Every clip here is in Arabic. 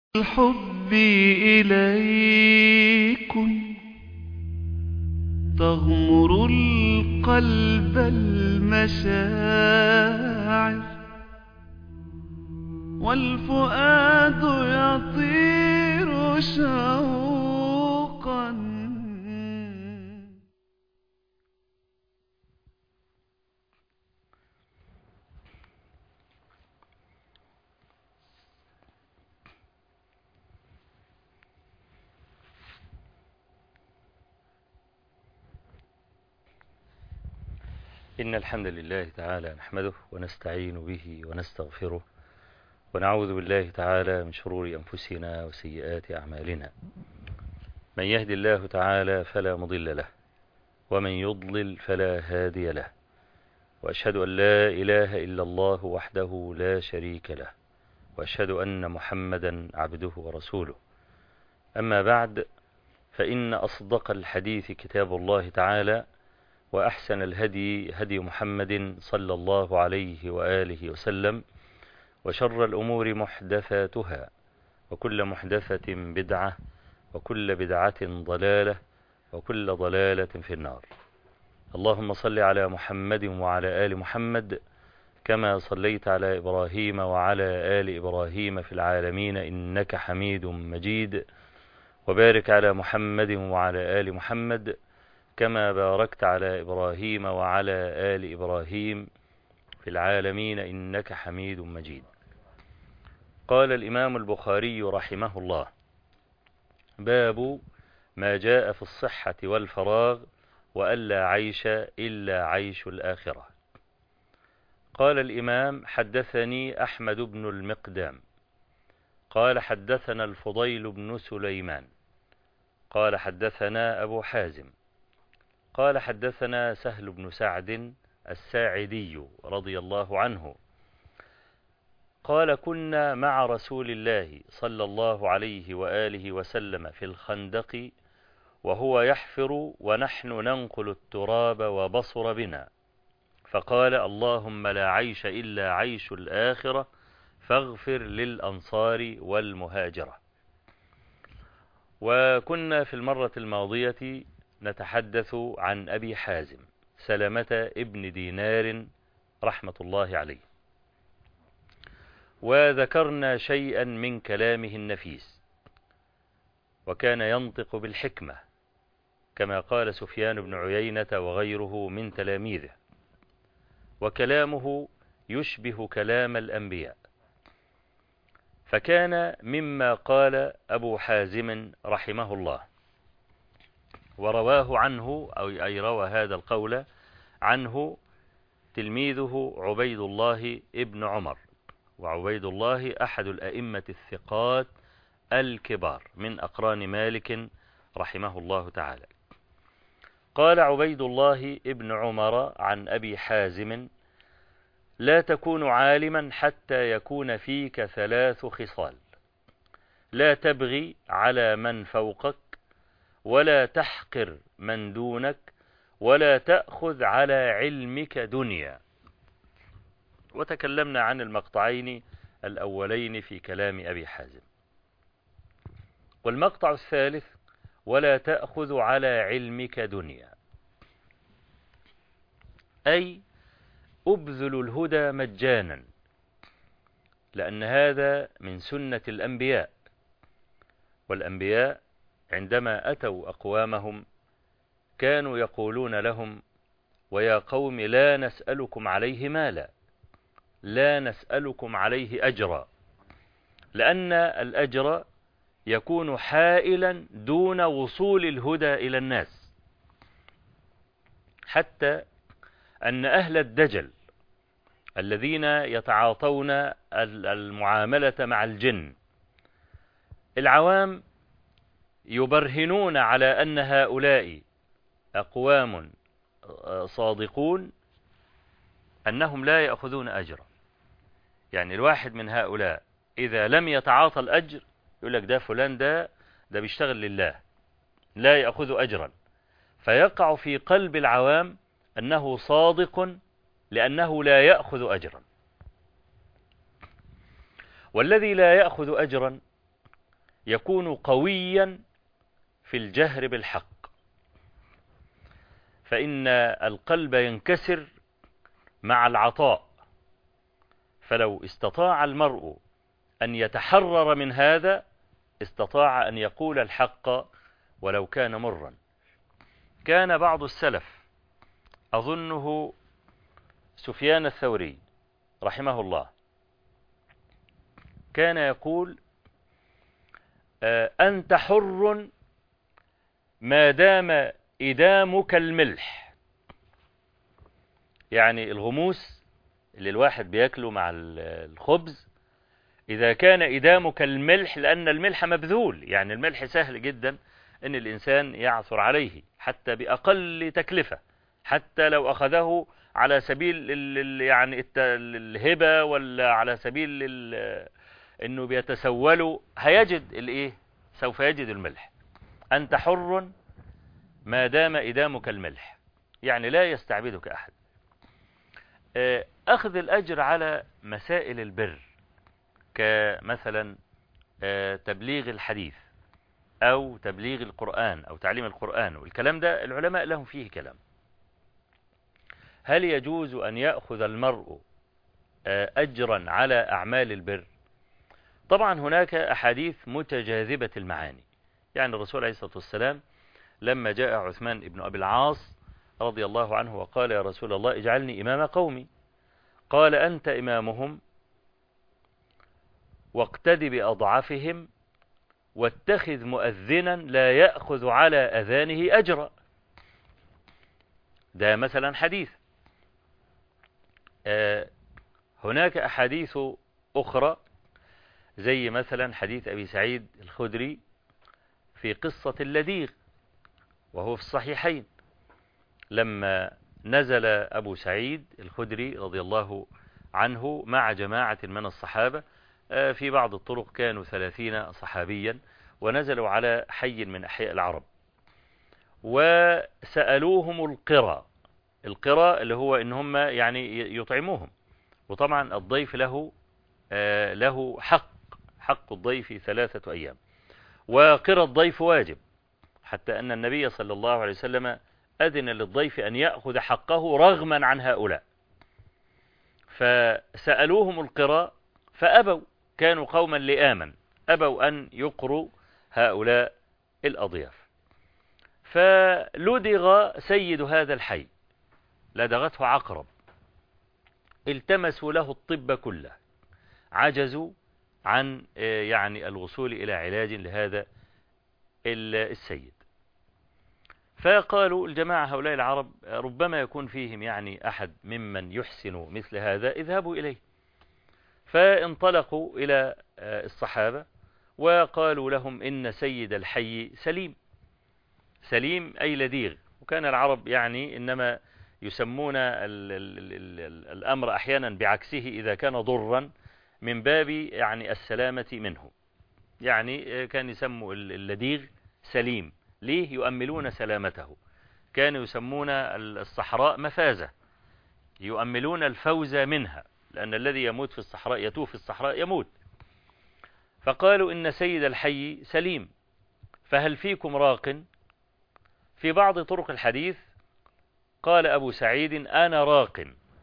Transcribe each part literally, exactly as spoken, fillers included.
الحب إليكم تغمر القلب المشاعر والفؤاد يطير شوقا. إن الحمد لله تعالى نحمده ونستعين به ونستغفره ونعوذ بالله تعالى من شرور أنفسنا وسيئات أعمالنا. من يهد الله تعالى فلا مضل له ومن يضلل فلا هادي له، وأشهد أن لا إله إلا الله وحده لا شريك له، وأشهد أن محمدا عبده ورسوله. أما بعد، فإن أصدق الحديث كتاب الله تعالى، وأحسن الهدي هدي محمد صلى الله عليه وآله وسلم، وشر الأمور محدثاتها، وكل محدثة بدعة، وكل بدعة ضلالة، وكل ضلالة في النار. اللهم صل على محمد وعلى آل محمد كما صليت على إبراهيم وعلى آل إبراهيم في العالمين إنك حميد مجيد، وبارك على محمد وعلى آل محمد كما باركت على إبراهيم وعلى آل إبراهيم في العالمين إنك حميد مجيد. قال الإمام البخاري رحمه الله: باب ما جاء في الصحة والفراغ وألا عيش إلا عيش الآخرة. قال الإمام: حدثني أحمد بن المقدام قال حدثنا الفضيل بن سليمان قال حدثنا أبو حازم قال حدثنا سهل بن سعد الساعدي رضي الله عنه قال: كنا مع رسول الله صلى الله عليه وآله وسلم في الخندق وهو يحفر ونحن ننقل التراب وبصر بنا، فقال: اللهم لا عيش إلا عيش الآخرة فاغفر للأنصار والمهاجرة. وكنا في المرة الماضية نتحدث عن أبي حازم سلمة ابن دينار رحمة الله عليه، وذكرنا شيئا من كلامه النفيس، وكان ينطق بالحكمة كما قال سفيان بن عيينة وغيره من تلاميذه، وكلامه يشبه كلام الأنبياء. فكان مما قال أبو حازم رحمه الله، ورواه عنه أو أي روى هذا القول عنه تلميذه عبيد الله ابن عمر، وعبيد الله أحد الأئمة الثقات الكبار من أقران مالك رحمه الله تعالى. قال عبيد الله ابن عمر عن أبي حازم: لا تكون عالما حتى يكون فيك ثلاث خصال: لا تبغي على من فوقك، ولا تحقر من دونك، ولا تأخذ على علمك دنيا. وتكلمنا عن المقطعين الأولين في كلام أبي حازم. والمقطع الثالث: ولا تأخذ على علمك دنيا، أي أبذل الهدى مجانا، لأن هذا من سنة الأنبياء. والأنبياء عندما أتوا أقوامهم كانوا يقولون لهم: ويا قوم لا نسألكم عليه مالا، لا نسألكم عليه أجرا، لأن الأجر يكون حائلا دون وصول الهدى إلى الناس، حتى أن أهل الدجل الذين يتعاطون المعاملة مع الجن، العوام يبرهنون على أن هؤلاء أقوام صادقون، أنهم لا يأخذون أجرا. يعني الواحد من هؤلاء إذا لم يتعاطى الأجر يقول لك: ده فلان ده ده بيشتغل لله، لا يأخذ أجرا. فيقع في قلب العوام أنه صادق لأنه لا يأخذ أجرا. والذي لا يأخذ أجرا يكون قويا في الجهر بالحق، فإن القلب ينكسر مع العطاء، فلو استطاع المرء أن يتحرر من هذا استطاع أن يقول الحق ولو كان مرا. كان بعض السلف أظنه سفيان الثوري رحمه الله كان يقول أنت حر ما دام إدامك الملح، يعني الغموس اللي الواحد بياكله مع الخبز إذا كان إدامك الملح، لأن الملح مبذول، يعني الملح سهل جدا أن الإنسان يعثر عليه حتى بأقل تكلفة، حتى لو أخذه على سبيل ال يعني الهبة ولا على سبيل أنه بيتسوله هيجد الإيه؟ سوف يجد الملح. أنت حر ما دام إدامك الملح، يعني لا يستعبدك أحد. أخذ الأجر على مسائل البر كمثلا تبليغ الحديث أو تبليغ القرآن أو تعليم القرآن، والكلام ده العلماء لهم فيه كلام. هل يجوز أن يأخذ المرء أجرا على أعمال البر؟ طبعا هناك أحاديث متجاذبة المعاني، يعني الرسول عليه الصلاة والسلام لما جاء عثمان بن أبي العاص رضي الله عنه وقال يا رسول الله اجعلني إمام قومي، قال أنت إمامهم واقتد بأضعفهم واتخذ مؤذنا لا يأخذ على أذانه أجرا. ده مثلا حديث. آه هناك أحاديث أخرى زي مثلا حديث أبي سعيد الخدري في قصة اللذيغ وهو في الصحيحين، لما نزل أبو سعيد الخدري رضي الله عنه مع جماعة من الصحابة، في بعض الطرق كانوا ثلاثين صحابيا، ونزلوا على حي من أحياء العرب وسألوهم القرى. القرى اللي هو إن هم يعني يطعموهم، وطبعا الضيف له له حق حق الضيف ثلاثة أيام، وقرى الضيف واجب، حتى أن النبي صلى الله عليه وسلم أذن للضيف أن يأخذ حقه رغما عن هؤلاء. فسألوهم القرى فأبوا، كانوا قوما لئاما أبوا أن يقروا هؤلاء الأضياف. فلدغ سيد هذا الحي، لدغته عقرب، التمسوا له الطب كله، عجزوا عن يعني الوصول إلى علاج لهذا السيد. فقالوا الجماعة هؤلاء العرب ربما يكون فيهم يعني أحد ممن يحسن مثل هذا، اذهبوا إليه. فانطلقوا إلى الصحابة وقالوا لهم إن سيد الحي سليم. سليم أي لديغ، وكان العرب يعني إنما يسمون ال ال ال الأمر أحيانا بعكسه إذا كان ضرا من باب يعني السلامة منه، يعني كان يسموا اللديغ سليم، ليه؟ يؤملون سلامته. كانوا يسمون الصحراء مفازة، يؤملون الفوز منها، لأن الذي يموت في الصحراء يتوه في الصحراء يموت. فقالوا إن سيد الحي سليم، فهل فيكم راق؟ في بعض طرق الحديث قال أبو سعيد أنا راق،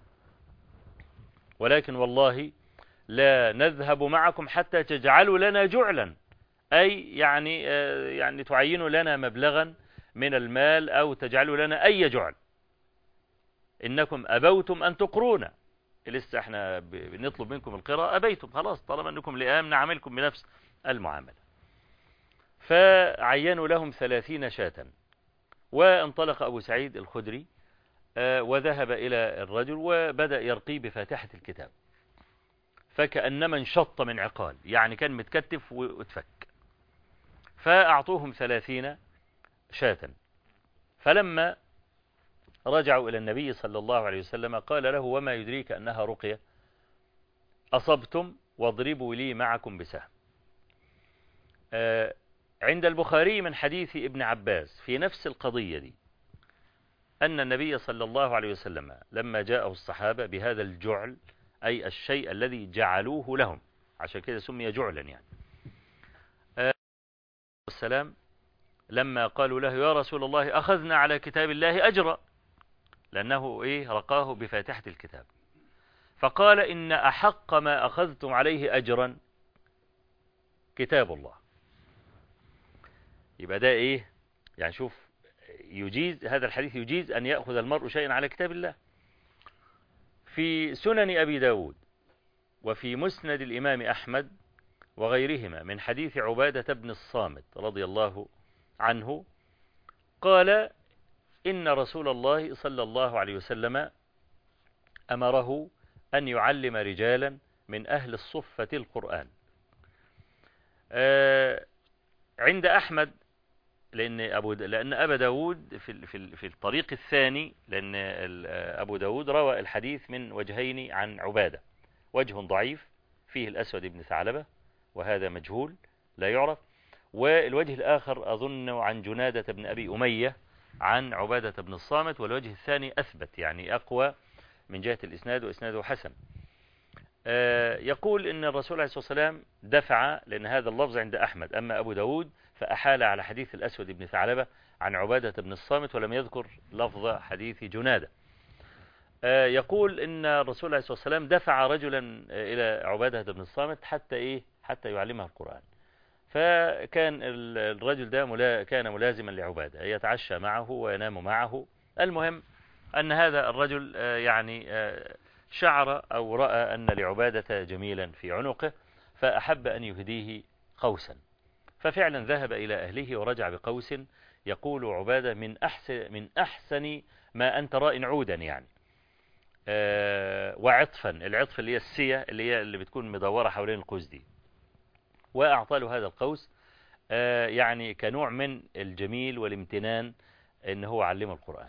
ولكن والله لا نذهب معكم حتى تجعلوا لنا جعلا، أي يعني يعني تعينوا لنا مبلغا من المال أو تجعلوا لنا أي جعل، إنكم أبوتم أن تقرونا، لسه احنا بنطلب منكم القراءة أبيتم، خلاص طالما أنكم لئام نعاملكم بنفس المعاملة. فعينوا لهم ثلاثين شاة، وانطلق أبو سعيد الخدري وذهب إلى الرجل وبدأ يرقي بفاتحة الكتاب، فكأنما انشط من عقال، يعني كان متكتف واتفك. فأعطوهم ثلاثين شاة، فلما رجعوا إلى النبي صلى الله عليه وسلم قال له وما يدريك أنها رقية؟ أصبتم واضربوا لي معكم بسهم. عند البخاري من حديث ابن عباس في نفس القضية دي أن النبي صلى الله عليه وسلم لما جاءه الصحابة بهذا الجعل، أي الشيء الذي جعلوه لهم، عشان كده سمي جعلا يعني، والسلام لما قالوا له يا رسول الله أخذنا على كتاب الله أجرا، لأنه إيه رقاه بفاتحة الكتاب، فقال إن أحق ما أخذتم عليه أجرا كتاب الله. يبقى ده إيه يعني؟ شوف، يجيز هذا الحديث يجيز أن يأخذ المرء شيئا على كتاب الله. في سنن أبي داود وفي مسند الإمام أحمد وغيرهما من حديث عبادة بن الصامت رضي الله عنه قال إن رسول الله صلى الله عليه وسلم أمره أن يعلم رجالا من أهل الصفة القرآن. آه عند أحمد، لأن أبو لأن أبا داود في في في الطريق الثاني، لأن أبو داود روى الحديث من وجهين عن عبادة، وجه ضعيف فيه الأسود بن ثعلبة وهذا مجهول لا يعرف، والوجه الآخر أظن عن جنادة بن أبي أمية عن عبادة بن الصامت، والوجه الثاني أثبت يعني أقوى من جهة الإسناد وإسناده حسن. يقول إن الرسول عليه الصلاة والسلام دفع، لأن هذا اللفظ عند أحمد، أما أبو داود فأحال على حديث الأسود بن ثعلبة عن عبادة بن الصامت ولم يذكر لفظ حديث جنادة. يقول إن الرسول عليه الصلاة والسلام دفع رجلا إلى عبادة بن الصامت حتى إيه حتى يعلمها القرآن، فكان الرجل ده ملا كان ملازما لعبادة، يتعشى معه وينام معه. المهم أن هذا الرجل يعني شعر أو رأى أن لعبادة جميلا في عنقه، فأحب أن يهديه قوسا، ففعلا ذهب إلى أهله ورجع بقوس يقول عبادة من أحسن من أحسن ما أنت راء عودا يعني، وعطفا، العطف اللي هي السية اللي هي اللي بتكون مدورة حوالين القوس دي، وأعطى له هذا القوس يعني كنوع من الجميل والامتنان إن هو علم القرآن.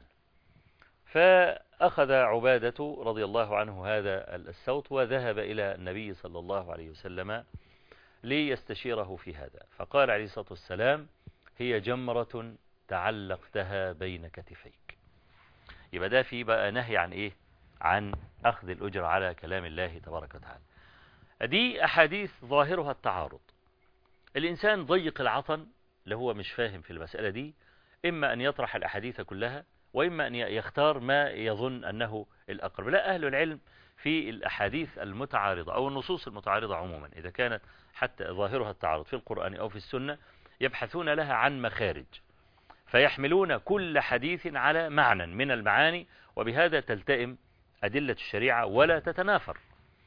فأخذ عبادة رضي الله عنه هذا الصوت وذهب إلى النبي صلى الله عليه وسلم ليستشيره في هذا، فقال عليه الصلاة والسلام هي جمرة تعلقتها بين كتفيك. يبقى ده في بقى نهي عن إيه؟ عن أخذ الأجر على كلام الله تبارك وتعالى. دي أحاديث ظاهرها التعارض. الإنسان ضيق العطن اللي هو مش فاهم في المسألة دي، إما أن يطرح الأحاديث كلها، وإما أن يختار ما يظن أنه الأقرب. لا، أهل العلم في الأحاديث المتعارضة أو النصوص المتعارضة عموما إذا كانت حتى ظاهرها التعارض في القرآن أو في السنة يبحثون لها عن مخارج، فيحملون كل حديث على معنى من المعاني، وبهذا تلتئم أدلة الشريعة ولا تتنافر.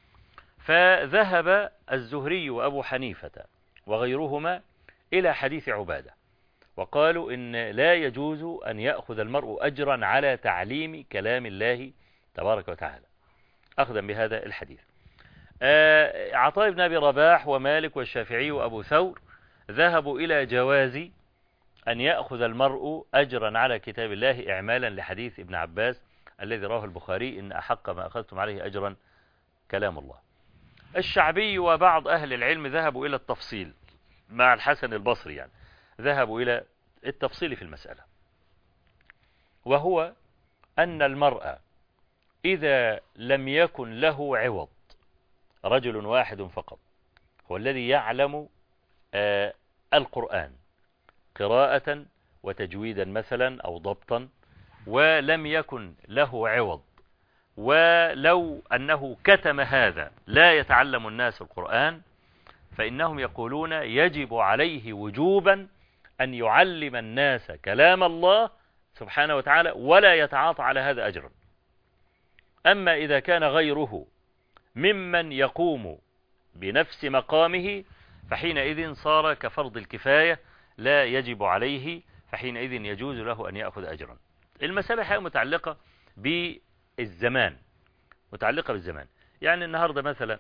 فذهب الزهري وأبو حنيفة وغيرهما إلى حديث عبادة، وقالوا إن لا يجوز أن يأخذ المرء أجرا على تعليم كلام الله تبارك وتعالى أخذا بهذا الحديث. عطاء بن أبي رباح ومالك والشافعي وأبو ثور ذهبوا إلى جواز أن يأخذ المرء أجرا على كتاب الله إعمالا لحديث ابن عباس الذي رواه البخاري إن أحق ما أخذتم عليه أجرا كلام الله. الشعبي وبعض أهل العلم ذهبوا إلى التفصيل مع الحسن البصري، يعني ذهبوا إلى التفصيل في المسألة، وهو أن المرء إذا لم يكن له عوض، رجل واحد فقط هو الذي يعلم آه القرآن قراءة وتجويدا مثلا أو ضبطا، ولم يكن له عوض، ولو أنه كتم هذا لا يتعلم الناس القرآن، فإنهم يقولون يجب عليه وجوبا أن يعلم الناس كلام الله سبحانه وتعالى ولا يتعاطى على هذا أجرا. أما إذا كان غيره ممن يقوم بنفس مقامه فحينئذ صار كفرض الكفاية لا يجب عليه، فحينئذ يجوز له أن يأخذ أجرا. المسألة حقيقة متعلقة بالزمان، متعلقة بالزمان. يعني النهاردة مثلا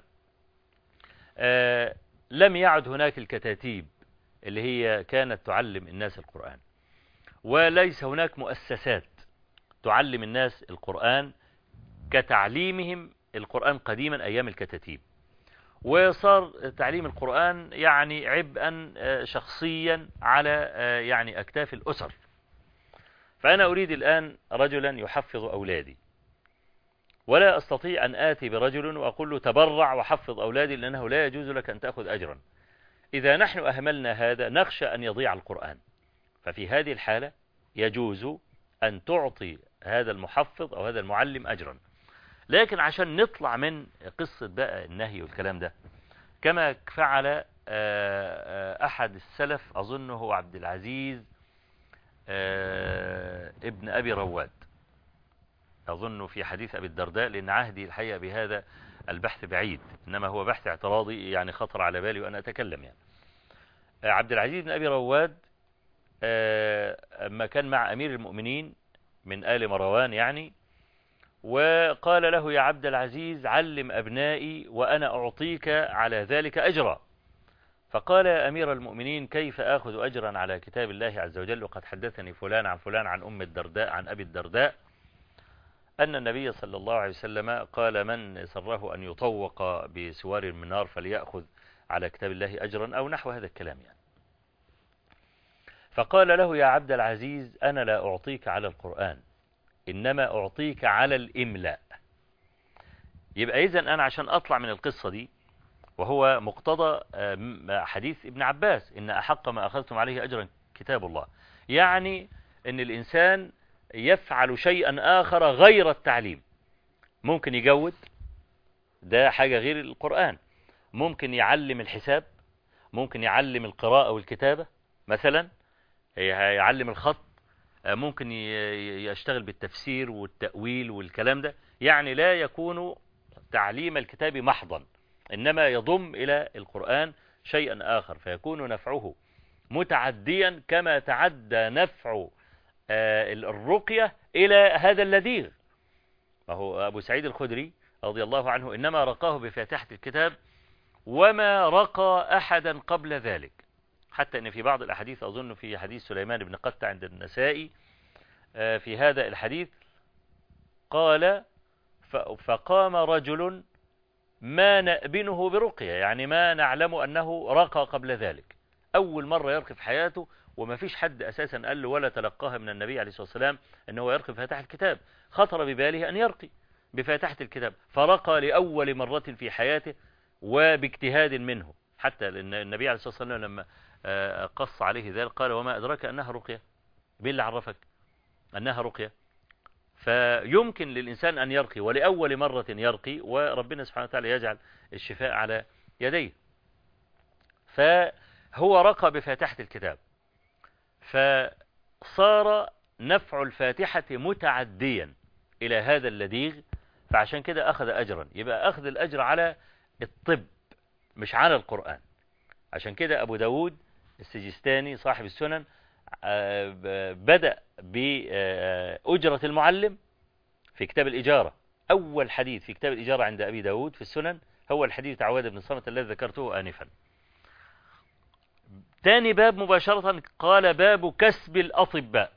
آه لم يعد هناك الكتاتيب اللي هي كانت تعلم الناس القرآن، وليس هناك مؤسسات تعلم الناس القرآن كتعليمهم القرآن قديما أيام الكتاتيب، وصار تعليم القرآن يعني عبئا شخصيا على يعني أكتاف الأسر. فأنا أريد الآن رجلا يحفظ أولادي، ولا أستطيع أن آتي برجل وأقول له تبرع وحفظ أولادي لأنه لا يجوز لك أن تأخذ أجرا. إذا نحن أهملنا هذا نخشى أن يضيع القرآن. ففي هذه الحالة يجوز أن تعطي هذا المحفظ أو هذا المعلم أجرا. لكن عشان نطلع من قصة بقى النهي والكلام ده، كما فعل أحد السلف أظنه هو عبد العزيز ابن أبي رواد، أظن في حديث أبي الدرداء، لأن عهدي الحقيقة بهذا البحث بعيد، إنما هو بحث اعتراضي يعني خطر على بالي وأنا أتكلم. يعني عبد العزيز بن أبي رواد أما كان مع أمير المؤمنين من آل مروان يعني، وقال له: يا عبد العزيز علم أبنائي وأنا أعطيك على ذلك أجرا. فقال: يا أمير المؤمنين كيف آخذ أجرا على كتاب الله عز وجل وقد حدثني فلان عن فلان عن أم الدرداء عن أبي الدرداء أن النبي صلى الله عليه وسلم قال: من سره أن يطوق بسوار من نار فليأخذ على كتاب الله أجرا، أو نحو هذا الكلام يعني. فقال له: يا عبد العزيز أنا لا أعطيك على القرآن، إنما أعطيك على الإملاء. يبقى إذن أنا عشان أطلع من القصة دي، وهو مقتضى حديث ابن عباس: إن أحق ما أخذتم عليه أجرا كتاب الله، يعني أن الإنسان يفعل شيئا آخر غير التعليم. ممكن يجود، ده حاجة غير القرآن. ممكن يعلم الحساب، ممكن يعلم القراءة والكتابة مثلا، يعلم الخط، ممكن يشتغل بالتفسير والتأويل والكلام ده. يعني لا يكون تعليم الكتاب محضا، إنما يضم إلى القرآن شيئا آخر، فيكون نفعه متعديا كما تعدى نفع الرقية إلى هذا اللذيذ. وهو أبو سعيد الخدري رضي الله عنه إنما رقاه بفاتحة الكتاب وما رقى أحدا قبل ذلك، حتى أن في بعض الأحاديث، أظن في حديث سليمان بن قتة عند النسائي، في هذا الحديث قال: فقام رجل ما نأبنه برقية، يعني ما نعلم أنه رقى قبل ذلك، أول مرة يرقي في حياته، وما فيش حد أساسا قال له ولا تلقاها من النبي عليه الصلاة والسلام أنه يرقي بفاتحة الكتاب. خطر بباله أن يرقي بفاتحة الكتاب، فرقى لأول مرة في حياته وباجتهاد منه، حتى النبي عليه الصلاة والسلام لما قص عليه ذلك قال: وما أدراك أنها رقية؟ بالله عرفك أنها رقية؟ فيمكن للإنسان أن يرقي ولأول مرة يرقي، وربنا سبحانه وتعالى يجعل الشفاء على يديه. فهو رقى بفاتحة الكتاب، فصار نفع الفاتحة متعديا إلى هذا اللذيذ، فعشان كده أخذ أجرا. يبقى أخذ الأجر على الطب مش على القرآن. عشان كده أبو داود السجستاني صاحب السنن بدأ بأجرة المعلم في كتاب الإجارة. أول حديث في كتاب الإجارة عند أبي داود في السنن هو الحديث عواد بن الصامت الذي ذكرته آنفا. ثاني باب مباشرة قال: باب كسب الأطباء.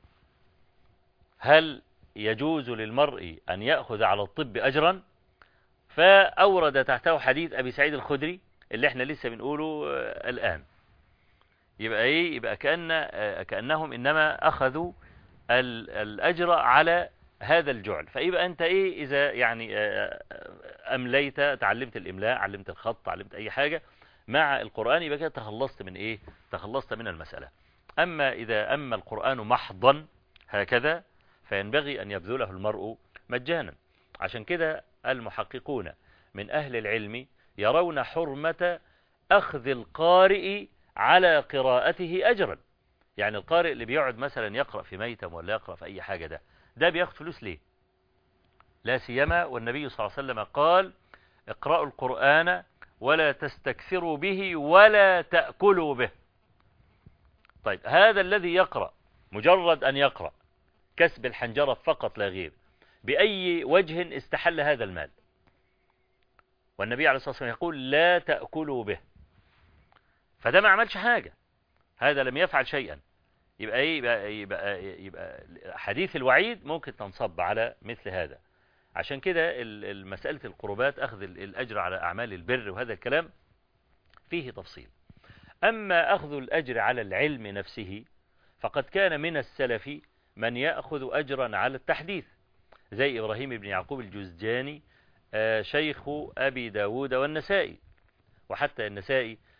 هل يجوز للمرء أن يأخذ على الطب أجرا؟ فأورد تحته حديث أبي سعيد الخدري اللي احنا لسه بنقوله الآن. يبقى ايه؟ يبقى كأن كأنهم إنما أخذوا الأجر على هذا الجعل. فيبقى أنت إيه إذا يعني أمليت، تعلمت الإملاء، علمت الخط، علمت أي حاجة مع القرآن، يبقى كده تخلصت من إيه؟ تخلصت من المسألة. أما إذا أما القرآن محضا هكذا فينبغي أن يبذله المرء مجانا. عشان كده المحققون من أهل العلم يرون حرمة أخذ القارئ على قراءته أجرا. يعني القارئ اللي بيقعد مثلا يقرأ في ميتم ولا يقرأ في أي حاجة، ده ده بياخد فلوس ليه؟ لا سيما والنبي صلى الله عليه وسلم قال: اقرأوا القرآن ولا تستكثروا به ولا تأكلوا به. طيب هذا الذي يقرأ مجرد أن يقرأ كسب الحنجرة فقط لا غير، بأي وجه استحل هذا المال؟ والنبي عليه الصلاة والسلام يقول: لا تأكلوا به. فده ما عملش حاجة، هذا لم يفعل شيئا. يبقى ايه؟ يبقى, يبقى, يبقى حديث الوعيد ممكن تنصب على مثل هذا. عشان كده مسألة القربات، أخذ الأجر على أعمال البر وهذا الكلام فيه تفصيل. أما أخذ الأجر على العلم نفسه فقد كان من السلف من يأخذ أجرا على التحديث، زي إبراهيم بن يعقوب الجزجاني شيخ أبي داود والنسائي. وحتى النسائي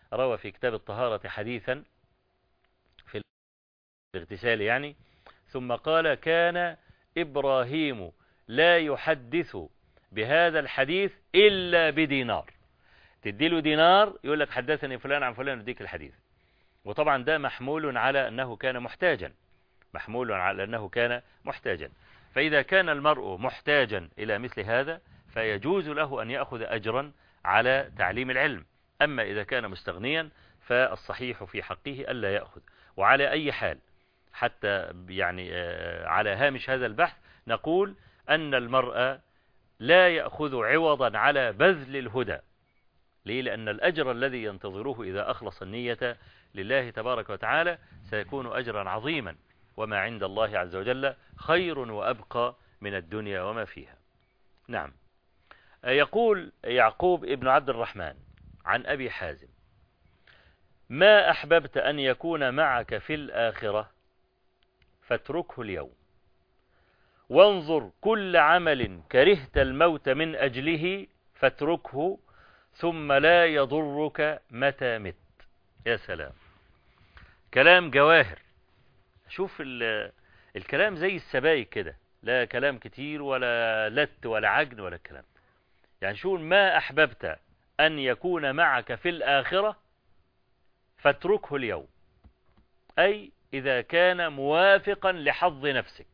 روى في كتاب الطهارة حديثا في الاغتسال يعني، ثم قال كان إبراهيم لا يحدث بهذا الحديث إلا بدينار. تديله دينار يقول لك حدثني فلان عن فلان يديك الحديث. وطبعا ده محمول على أنه كان محتاجا، محمول على أنه كان محتاجا. فإذا كان المرء محتاجا إلى مثل هذا فيجوز له أن يأخذ أجرا على تعليم العلم. أما إذا كان مستغنيا فالصحيح في حقه ألا يأخذ. وعلى أي حال حتى يعني على هامش هذا البحث نقول أن المرء لا يأخذ عوضا على بذل الهدى. ليه؟ لأن الأجر الذي ينتظره إذا أخلص النية لله تبارك وتعالى سيكون أجرا عظيما، وما عند الله عز وجل خير وأبقى من الدنيا وما فيها. نعم. يقول يعقوب ابن عبد الرحمن عن أبي حازم: ما أحببت أن يكون معك في الآخرة فاتركه اليوم، وانظر كل عمل كرهت الموت من أجله فاتركه ثم لا يضرك متى مت. يا سلام، كلام جواهر. شوف الكلام زي السبايك كده، لا كلام كتير ولا لت ولا عجن ولا الكلام. يعني شو ما أحببت أن يكون معك في الآخرة فاتركه اليوم، أي إذا كان موافقا لحظ نفسك.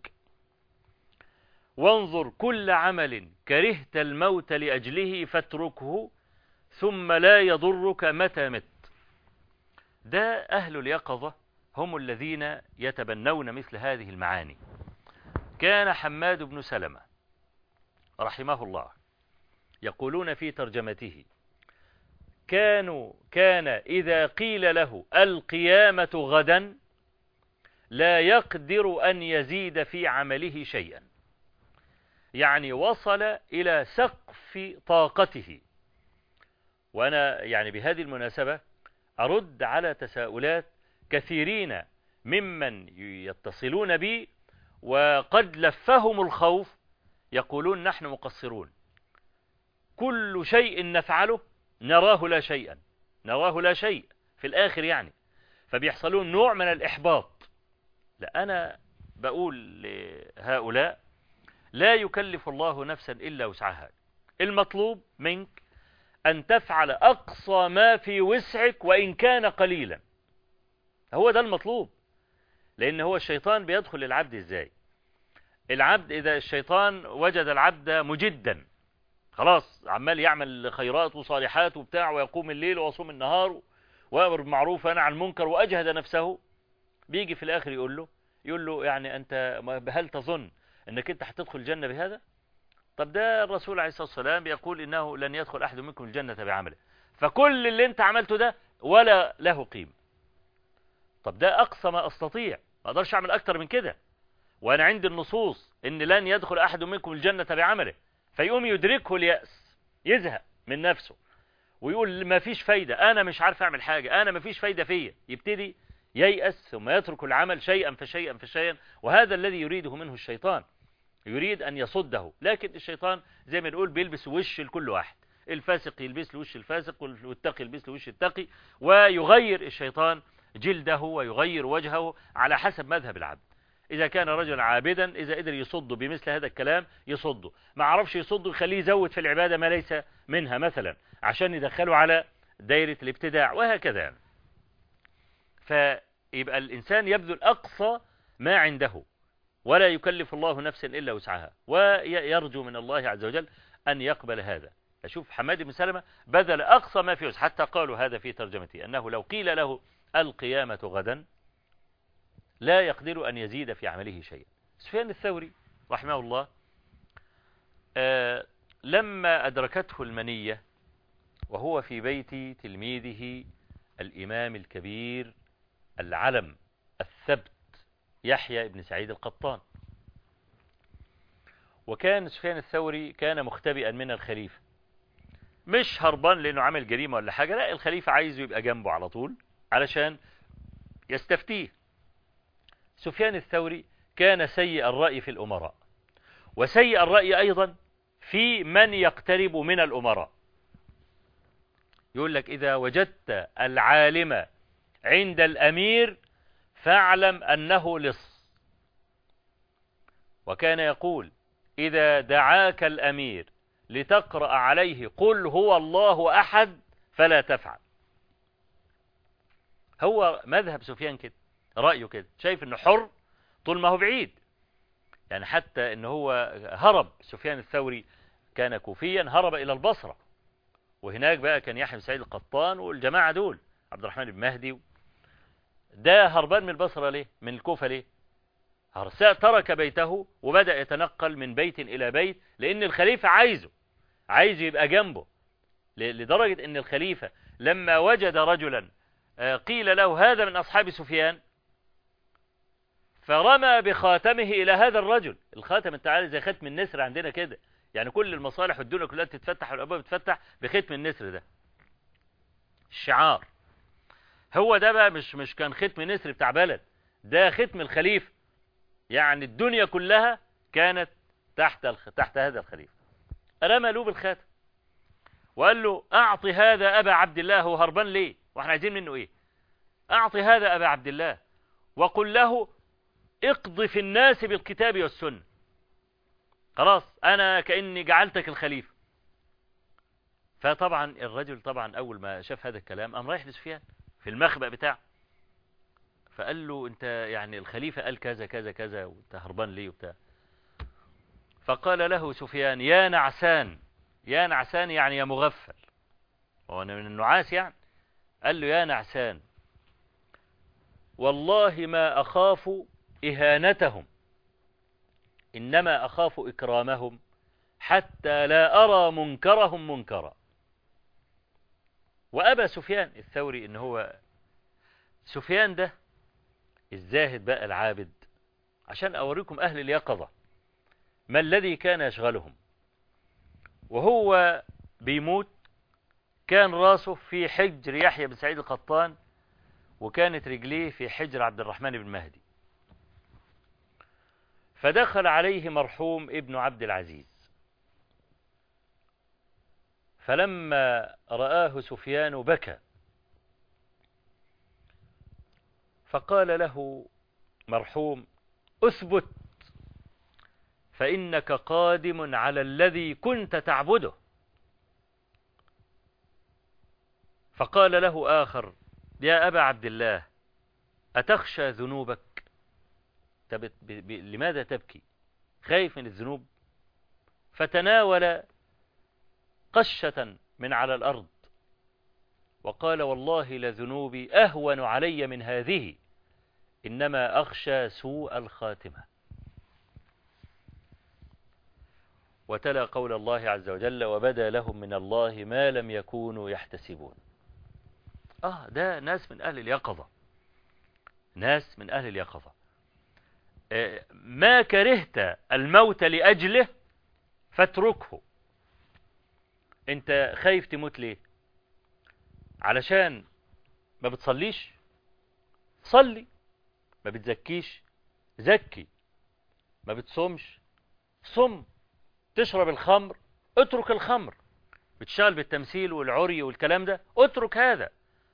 وانظر كل عمل كرهت الموت لأجله فاتركه ثم لا يضرك متى مت. ده أهل اليقظة هم الذين يتبنون مثل هذه المعاني. كان حماد بن سلمة رحمه الله يقولون في ترجمته: كانوا كان إذا قيل له القيامة غدا لا يقدر أن يزيد في عمله شيئا. يعني وصل إلى سقف طاقته. وأنا يعني بهذه المناسبة أرد على تساؤلات كثيرين ممن يتصلون بي وقد لفهم الخوف، يقولون نحن مقصرون، كل شيء نفعله نراه لا شيئا، نراه لا شيء في الآخر يعني، فبيحصلون نوع من الإحباط. لا، أنا بقول لهؤلاء: لا يكلف الله نفسا إلا وسعها. المطلوب منك أن تفعل أقصى ما في وسعك وإن كان قليلا. هو ده المطلوب. لأن هو الشيطان بيدخل للعبد إزاي؟ العبد إذا الشيطان وجد العبد مجدا خلاص عمال يعمل خيرات وصالحات وبتاع ويقوم الليل ويصوم النهار ويأمر بالمعروف وينهى عن المنكر وأجهد نفسه، بيجي في الآخر يقول له يقول له يعني أنت هل تظن أنك أنت هتدخل الجنة بهذا؟ طب ده الرسول عليه الصلاة والسلام يقول إنه لن يدخل أحد منكم الجنة بعمله، فكل اللي أنت عملته ده ولا له قيمة. طب ده أقصى ما أستطيع، ما أقدرش أعمل أكتر من كده، وأنا عندي النصوص إن لن يدخل أحد منكم الجنة بعمله. فيقوم يدركه اليأس، يزهق من نفسه ويقول ما فيش فايدة، أنا مش عارف أعمل حاجة، أنا ما فيش فايدة فيا، يبتدي ييأس ثم يترك العمل شيئا فشيئا فشيئا. وهذا الذي يريده منه الشيطان، يريد أن يصده. لكن الشيطان زي ما نقول بيلبس وش لكل واحد، الفاسق يلبس له وش الفاسق والتقي يلبس له وش التقي، ويغير الشيطان جلده ويغير وجهه على حسب مذهب العبد. إذا كان رجلا عابدا إذا قدر يصده بمثل هذا الكلام يصده، ما عرفش يصده يخليه يزود في العبادة ما ليس منها مثلا عشان يدخله على دائرة الابتداع وهكذا يعني. فيبقى الإنسان يبذل أقصى ما عنده ولا يكلف الله نفسا إلا وسعها، ويرجو من الله عز وجل أن يقبل هذا. أشوف حماد بن سلمة بذل أقصى ما في وسعه، حتى قالوا هذا في ترجمته أنه لو قيل له القيامة غدا لا يقدر أن يزيد في عمله شيئا. سفيان الثوري رحمه الله آه لما أدركته المنية وهو في بيت تلميذه الإمام الكبير العلم الثبت يحيى بن سعيد القطان، وكان سفيان الثوري كان مختبئا من الخليفة، مش هربان لأنه عمل جريمة ولا حاجة، لا، الخليفة عايزه يبقى جنبه على طول علشان يستفتيه. سفيان الثوري كان سيء الرأي في الأمراء، وسيء الرأي أيضا في من يقترب من الأمراء. يقول لك إذا وجدت العالم عند الأمير فاعلم أنه لص. وكان يقول إذا دعاك الأمير لتقرأ عليه قل هو الله أحد فلا تفعل. هو مذهب سفيان كده، رأيه كده، شايف أنه حر طول ما هو بعيد. يعني حتى أنه هو هرب، سفيان الثوري كان كوفيا، هرب إلى البصرة، وهناك بقى كان يحيى بن سعيد القطان والجماعة دول عبد الرحمن بن مهدي. ده هربان من البصرة ليه؟ من الكوفة ليه؟ هرساء ترك بيته وبدأ يتنقل من بيت إلى بيت، لأن الخليفة عايزه، عايز يبقى جنبه، لدرجة أن الخليفة لما وجد رجلا قيل له هذا من أصحاب سفيان فرمى بخاتمه إلى هذا الرجل. الخاتم انت عارف زي ختم النسر عندنا كده، يعني كل المصالح والدنيا كلها تتفتح والأبواب تتفتح بختم النسر ده، الشعار. هو ده بقى مش مش كان ختم نسر بتاع بلد، ده ختم الخليفة، يعني الدنيا كلها كانت تحت الخ... تحت هذا الخليفة. رمى له بالخاتم وقال له أعطي هذا أبا عبد الله. هو هربان ليه؟ واحنا عايزين منه إيه؟ أعطي هذا أبا عبد الله وقل له اقضي في الناس بالكتاب والسنة. خلاص أنا كأني جعلتك الخليفة. فطبعا الرجل طبعا أول ما شاف هذا الكلام قام رايح لسفيان في المخبأ بتاعه، فقال له أنت يعني الخليفة قال كذا كذا كذا وأنت هربان ليه وبتاع. فقال له سفيان يا نعسان، يا نعسان يعني يا مغفل، هو من النعاس يعني. قال له يا نعسان والله ما أخاف إهانتهم، إنما أخاف إكرامهم حتى لا أرى منكرهم منكرا. وأبى سفيان الثوري إن هو سفيان ده الزاهد بقى العابد، عشان أوريكم أهل اليقظة ما الذي كان يشغلهم. وهو بيموت كان راسه في حجر يحيى بن سعيد القطان، وكانت رجليه في حجر عبد الرحمن بن مهدي. فدخل عليه مرحوم ابن عبد العزيز، فلما رآه سفيان بكى، فقال له مرحوم اثبت فإنك قادم على الذي كنت تعبده. فقال له آخر يا أبا عبد الله أتخشى ذنوبك؟ تبت ب... ب... لماذا تبكي؟ خايف من الذنوب؟ فتناول قشة من على الأرض وقال والله لذنوبي أهون علي من هذه، إنما أخشى سوء الخاتمة. وتلا قول الله عز وجل وبدا لهم من الله ما لم يكونوا يحتسبون. آه ده ناس من أهل اليقظة، ناس من أهل اليقظة. آه ما كرهت الموت لأجله فاتركه. انت خايف تموت ليه؟ علشان ما بتصليش؟ صلي. ما بتزكيش؟ زكي. ما بتصومش؟ صم. تشرب الخمر؟ اترك الخمر. بتشتغل بالتمثيل والعري والكلام ده؟ اترك هذا.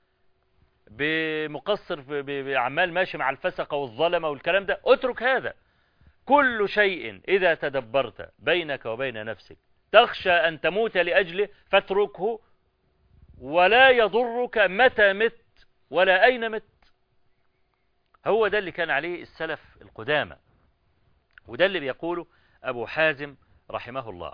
بمقصر بعمال ماشي مع الفسقة والظلمة والكلام ده؟ اترك هذا. كل شيء إذا تدبرت بينك وبين نفسك تخشى أن تموت لأجله فاتركه، ولا يضرك متى مت ولا أين مت. هو ده اللي كان عليه السلف القدامى، وده اللي بيقوله أبو حازم رحمه الله.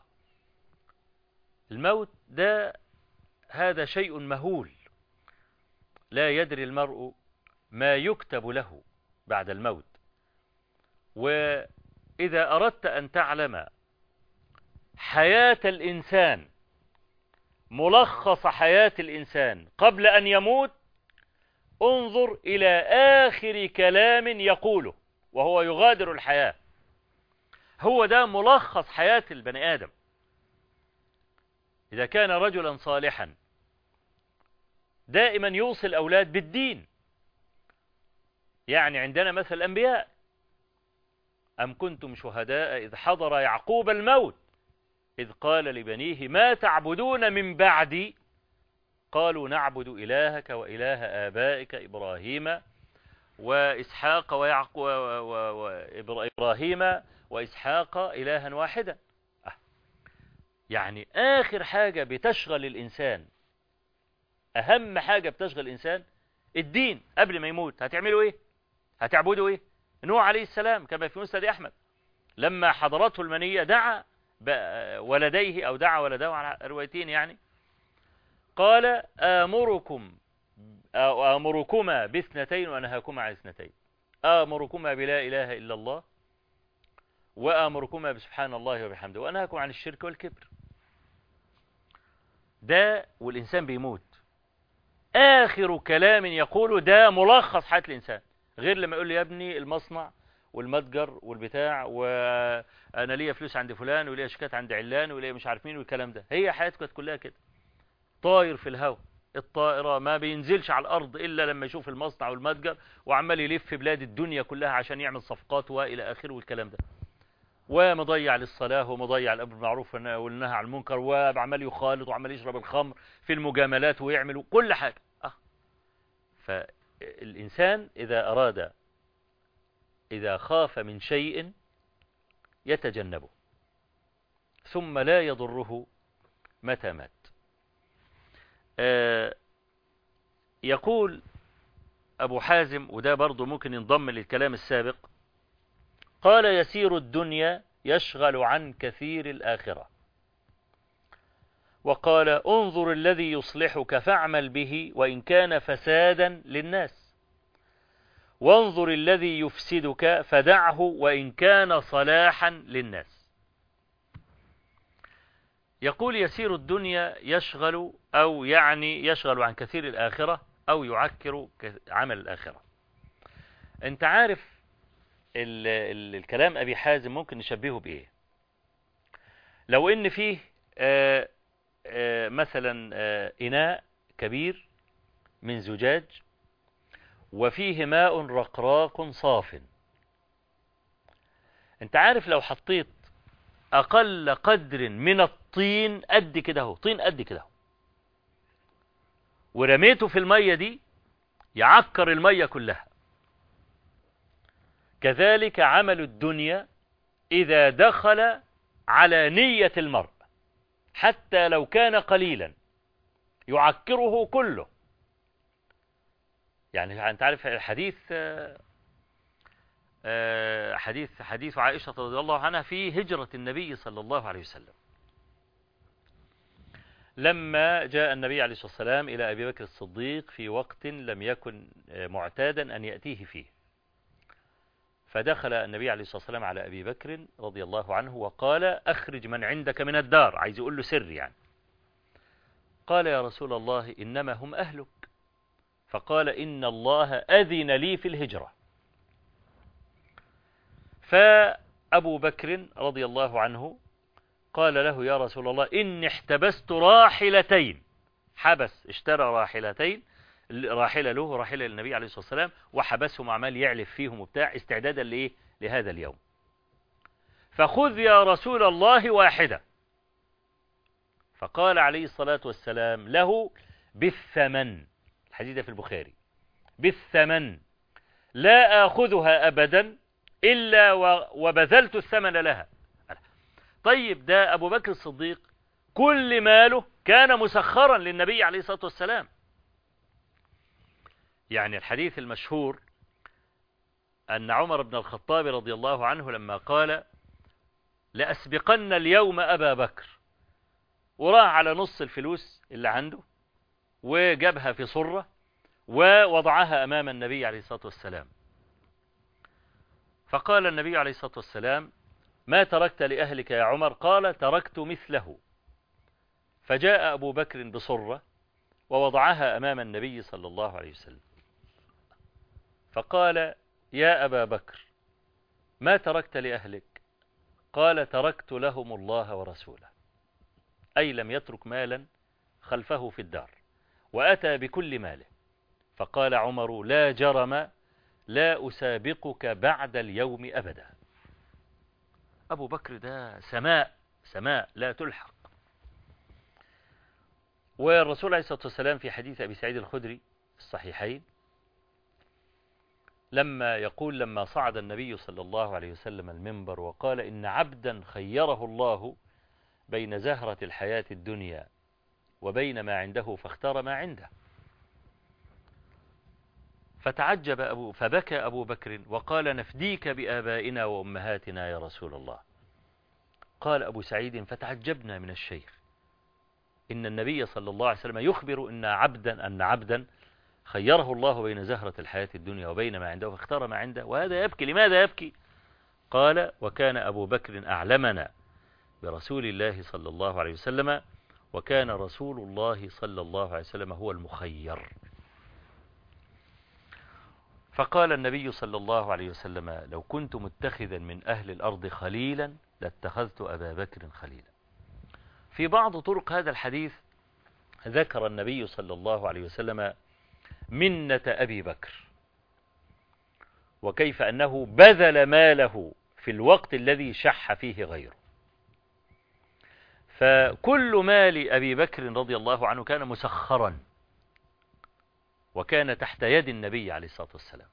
الموت ده هذا شيء مهول، لا يدري المرء ما يكتب له بعد الموت. وإذا أردت أن تعلم حياة الإنسان، ملخص حياة الإنسان قبل أن يموت، انظر إلى آخر كلام يقوله وهو يغادر الحياة. هو ده ملخص حياة البني آدم. إذا كان رجلا صالحا دائما يوصي الأولاد بالدين. يعني عندنا مثل الأنبياء، أم كنتم شهداء إذ حضر يعقوب الموت إذ قال لبنيه ما تعبدون من بعدي قالوا نعبد إلهك وإله آبائك إبراهيم وإسحاق ويعقوب وإبراهيم وإسحاق إلها واحدا. أه. يعني آخر حاجة بتشغل الإنسان، أهم حاجة بتشغل الإنسان الدين قبل ما يموت. هتعملوا إيه؟ هتعبدوا إيه؟ نوح عليه السلام كما في مسند أحمد لما حضرته المنية دعا ولديه أو دعا ولده على روايتين، يعني قال آمركم أو آمركما باثنتين وأنهاكما عن اثنتين، آمركما بلا إله إلا الله وآمركما بسبحان الله وبحمده وأنهاكم عن الشرك والكبر. ده والإنسان بيموت آخر كلام يقوله ده ملخص حياة الإنسان، غير لما يقول لي يا ابني المصنع والمتجر والبتاع وأنا ليا فلوس عند فلان وليا شيكات عند علان وليا مش عارف مين والكلام ده. هي حياتك كانت كلها كده، طاير في الهواء. الطائرة ما بينزلش على الأرض إلا لما يشوف المصنع والمتجر وعمال يلف في بلاد الدنيا كلها عشان يعمل صفقات وإلى آخره والكلام ده، ومضيع للصلاة ومضيع الأمر بالمعروف والنهي عن المنكر وعمال يخالط وعمال يشرب الخمر في المجاملات ويعمل كل حاجة. أه. فالإنسان إذا أراد إذا خاف من شيء يتجنبه ثم لا يضره متى مات. آه يقول أبو حازم، وده برضو ممكن ينضم للكلام السابق، قال يسير الدنيا يشغل عن كثير الآخرة. وقال انظر الذي يصلحك فاعمل به وإن كان فسادا للناس، وانظر الذي يفسدك فدعه وإن كان صلاحا للناس. يقول يسير الدنيا يشغل أو يعني يشغل عن كثير الآخرة أو يعكر عمل الآخرة. أنت عارف ال ال الكلام أبي حازم ممكن نشبهه بإيه؟ لو إن فيه آآ آآ مثلا آآ إناء كبير من زجاج وفيه ماء رقراق صاف. أنت عارف لو حطيت أقل قدر من الطين قد كده اهو، طين قد كده اهو، ورميته في المية دي يعكر المية كلها. كذلك عمل الدنيا إذا دخل على نية المرء حتى لو كان قليلا يعكره كله. يعني أنت عارف الحديث حديث حديث عائشة رضي الله عنها في هجرة النبي صلى الله عليه وسلم، لما جاء النبي عليه الصلاة والسلام إلى أبي بكر الصديق في وقت لم يكن معتادا أن يأتيه فيه، فدخل النبي عليه الصلاة والسلام على أبي بكر رضي الله عنه وقال أخرج من عندك من الدار، عايز يقول له سر يعني. قال يا رسول الله إنما هم أهلك. فقال إن الله أذن لي في الهجرة. فأبو بكر رضي الله عنه قال له يا رسول الله إني احتبست راحلتين، حبس اشترى راحلتين، راحلة له راحلة للنبي عليه الصلاة والسلام وحبسهم عمال يعلف فيهم وبتاع استعدادا لإيه لهذا اليوم، فخذ يا رسول الله واحدة. فقال عليه الصلاة والسلام له بالثمن، الحديث في البخاري، بالثمن لا آخذها أبدا إلا وبذلت الثمن لها. طيب ده أبو بكر الصديق كل ماله كان مسخرا للنبي عليه الصلاة والسلام. يعني الحديث المشهور أن عمر بن الخطاب رضي الله عنه لما قال لأسبقن اليوم أبا بكر، وراح على نص الفلوس اللي عنده وجابها في صرة ووضعها أمام النبي عليه الصلاة والسلام، فقال النبي عليه الصلاة والسلام ما تركت لأهلك يا عمر؟ قال تركت مثله. فجاء أبو بكر بصرة ووضعها أمام النبي صلى الله عليه وسلم، فقال يا أبا بكر ما تركت لأهلك؟ قال تركت لهم الله ورسوله، أي لم يترك مالا خلفه في الدار وأتى بكل ماله. فقال عمر لا جرم لا أسابقك بعد اليوم أبدا. أبو بكر ده سماء، سماء لا تلحق. والرسول عليه الصلاة والسلام في حديث أبي سعيد الخدري في الصحيحين لما يقول لما صعد النبي صلى الله عليه وسلم المنبر وقال إن عبدا خيره الله بين زهرة الحياة الدنيا وبين ما عنده فاختار ما عنده، فتعجب أبو فبكى أبو بكر وقال نفديك بآبائنا وأمهاتنا يا رسول الله. قال أبو سعيد فتعجبنا من الشيخ إن النبي صلى الله عليه وسلم يخبر إن عبدا أن عبدا خيره الله بين زهرة الحياة الدنيا وبين ما عنده فاختار ما عنده وهذا يبكي. لماذا يبكي؟ قال وكان أبو بكر أعلمنا برسول الله صلى الله عليه وسلم وكان رسول الله صلى الله عليه وسلم هو المخير. فقال النبي صلى الله عليه وسلم لو كنت متخذا من أهل الأرض خليلا لاتخذت أبا بكر خليلا. في بعض طرق هذا الحديث ذكر النبي صلى الله عليه وسلم منة أبي بكر وكيف أنه بذل ماله في الوقت الذي شح فيه غيره. فكل مال أبي بكر رضي الله عنه كان مسخرا وكان تحت يد النبي عليه الصلاة والسلام.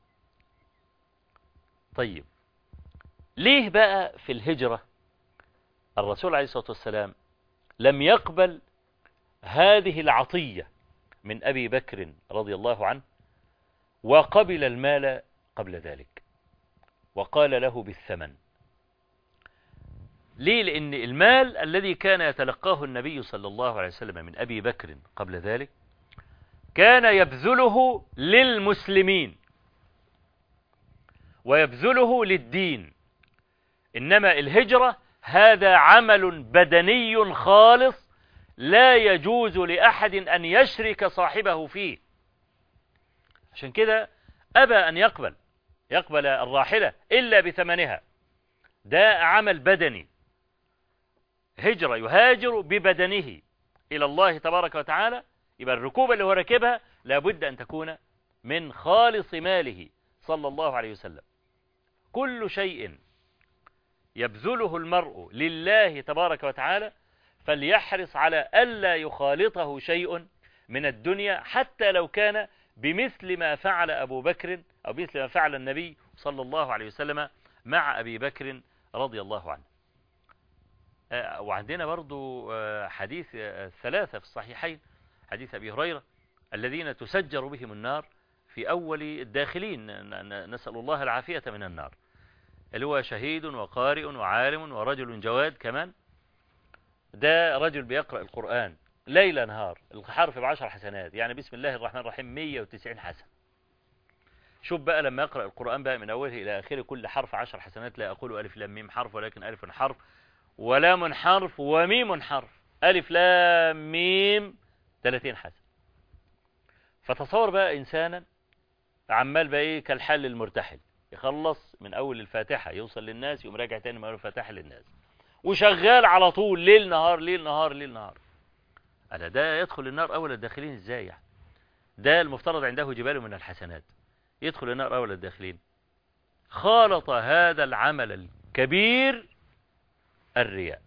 طيب ليه بقى في الهجرة الرسول عليه الصلاة والسلام لم يقبل هذه العطية من أبي بكر رضي الله عنه وقبل المال قبل ذلك وقال له بالثمن؟ ليه؟ لأن المال الذي كان يتلقاه النبي صلى الله عليه وسلم من أبي بكر قبل ذلك كان يبذله للمسلمين ويبذله للدين، إنما الهجرة هذا عمل بدني خالص لا يجوز لأحد أن يشرك صاحبه فيه. عشان كده أبى أن يقبل يقبل الراحلة إلا بثمنها. ده عمل بدني، هجرة يهاجر ببدنه إلى الله تبارك وتعالى، يبقى الركوبة اللي هو راكبها لابد أن تكون من خالص ماله صلى الله عليه وسلم. كل شيء يبذله المرء لله تبارك وتعالى فليحرص على ألا يخالطه شيء من الدنيا حتى لو كان بمثل ما فعل أبو بكر أو مثل ما فعل النبي صلى الله عليه وسلم مع أبي بكر رضي الله عنه. وعندنا برضو حديث الثلاثة في الصحيحين، حديث أبي هريرة الذين تسجر بهم النار في أول الداخلين، نسأل الله العافية من النار، اللي هو شهيد وقارئ وعالم ورجل جواد كمان. ده رجل بيقرأ القرآن ليل نهار، الحرف بعشر حسنات، يعني بسم الله الرحمن الرحيم مية وتسعين حسن. شوف بقى لما يقرأ القرآن بقى من أوله إلى آخره كل حرف عشر حسنات، لا أقول ألف لام ميم حرف ولكن ألف حرف ولام حرف وميم حرف، ألف لام ميم ثلاثين حسن. فتصور بقى إنسانا عمال بقى إيه كالحل المرتحل، يخلص من أول الفاتحة يوصل للناس يقوم راجع تاني من أول الفاتحة للناس، وشغال على طول ليل نهار ليل نهار ليل نهار. أنا ده يدخل النار أول الداخلين إزاي يعني؟ ده المفترض عنده جبال من الحسنات، يدخل النار أول الداخلين. خالط هذا العمل الكبير الرياء.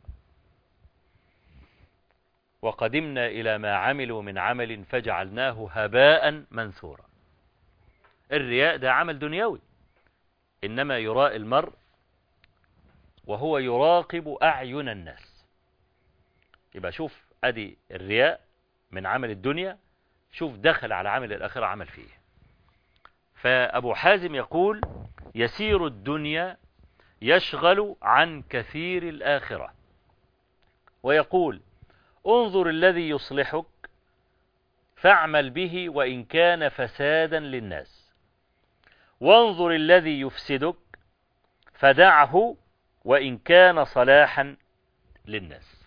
وقدمنا إلى ما عملوا من عمل فجعلناه هباء منثورا. الرياء ده عمل دنيوي، إنما يراء المرء وهو يراقب أعين الناس. يبقى شوف أدي الرياء من عمل الدنيا، شوف دخل على عمل الآخرة عمل فيه. فأبو حازم يقول يسير الدنيا يشغل عن كثير الآخرة، ويقول انظر الذي يصلحك فاعمل به وإن كان فسادا للناس، وانظر الذي يفسدك فدعه وإن كان صلاحا للناس.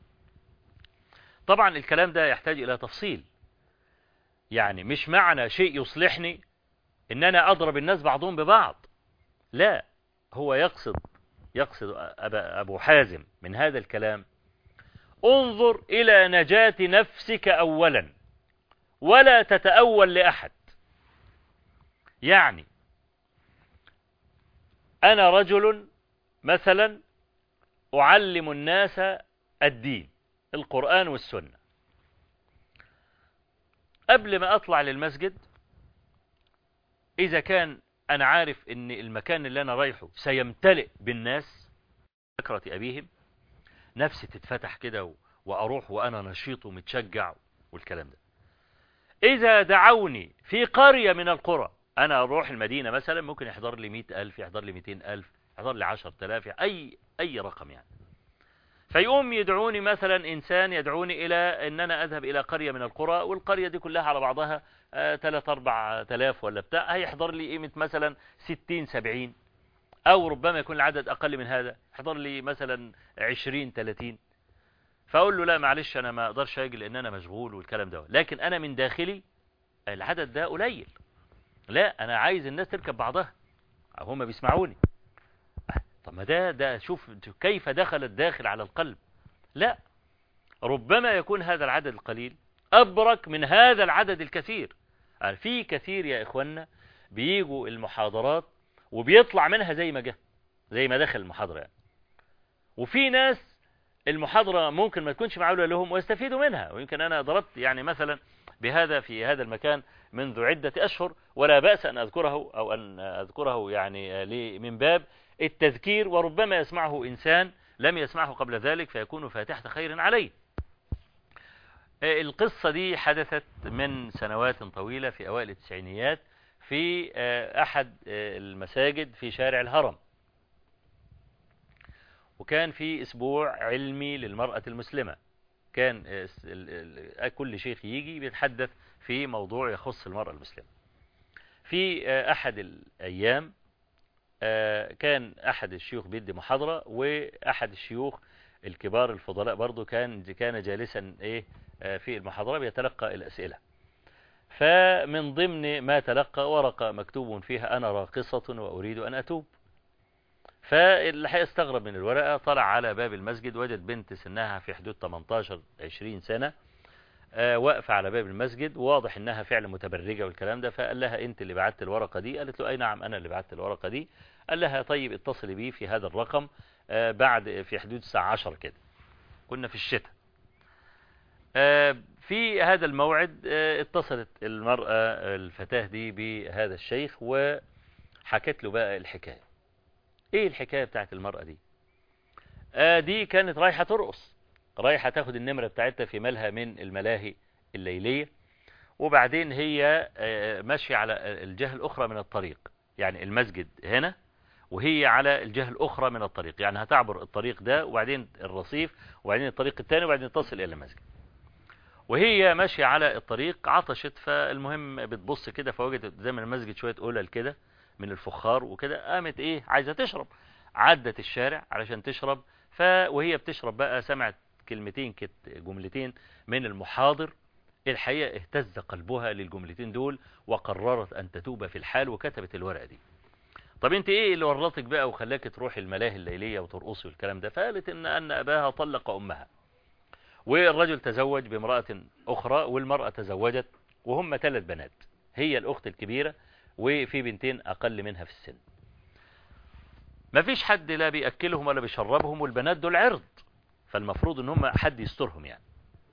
طبعا الكلام ده يحتاج إلى تفصيل، يعني مش معنى شيء يصلحني إن أنا أضرب الناس بعضهم ببعض، لا، هو يقصد يقصد أبو حازم من هذا الكلام انظر إلى نجاة نفسك أولا ولا تتأول لأحد. يعني أنا رجل مثلا أعلم الناس الدين القرآن والسنة، قبل ما أطلع للمسجد إذا كان أنا عارف إن المكان اللي أنا رايحه سيمتلئ بالناس ذكرة أبيهم، نفسي تتفتح كده وأروح وأنا نشيط ومتشجع والكلام ده. إذا دعوني في قرية من القرى، أنا أروح المدينة مثلا ممكن يحضر لي مئة ألف، يحضر لي مئتين ألف، يحضر لي عشرة آلاف، أي أي رقم يعني. فيقوم يدعوني مثلا إنسان يدعوني إلى أن أنا أذهب إلى قرية من القرى، والقرية دي كلها على بعضها ثلاث أربع آلاف ولا بتاع، هيحضر لي قيمة مثلا ستين سبعين، أو ربما يكون العدد أقل من هذا، يحضر لي مثلا عشرين ثلاثين. فأقول له لا معلش أنا ما أقدرش أجي لأن أنا مشغول والكلام ده، لكن أنا من داخلي العدد ده قليل، لا أنا عايز الناس تركب بعضها أو هم بيسمعوني. طب ما ده ده شوف كيف دخل الداخل على القلب. لا، ربما يكون هذا العدد القليل أبرك من هذا العدد الكثير. في كثير يا إخوانا بيجوا المحاضرات وبيطلع منها زي ما جه، زي ما دخل المحاضرة يعني. وفي ناس المحاضرة ممكن ما تكونش معقولة لهم ويستفيدوا منها، ويمكن أنا ضربت يعني مثلا بهذا في هذا المكان منذ عدة أشهر، ولا بأس أن أذكره أو أن أذكره يعني لي من باب التذكير، وربما يسمعه إنسان لم يسمعه قبل ذلك فيكون فاتحة خير عليه. القصة دي حدثت من سنوات طويلة في أوائل التسعينيات في أحد المساجد في شارع الهرم، وكان في أسبوع علمي للمرأة المسلمة. كان كل شيخ يجي بيتحدث في موضوع يخص المرأة المسلمة. في أحد الأيام كان أحد الشيوخ بيدي محاضرة، وأحد الشيوخ الكبار الفضلاء برضو كان كان جالسا إيه في المحاضرة بيتلقى الأسئلة. فمن ضمن ما تلقى ورقة مكتوب فيها أنا راقصة وأريد أن أتوب. فالحقيقة استغرب من الورقة، طلع على باب المسجد وجد بنت سنها في حدود ثمانية عشر عشرين سنة واقفة على باب المسجد، وواضح انها فعلا متبرجة والكلام ده. فقال لها انت اللي بعت الورقة دي؟ قالت له اي نعم انا اللي بعت الورقة دي. قال لها طيب اتصلي بي في هذا الرقم بعد في حدود الساعة عشرة كده، كنا في الشتاء. في هذا الموعد اتصلت المرأة الفتاة دي بهذا الشيخ وحكت له بقى الحكاية. ايه الحكاية بتاعت المرأة دي؟ دي كانت رايحة ترقص، رايحة تاخد النمرة بتاعتها في ملهى من الملاهي الليلية، وبعدين هي ماشية على الجهة الأخرى من الطريق، يعني المسجد هنا وهي على الجهة الأخرى من الطريق، يعني هتعبر الطريق ده وبعدين الرصيف وبعدين الطريق الثاني وبعدين تصل إلى المسجد. وهي ماشية على الطريق عطشت، فالمهم بتبص كده فوجدت قدام المسجد شوية قلل كده من الفخار وكده، قامت ايه عايزة تشرب، عدت الشارع علشان تشرب. ف وهي بتشرب بقى سمعت كلمتين كت جملتين من المحاضر، الحقيقة اهتز قلبها للجملتين دول وقررت أن تتوب في الحال وكتبت الورقة دي. طب انت ايه اللي ورطك بقى وخلاك تروحي الملاهي الليلية وترقصي والكلام ده؟ فقالت ان ان اباها طلق امها، والرجل تزوج بامرأة اخرى، والمرأة تزوجت وهم ثلاث بنات، هي الاخت الكبيرة وفي بنتين اقل منها في السن. مفيش حد لا بيأكلهم ولا بيشربهم، والبنات دول عرض، فالمفروض ان هم حد يسترهم يعني.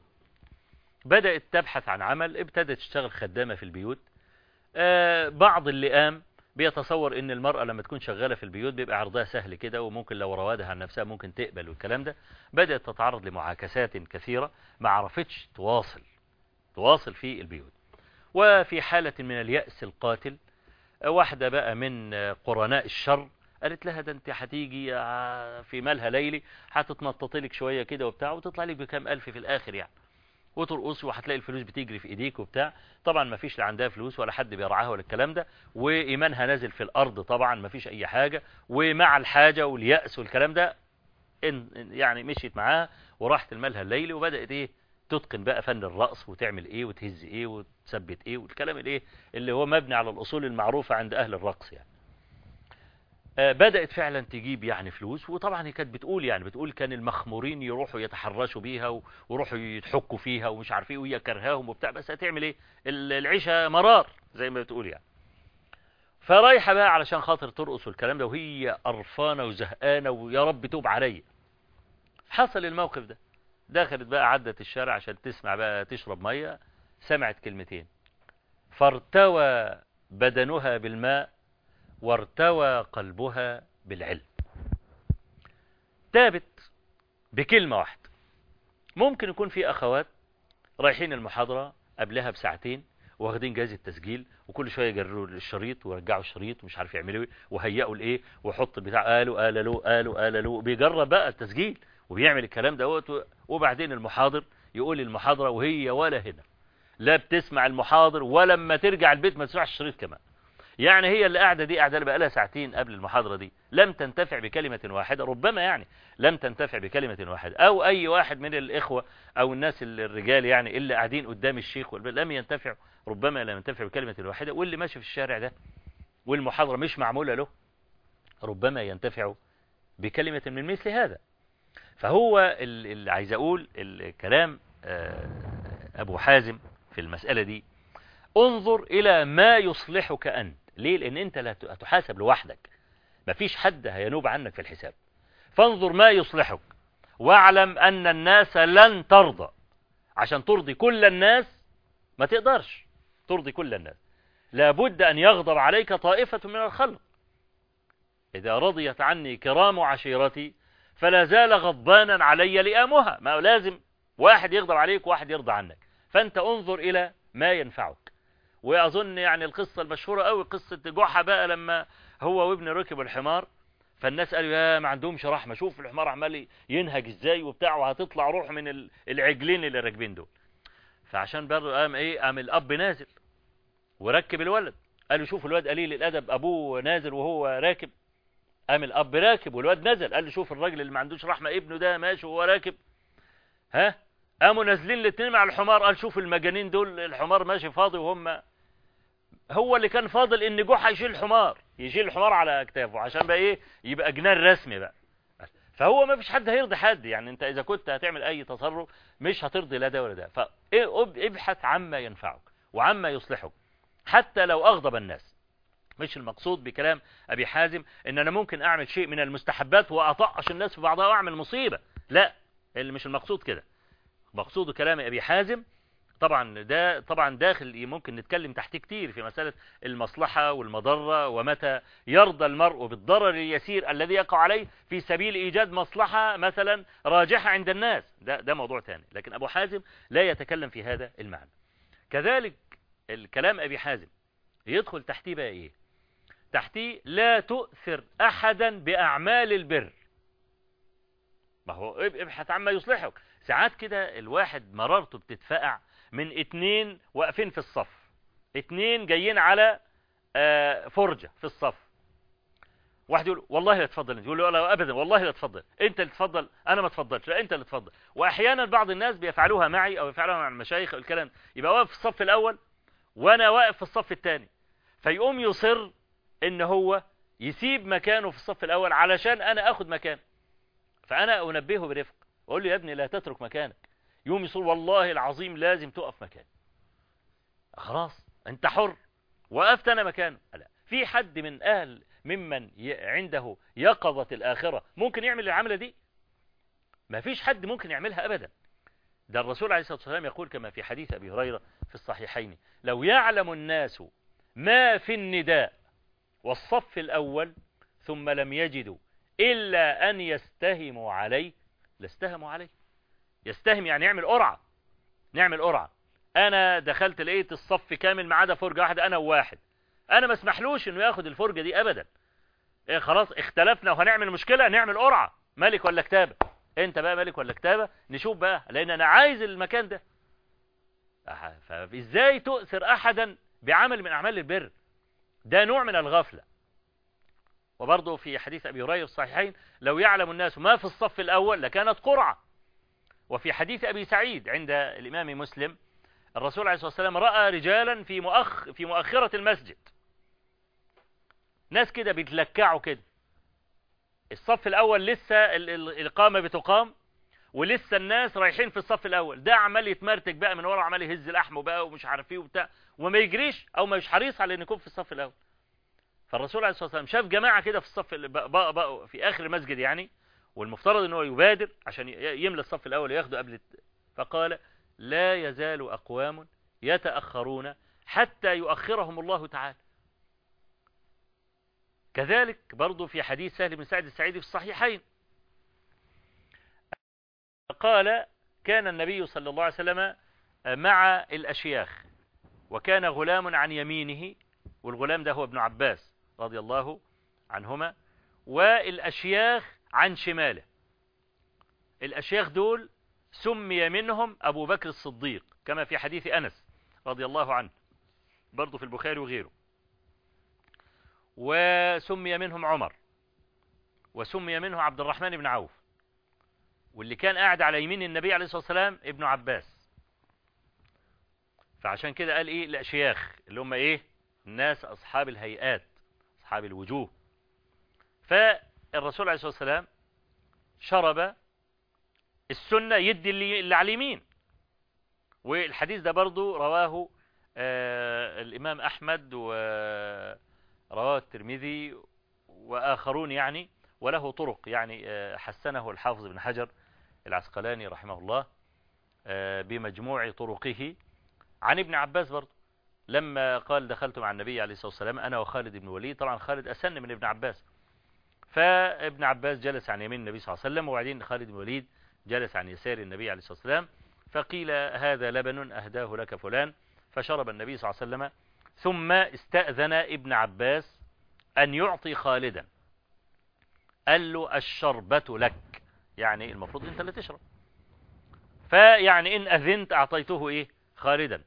بدأت تبحث عن عمل، ابتدت تشتغل خدامة في البيوت. آه بعض اللي قام بيتصور ان المرأة لما تكون شغالة في البيوت بيبقى عرضها سهل كده، وممكن لو روادها عن نفسها ممكن تقبل والكلام ده. بدأت تتعرض لمعاكسات كثيرة، ما عرفتش تواصل تواصل في البيوت. وفي حالة من اليأس القاتل، واحدة بقى من قرناء الشر قالت لها ده انت هتيجي في مالها ليلي هتتنطط لك شوية كده وبتاع وتطلع لك بكام ألف في الآخر يعني، وترقصي وهتلاقي الفلوس بتجري في ايديك وبتاع. طبعا ما فيش لا عندها فلوس ولا حد بيرعاها ولا الكلام ده، وايمانها نازل في الارض طبعا، ما فيش اي حاجة، ومع الحاجة واليأس والكلام ده إن يعني مشيت معاها وراحت المالها الليلي، وبدأت ايه تتقن بقى فن الرقص وتعمل ايه وتهز ايه وتثبت ايه والكلام الايه اللي هو مبني على الاصول المعروفة عند اهل الرقص يعني. بدأت فعلا تجيب يعني فلوس، وطبعا هي كانت بتقول يعني بتقول كان المخمورين يروحوا يتحرشوا بيها ويروحوا يتحكوا فيها ومش عارف ايه، وهي كرهاهم وبتاع، بس هتعمل ايه العيشة مرار زي ما بتقول يعني. فرايحة بقى علشان خاطر ترقص والكلام ده، وهي قرفانة وزهقانة ويا رب توب عليا. حصل الموقف ده، دخلت بقى عدت الشارع عشان تسمع بقى تشرب مية، سمعت كلمتين: فارتوى بدنها بالماء وارتوى قلبها بالعلم. تابت بكلمة واحدة. ممكن يكون في أخوات رايحين المحاضرة قبلها بساعتين واخدين جهاز التسجيل، وكل شويه يجروا الشريط ويرجعوا الشريط ومش عارف يعملوا ايه وهيئوا الايه وحط بتاع قالوا قالوا قالوا قالوا بيجرب بقى التسجيل وبيعمل الكلام دوت. وبعدين المحاضر يقول المحاضره وهي ولا هنا، لا بتسمع المحاضر ولا لما ترجع البيت ما تسمعش الشريط كمان. يعني هي اللي قاعده دي قاعده بقى لها ساعتين قبل المحاضره دي لم تنتفع بكلمه واحده، ربما يعني لم تنتفع بكلمه واحده. او اي واحد من الاخوه او الناس الرجال يعني اللي قاعدين قدام الشيخ لم ينتفع، ربما لم ينتفع بكلمه واحده. واللي ماشي في الشارع ده والمحاضره مش معموله له ربما ينتفع بكلمه من مثل هذا. فهو اللي عايز اقول الكلام ابو حازم في المساله دي: انظر الى ما يصلحك انت. ليه؟ لان انت لا هتحاسب لوحدك، مفيش حد هينوب عنك في الحساب. فانظر ما يصلحك واعلم ان الناس لن ترضى. عشان ترضي كل الناس ما تقدرش ترضي كل الناس، لابد ان يغضب عليك طائفة من الخلق. اذا رضيت عني كرام عشيرتي فلا زال غضبانا علي لئامها. ما لازم واحد يغضب عليك وواحد يرضى عنك. فانت انظر الى ما ينفعك. واظن يعني القصة المشهورة قوي قصة جحا بقى لما هو وابنه ركبوا الحمار، فالناس قالوا يا ما عندهمش رحمة، شوف الحمار عمال ينهج ازاي وبتاع وهتطلع روح من العجلين اللي راكبين دول. فعشان برضه قام ايه قام الاب نازل وركب الولد. قالوا شوف الواد قليل الادب، ابوه نازل وهو راكب. قام الاب راكب والواد نزل. قال له شوف الراجل اللي ما عندوش رحمة ابنه ده ماشي وهو راكب. ها قاموا نازلين الاثنين مع الحمار. قال شوف المجانين دول، الحمار ماشي فاضي وهم. هو اللي كان فاضل ان جحا يشيل الحمار، يشيل الحمار على اكتافه عشان بقى ايه يبقى جنان رسمي بقى. فهو ما فيش حد هيرضي حد. يعني انت اذا كنت هتعمل اي تصرف مش هترضي لا ده ولا ده. فابحث عما ينفعك وعما يصلحك حتى لو اغضب الناس. مش المقصود بكلام ابي حازم ان انا ممكن اعمل شيء من المستحبات واطقش الناس في بعضها واعمل مصيبة، لا، اللي مش المقصود كده. مقصود كلام ابي حازم طبعا ده طبعا داخل ممكن نتكلم تحتيه كتير في مسألة المصلحة والمضرة، ومتى يرضى المرء بالضرر اليسير الذي يقع عليه في سبيل إيجاد مصلحة مثلا راجحة عند الناس. ده ده موضوع ثاني. لكن أبو حازم لا يتكلم في هذا المعنى. كذلك الكلام أبي حازم يدخل تحتيه بقى إيه؟ تحتيه لا تؤثر أحدا بأعمال البر. ما هو ابحث عما يصلحك. ساعات كده الواحد مرارته بتتفقع من اتنين واقفين في الصف، اتنين جايين على فرجة في الصف. واحد يقول والله لا تفضل، يقول له لا ابدا والله لا تفضل، انت اللي تفضل انا ما تفضلش، لا انت اللي تفضل. واحيانا بعض الناس بيفعلوها معي او يفعلوها مع المشايخ الكلام، يبقى واقف في الصف الاول وانا واقف في الصف الثاني، فيقوم يصر ان هو يسيب مكانه في الصف الاول علشان انا اخد مكانه. فانا انبهه برفق اقول له يا ابني لا تترك مكانك. يوم يصير والله العظيم لازم تقف مكانك. خلاص انت حر، وقفت انا مكانه. لا، في حد من اهل ممن عنده يقظة الآخرة ممكن يعمل العملة دي؟ ما فيش حد ممكن يعملها أبدا. ده الرسول عليه الصلاة والسلام يقول كما في حديث أبي هريرة في الصحيحين: لو يعلم الناس ما في النداء والصف الأول ثم لم يجدوا إلا أن يستهموا عليه لاستهموا عليه. يستهم يعني يعمل قرعة. نعمل قرعة، أنا دخلت لقيت الصف كامل ما عدا فرجة واحدة أنا وواحد، أنا ما اسمحلوش إنه ياخد الفرجة دي أبدا. إيه خلاص اختلفنا وهنعمل مشكلة، نعمل قرعة ملك ولا كتابة. أنت بقى ملك ولا كتابة، نشوف بقى، لأن أنا عايز المكان ده. فإزاي تؤثر أحدا بعمل من أعمال البر؟ ده نوع من الغفلة. وبرضه في حديث أبي هريرة الصحيحين: لو يعلم الناس ما في الصف الأول لكانت قرعة. وفي حديث أبي سعيد عند الإمام مسلم: الرسول عليه الصلاة والسلام رأى رجالا في مؤخ في مؤخرة المسجد، ناس كده بيتلكعوا كده، الصف الأول لسه الإقامة بتقام ولسه الناس رايحين في الصف الأول، ده عمال يتمرتك بقى من ورا، عمال يهز لحمه بقى ومش عارف ايه وبتاع، وما يجريش أو ما مش حريص على أن يكون في الصف الأول. فالرسول عليه الصلاة والسلام شاف جماعة كده في الصف بقى بقى في آخر المسجد يعني، والمفترض أنه يبادر عشان يملى الصف الأول وياخده قبل، فقال: لا يزال أقوام يتأخرون حتى يؤخرهم الله تعالى. كذلك برضو في حديث سهل بن سعد السعيدي في الصحيحين قال كان النبي صلى الله عليه وسلم مع الأشياخ، وكان غلام عن يمينه، والغلام ده هو ابن عباس رضي الله عنهما، والأشياخ عن شماله. الأشياخ دول سمي منهم أبو بكر الصديق كما في حديث أنس رضي الله عنه برضو في البخاري وغيره، وسمي منهم عمر، وسمي منه عبد الرحمن بن عوف، واللي كان قاعد على يمين النبي عليه الصلاة والسلام ابن عباس. فعشان كده قال ايه الأشياخ اللي هم ايه الناس أصحاب الهيئات أصحاب الوجوه. فالرسول عليه الصلاة والسلام شرب السنة يدي اللي, اللي على اليمين. والحديث ده برضو رواه آه الإمام أحمد ورواه الترمذي وآخرون يعني، وله طرق يعني آه حسنه الحافظ بن حجر العسقلاني رحمه الله آه بمجموع طرقه عن ابن عباس برضو، لما قال دخلت مع النبي عليه الصلاة والسلام أنا وخالد بن وليد. طبعا خالد أسن من ابن عباس، فابن عباس جلس عن يمين النبي صلى الله عليه وسلم، وبعدين خالد بن وليد جلس عن يسار النبي عليه الصلاة والسلام. فقيل هذا لبن أهداه لك فلان، فشرب النبي صلى الله عليه وسلم، ثم استأذن ابن عباس أن يعطي خالدا، قال له الشربة لك، يعني المفروض أنت اللي تشرب، فيعني إن أذنت أعطيته إيه خالدا.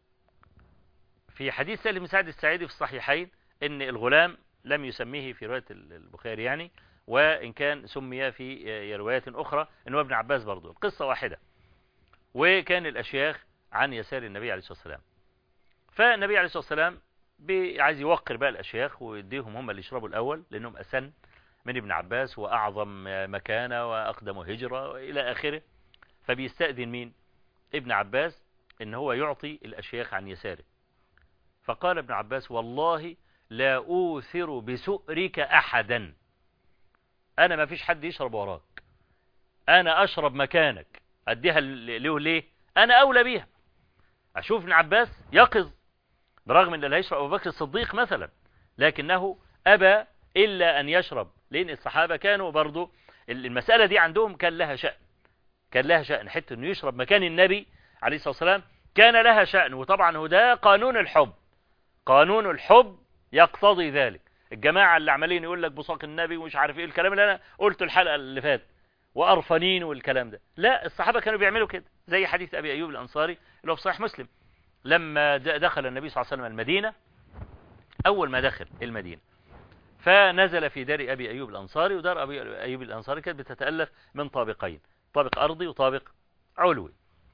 في حديث سهل بن سعد السعيدي في الصحيحين إن الغلام لم يسميه في رواية البخاري يعني، وإن كان سمي في روايات أخرى إنه ابن عباس برضو، القصة واحدة. وكان الأشياخ عن يسار النبي عليه الصلاة والسلام، فالنبي عليه الصلاة والسلام عايز يوقر بقى الأشياخ ويديهم هم اللي يشربوا الأول، لأنهم أسن من ابن عباس وأعظم مكانة وأقدم هجرة وإلى آخره. فبيستأذن مين؟ ابن عباس إن هو يعطي الأشياخ عن يساره. فقال ابن عباس والله لا أوثر بسؤرك أحدا، أنا ما فيش حد يشرب وراك، أنا أشرب مكانك، أديها له ليه؟ أنا أولى بيها. أشوف ابن عباس يقظ برغم أن لا يشرب أبو بكر الصديق مثلا، لكنه أبى إلا أن يشرب، لأن الصحابة كانوا برضو المسألة دي عندهم كان لها شأن، كان لها شأن حتى أنه يشرب مكان النبي عليه الصلاة والسلام كان لها شأن. وطبعا هو ده قانون الحب، قانون الحب يقتضي ذلك. الجماعة اللي عمالين يقول لك بصاق النبي ومش عارف ايه الكلام اللي انا قلته الحلقة اللي فاتت وأرفنين والكلام ده، لا، الصحابة كانوا بيعملوا كده، زي حديث أبي أيوب الأنصاري اللي هو في صحيح مسلم، لما دخل النبي صلى الله عليه وسلم المدينة، أول ما دخل المدينة فنزل في دار أبي أيوب الأنصاري، ودار أبي أيوب الأنصاري كانت بتتألف من طابقين، طابق أرضي وطابق علوي.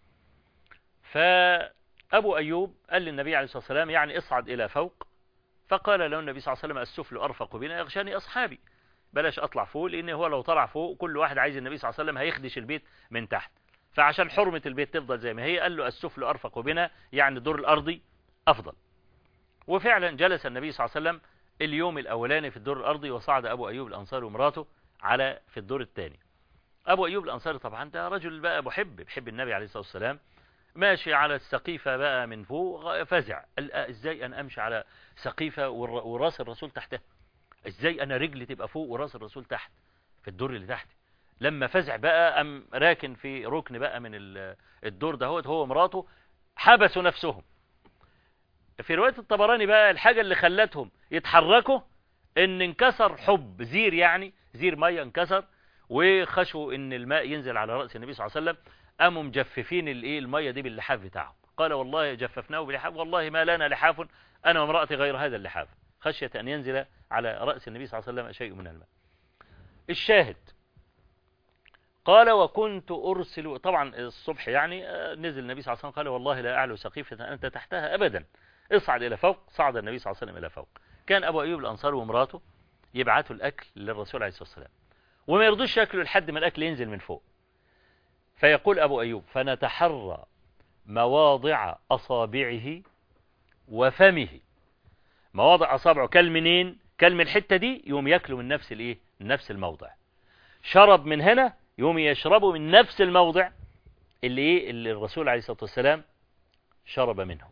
فأبو أيوب قال للنبي عليه الصلاة والسلام يعني اصعد إلى فوق، فقال له النبي صلى الله عليه وسلم السفل أرفق بنا يغشاني أصحابي، بلاش أطلع فوق، لأن هو لو طلع فوق كل واحد عايز النبي صلى الله عليه وسلم هيخدش البيت من تحت، فعشان حرمة البيت تفضل زي ما هي قال له السفل أرفق بنا، يعني الدور الأرضي أفضل. وفعلا جلس النبي صلى الله عليه وسلم اليوم الأولاني في الدور الأرضي، وصعد أبو أيوب الأنصاري ومراته على في الدور الثاني. أبو أيوب الأنصاري طبعا ده رجل بقى محب بيحب النبي عليه الصلاة والسلام، ماشي على السقيفة بقى من فوق، فزع، قال ازاي انا امشي على سقيفة وراس الرسول تحتها، ازاي انا رجلي تبقى فوق وراس الرسول تحت في الدور اللي تحت. لما فزع بقى ام راكن في ركن بقى من الدور ده، هو ومراته حبسوا نفسهم. في رواية الطبراني بقى الحاجة اللي خلتهم يتحركوا ان انكسر حب زير، يعني زير مية انكسر، وخشوا ان الماء ينزل على رأس النبي صلى الله عليه وسلم، قاموا مجففين الايه الميه دي باللحاف بتاعهم. قال والله جففناه بلحاف، والله ما لنا لحاف انا وامرأتي غير هذا اللحاف، خشية ان ينزل على رأس النبي صلى الله عليه وسلم شيء من الماء. الشاهد قال وكنت ارسل، طبعا الصبح يعني نزل النبي صلى الله عليه وسلم قال والله لا اعلو سقيفة انت تحتها ابدا، اصعد الى فوق. صعد النبي صلى الله عليه وسلم الى فوق. كان ابو ايوب الانصاري ومراته يبعثوا الاكل للرسول عليه الصلاة والسلام، وما يرضوش ياكلوا لحد ما الاكل ينزل من فوق. فيقول أبو أيوب فنتحرى مواضع أصابعه وفمه، مواضع أصابعه كالمنين كالم الحتة دي يوم يأكلوا من نفس الإيه من نفس الموضع، شرب من هنا يوم يشربوا من نفس الموضع اللي إيه اللي الرسول عليه الصلاة والسلام شرب منه.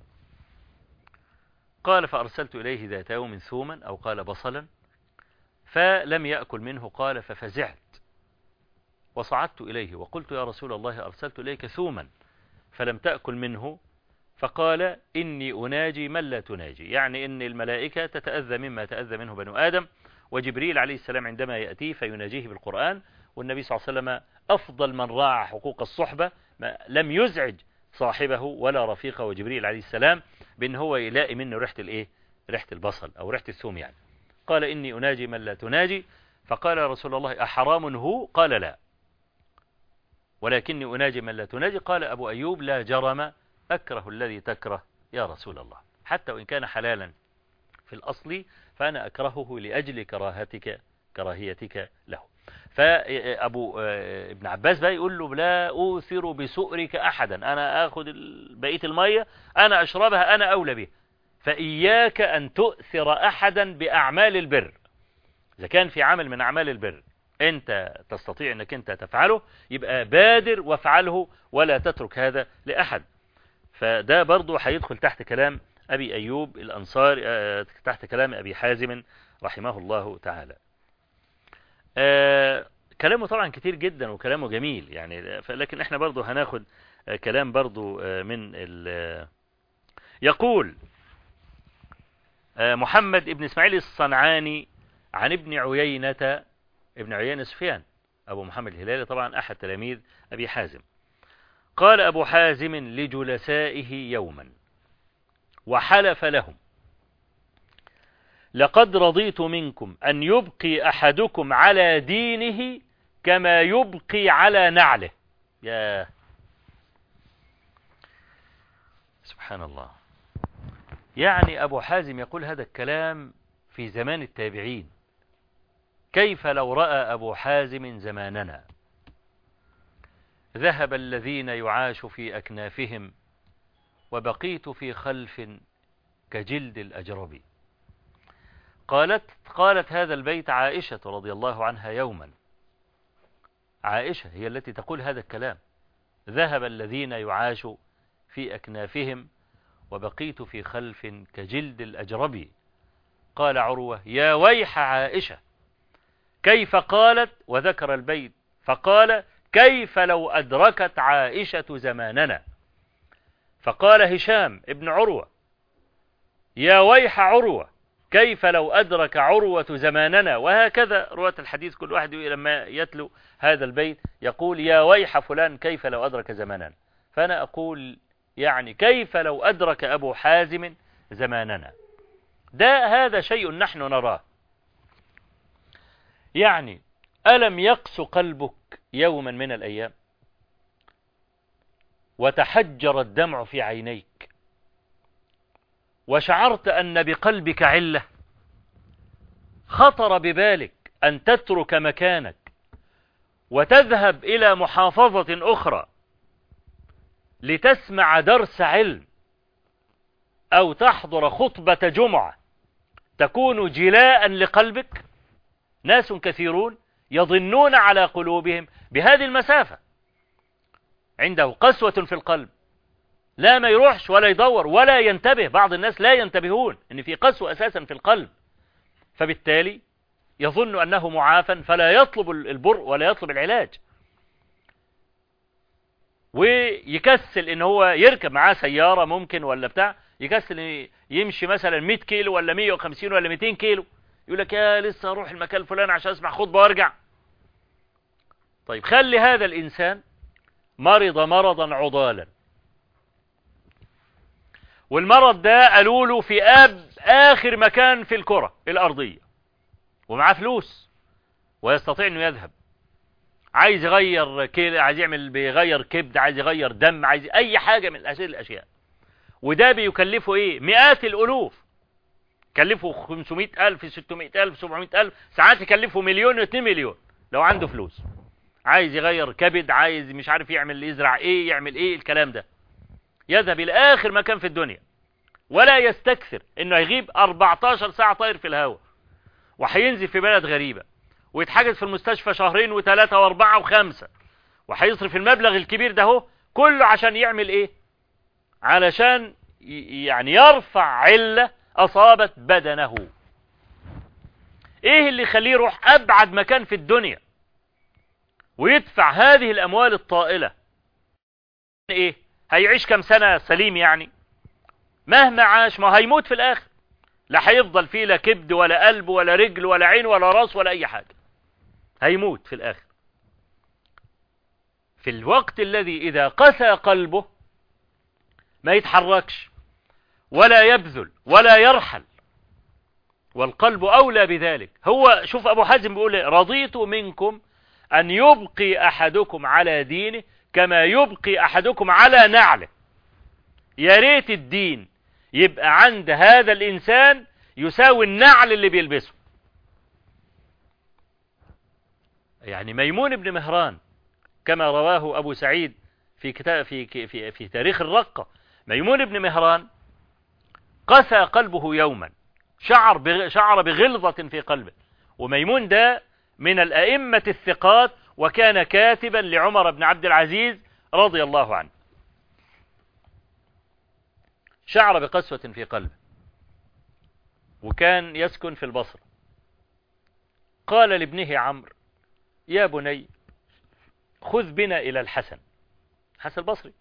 قال فأرسلت إليه ذات يوم ثوما أو قال بصلا فلم يأكل منه. قال ففزعت وصعدت إليه وقلت يا رسول الله أرسلت إليك ثوما فلم تأكل منه. فقال إني أناجي من لا تناجي، يعني إن الملائكة تتأذى مما تأذى منه بنو آدم، وجبريل عليه السلام عندما يأتيه فيناجيه بالقرآن، والنبي صلى الله عليه وسلم أفضل من راعى حقوق الصحبة، ما لم يزعج صاحبه ولا رفيقه وجبريل عليه السلام بأن هو يلاقي منه ريحة الإيه؟ ريحة البصل أو ريحة الثوم يعني. قال إني أناجي من لا تناجي. فقال يا رسول الله أحرام هو؟ قال لا ولكني أناجي من لا تناجي. قال أبو أيوب لا جرم أكره الذي تكره يا رسول الله، حتى وإن كان حلالا في الأصل فأنا أكرهه لأجل كراهتك كراهيتك له. فأبو ابن عباس بقى يقول له لا أوثر بسؤرك أحدا، أنا أخذ بقية المية أنا أشربها أنا أولى بها، فإياك أن تؤثر أحدا بأعمال البر. إذا كان في عمل من أعمال البر أنت تستطيع أنك أنت تفعله يبقى بادر وافعله ولا تترك هذا لأحد. فده برضو هيدخل تحت كلام أبي أيوب الأنصاري، تحت كلام أبي حازم رحمه الله تعالى. آه كلامه طبعا كتير جدا وكلامه جميل يعني، لكن احنا برضو هناخد آه كلام برضو آه من ال يقول آه محمد ابن اسماعيل الصنعاني عن ابن عيينة، ابن عيينة سفيان أبو محمد الهلالي طبعا أحد تلاميذ أبي حازم. قال أبو حازم لجلسائه يوما وحلف لهم لقد رضيت منكم أن يبقي أحدكم على دينه كما يبقي على نعله. يا سبحان الله، يعني أبو حازم يقول هذا الكلام في زمان التابعين، كيف لو رأى أبو حازم زماننا؟ ذهب الذين يعاش في أكنافهم وبقيت في خلف كجلد الأجرب. قالت قالت هذا البيت عائشة رضي الله عنها يوما، عائشة هي التي تقول هذا الكلام، ذهب الذين يعاش في أكنافهم وبقيت في خلف كجلد الأجرب. قال عروة يا ويح عائشة كيف قالت؟ وذكر البيت فقال كيف لو أدركت عائشة زماننا. فقال هشام ابن عروة يا ويح عروة كيف لو أدرك عروة زماننا. وهكذا رواة الحديث كل واحد لما يتلو هذا البيت يقول يا ويح فلان كيف لو أدرك زماننا. فأنا أقول يعني كيف لو أدرك أبو حازم زماننا. ده هذا شيء نحن نراه. يعني ألم يقس قلبك يوما من الأيام وتحجر الدمع في عينيك وشعرت أن بقلبك علة؟ خطر ببالك أن تترك مكانك وتذهب إلى محافظة أخرى لتسمع درس علم أو تحضر خطبة جمعة تكون جلاء لقلبك؟ ناس كثيرون يظنون على قلوبهم بهذه المسافة، عنده قسوة في القلب، لا ما يروحش ولا يدور ولا ينتبه. بعض الناس لا ينتبهون ان في قسوة اساسا في القلب، فبالتالي يظن انه معافى فلا يطلب البر ولا يطلب العلاج، ويكسل ان هو يركب معاه سيارة ممكن ولا بتاع، يكسل يمشي مثلا مئة كيلو ولا مئة وخمسين ولا مئتين كيلو، يقول لك يا لسه اروح المكان الفلاني عشان اسمع خطبة وارجع. طيب خلي هذا الانسان مرض مرضا عضالا، والمرض ده قالوا له في اب اخر مكان في الكرة الارضية، ومعاه فلوس ويستطيع انه يذهب، عايز يغير كيل، عايز يعمل بيغير كبد، عايز يغير دم، عايز اي حاجة من هذه الاشياء، وده بيكلفه ايه؟ مئات الالوف، يكلفه خمسمائة الف ستمائة الف سبعمائة الف، ساعات يكلفه مليون واثنين مليون لو عنده فلوس، عايز يغير كبد، عايز مش عارف يعمل يزرع ايه، يعمل ايه الكلام ده، يذهب الى اخر مكان في الدنيا ولا يستكثر انه يغيب أربعتاشر ساعة طاير في الهواء، وهينزل في بلد غريبة ويتحجز في المستشفى شهرين وثلاثة واربعة وخمسة، وهيصرف المبلغ الكبير ده هو كله عشان يعمل ايه؟ علشان يعني يرفع علة أصابت بدنه. ايه اللي يخليه يروح ابعد مكان في الدنيا ويدفع هذه الاموال الطائلة؟ ايه هيعيش كم سنة سليم يعني؟ مهما عاش ما هيموت في الاخر، لا هيفضل فيه لا كبد ولا قلب ولا رجل ولا عين ولا راس ولا اي حاجة، هيموت في الاخر. في الوقت الذي اذا قسى قلبه ما يتحركش ولا يبذل ولا يرحل، والقلب أولى بذلك. هو شوف أبو حازم بيقول رضيت منكم أن يبقي أحدكم على دينه كما يبقي أحدكم على نعله. يا ريت الدين يبقى عند هذا الإنسان يساوي النعل اللي بيلبسه. يعني ميمون بن مهران كما رواه أبو سعيد في كتاب في في في تاريخ الرقة، ميمون بن مهران قسى قلبه يوما، شعر بغ... شعر بغلظة في قلبه. وميمون ده من الأئمة الثقات، وكان كاتبا لعمر بن عبد العزيز رضي الله عنه. شعر بقسوة في قلبه، وكان يسكن في البصرة. قال لابنه عمرو يا بني خذ بنا إلى الحسن، حسن البصري.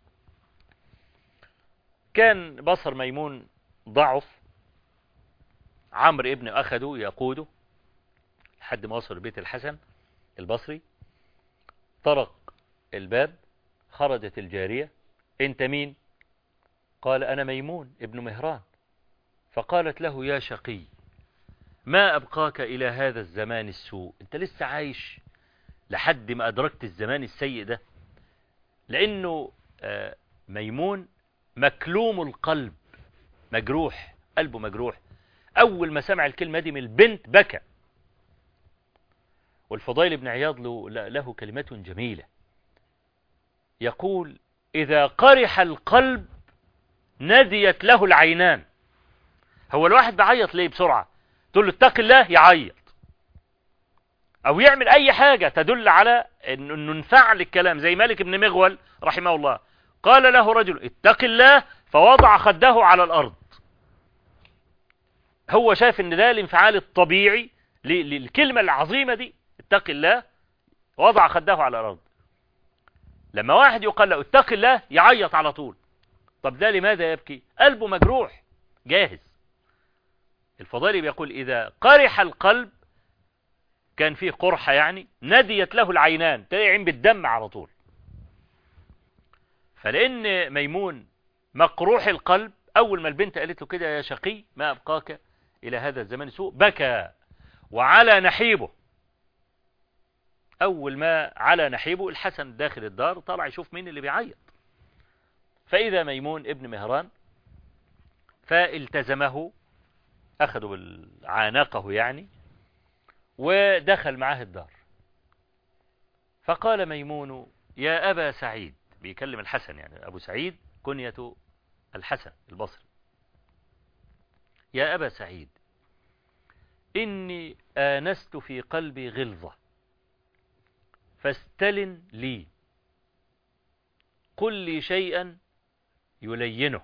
كان بصر ميمون ضعف، عمرو ابن أخده يقوده لحد ما وصل بيت الحسن البصري. طرق الباب، خرجت الجارية انت مين؟ قال أنا ميمون ابن مهران. فقالت له يا شقي ما أبقاك إلى هذا الزمان السوء، انت لسه عايش لحد ما أدركت الزمان السيء ده. لأنه ميمون مكلوم القلب، مجروح، قلبه مجروح. أول ما سمع الكلمة دي من البنت بكى. والفضيل بن عياض له, له كلمة جميلة، يقول إذا قرح القلب نديت له العينان. هو الواحد بعيط ليه بسرعة؟ تقول له اتق الله يعيط، أو يعمل أي حاجة تدل على أنه انفعل الكلام. زي مالك بن مغول رحمه الله، قال له رجل اتق الله فوضع خده على الأرض. هو شايف ان ده الانفعال الطبيعي للكلمة العظيمة دي، اتق الله، وضع خده على الأرض. لما واحد يقال له اتق الله يعيط على طول. طب ده لماذا يبكي؟ قلبه مجروح جاهز. الفضيل بيقول إذا قرح القلب، كان فيه قرحة يعني، نديت له العينان، تلاقي عين بالدم على طول. فلأن ميمون مقروح القلب، أول ما البنت قالت له كده يا شقي ما أبقاك إلى هذا الزمان سوء، بكى وعلى نحيبه. أول ما على نحيبه الحسن داخل الدار طلع يشوف مين اللي بيعيط، فإذا ميمون ابن مهران، فالتزمه، أخذه بالعانقه يعني، ودخل معاه الدار. فقال ميمون يا أبا سعيد، بيكلم الحسن يعني، أبو سعيد كنية الحسن البصري، يا أبا سعيد إني آنست في قلبي غلظة فاستلن لي، قل لي شيئا يلينه،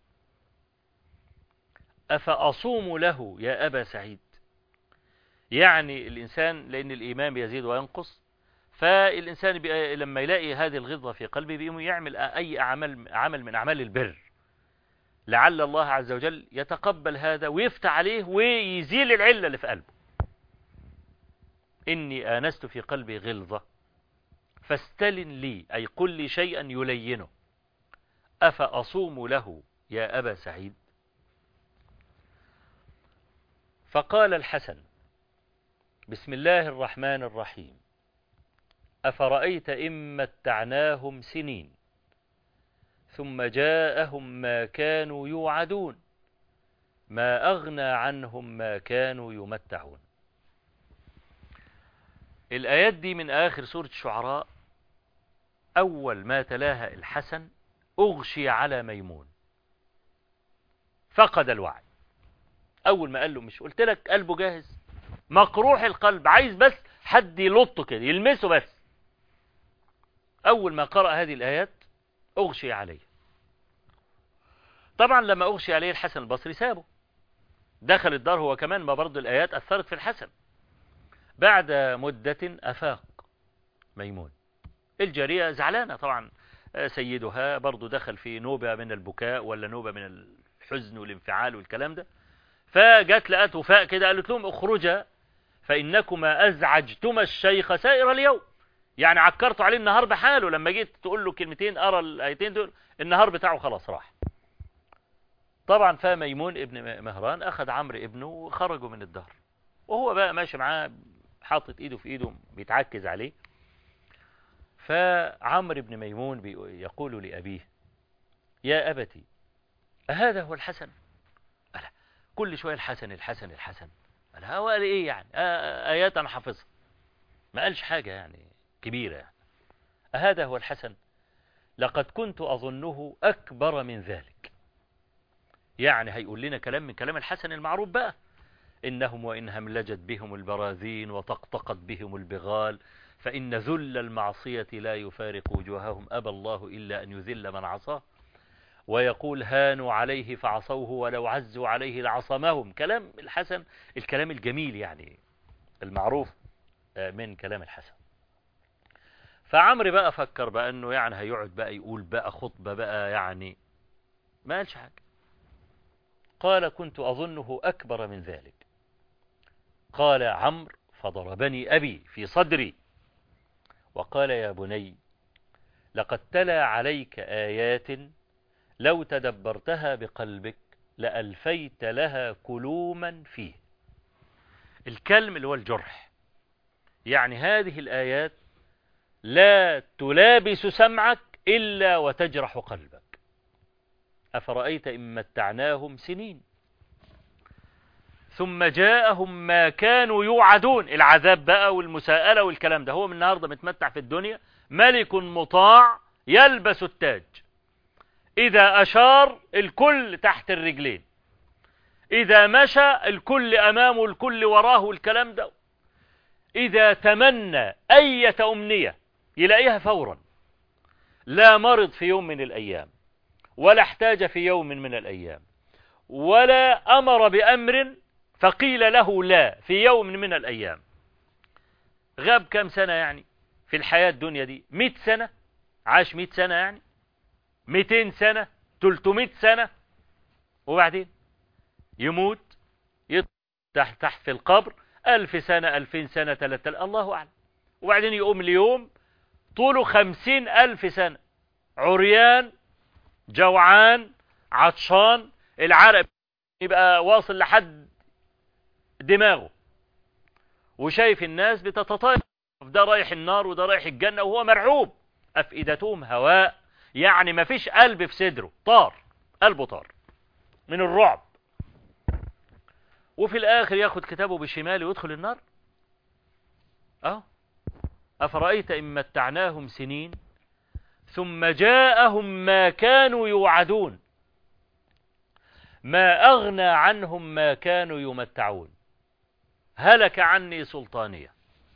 أفأصوم له يا أبا سعيد؟ يعني الإنسان لأن الإيمان يزيد وينقص، فالإنسان لما يلاقي هذه الغلظة في قلبه بيقوم يعمل أي عمل عمل من أعمال البر، لعل الله عز وجل يتقبل هذا ويفتح عليه ويزيل العلة اللي في قلبه. إني آنست في قلبي غلظة فاستلن لي، أي قل لي شيئا يلينه، أفأصوم له يا أبا سعيد؟ فقال الحسن بسم الله الرحمن الرحيم أفرأيت إن متعناهم سنين ثم جاءهم ما كانوا يوعدون ما أغنى عنهم ما كانوا يمتعون. الآيات دي من آخر سورة الشعراء. أول ما تلاها الحسن أغشي على ميمون، فقد الوعي. أول ما قال له مش قلت لك قلبه جاهز، مقروح القلب، عايز بس حد يلطه كده يلمسه بس. أول ما قرأ هذه الآيات أغشي عليه. طبعا لما أغشي عليه الحسن البصري سابه، دخل الدار هو كمان، ما برضو الآيات أثرت في الحسن. بعد مدة أفاق ميمون، الجارية زعلانة طبعا، سيدها برضو دخل في نوبة من البكاء ولا نوبة من الحزن والانفعال والكلام ده، فجت لقت وفاء كده، قالت لهم اخرجا فإنكما أزعجتما الشيخ سائر اليوم، يعني عكرتوا عليه النهار بحاله، لما جيت تقول له كلمتين أرى الآيتين دول النهار بتاعه خلاص راح. طبعا فميمون ابن مهران أخذ عمرو ابنه وخرجوا من الدار، وهو بقى ماشي معاه حاطط ايده في ايده بيتعكز عليه. فعمرو بن ميمون يقول لأبيه: يا أبتي أهذا هو الحسن؟ ألا كل شوية الحسن الحسن الحسن، ألا هو قال إيه يعني؟ آيات أنا حافظها، ما قالش حاجة يعني كبيرة يعني. أهذا هو الحسن؟ لقد كنت أظنه أكبر من ذلك. يعني هيقول لنا كلام من كلام الحسن المعروف بقى: إنهم وإن هملجت بهم البراذين وطقطقت بهم البغال فإن ذل المعصية لا يفارق وجوههم أبى الله إلا أن يذل من عصاه. ويقول: هانوا عليه فعصوه ولو عزوا عليه لعصمهم. كلام الحسن، الكلام الجميل يعني المعروف من كلام الحسن. فعمرو بقى فكر بقى أنه يعني هيقعد بقى يقول بقى خطبة بقى، يعني ما قالش حاجة. قال: كنت أظنه أكبر من ذلك. قال عمرو: فضربني أبي في صدري وقال: يا بني لقد تلا عليك آيات لو تدبرتها بقلبك لألفيت لها كلوما فيه. الكلم اللي هو الجرح، يعني هذه الآيات لا تلابس سمعك إلا وتجرح قلبك. أفرأيت إن متعناهم سنين ثم جاءهم ما كانوا يوعدون، العذاب بقى والمساءلة والكلام ده. هو من النهاردة متمتع في الدنيا ملك مطاع يلبس التاج، إذا أشار الكل تحت الرجلين، إذا مشى الكل أمامه الكل وراه والكلام ده، إذا تمنى أي أمنية يلاقيها فورا، لا مرض في يوم من الأيام ولا احتاج في يوم من الأيام ولا أمر بأمر فقيل له لا في يوم من الأيام. غاب كم سنة يعني في الحياة الدنيا دي؟ مئة سنة، عاش مئة سنة يعني، مئتين سنة، تلتمئة سنة، وبعدين يموت يطلع تحت في القبر ألف سنة، ألفين سنة، ثلاثة آلاف، الله أعلم. وبعدين يقوم اليوم طوله خمسين ألف سنة، عريان جوعان عطشان، العرق يبقى واصل لحد دماغه، وشايف الناس بتتطاير، ده رايح النار وده رايح الجنة وهو مرعوب، أفئدتهم هواء، يعني ما فيش قلب في صدره، طار قلبه، طار من الرعب. وفي الآخر ياخد كتابه بشماله ويدخل النار. أه أفرأيت إن متعناهم سنين ثم جاءهم ما كانوا يوعدون ما أغنى عنهم ما كانوا يمتعون هلك عني سلطانية.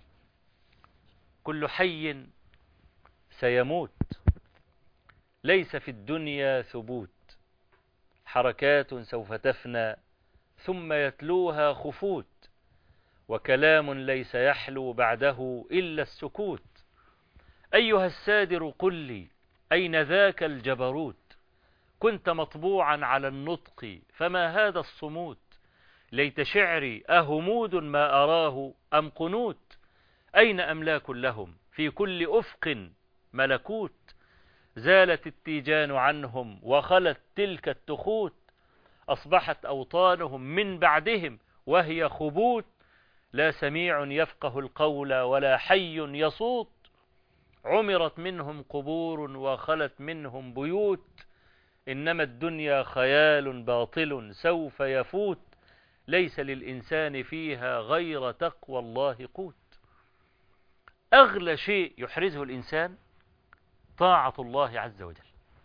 كل حي سيموت، ليس في الدنيا ثبوت، حركات سوف تفنى ثم يتلوها خفوت، وكلام ليس يحلو بعده إلا السكوت. أيها السادر قل لي أين ذاك الجبروت؟ كنت مطبوعا على النطق فما هذا الصموت؟ ليت شعري أهمود ما أراه أم قنوت؟ أين أملاك لهم في كل أفق ملكوت؟ زالت التيجان عنهم وخلت تلك التخوت، أصبحت أوطانهم من بعدهم وهي خبوت، لا سميع يفقه القول ولا حي يصوت، عمرت منهم قبور وخلت منهم بيوت، إنما الدنيا خيال باطل سوف يفوت، ليس للإنسان فيها غير تقوى الله قوت. أغلى شيء يحرزه الإنسان طاعة الله عز وجل.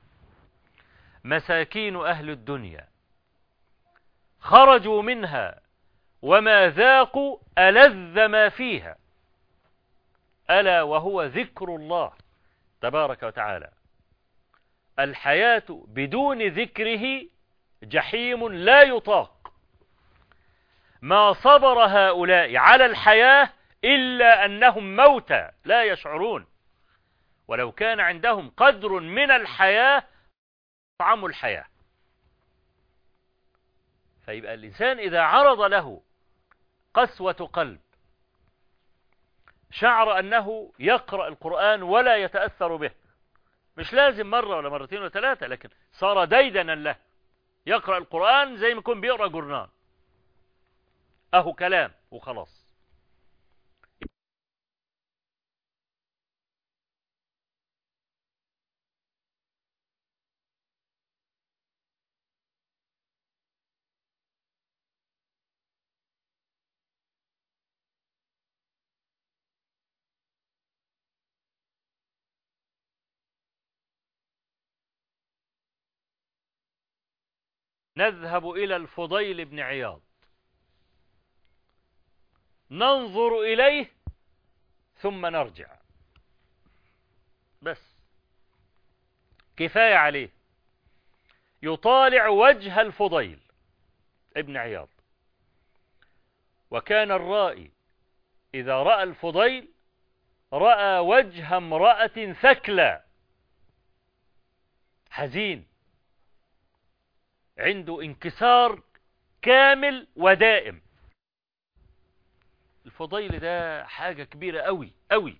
مساكين أهل الدنيا خرجوا منها وما ذاقوا ألذ ما فيها، ألا وهو ذكر الله تبارك وتعالى. الحياة بدون ذكره جحيم لا يطاق. ما صبر هؤلاء على الحياة إلا أنهم موتى لا يشعرون، ولو كان عندهم قدر من الحياة طعموا الحياة. فيبقى الإنسان إذا عرض له قسوة قلب، شعر أنه يقرأ القرآن ولا يتأثر به، مش لازم مرة ولا مرتين ولا ثلاثة، لكن صار ديدنا له، يقرأ القرآن زي ما يكون بيقرأ جورنال، أهو كلام وخلاص. نذهب إلى الفضيل بن عياض، ننظر إليه ثم نرجع، بس كفاية عليه. يطالع وجه الفضيل ابن عياض، وكان الرائي إذا رأى الفضيل رأى وجه امرأة ثكلى حزين، عنده انكسار كامل ودائم. الفضيل ده حاجة كبيرة أوي أوي،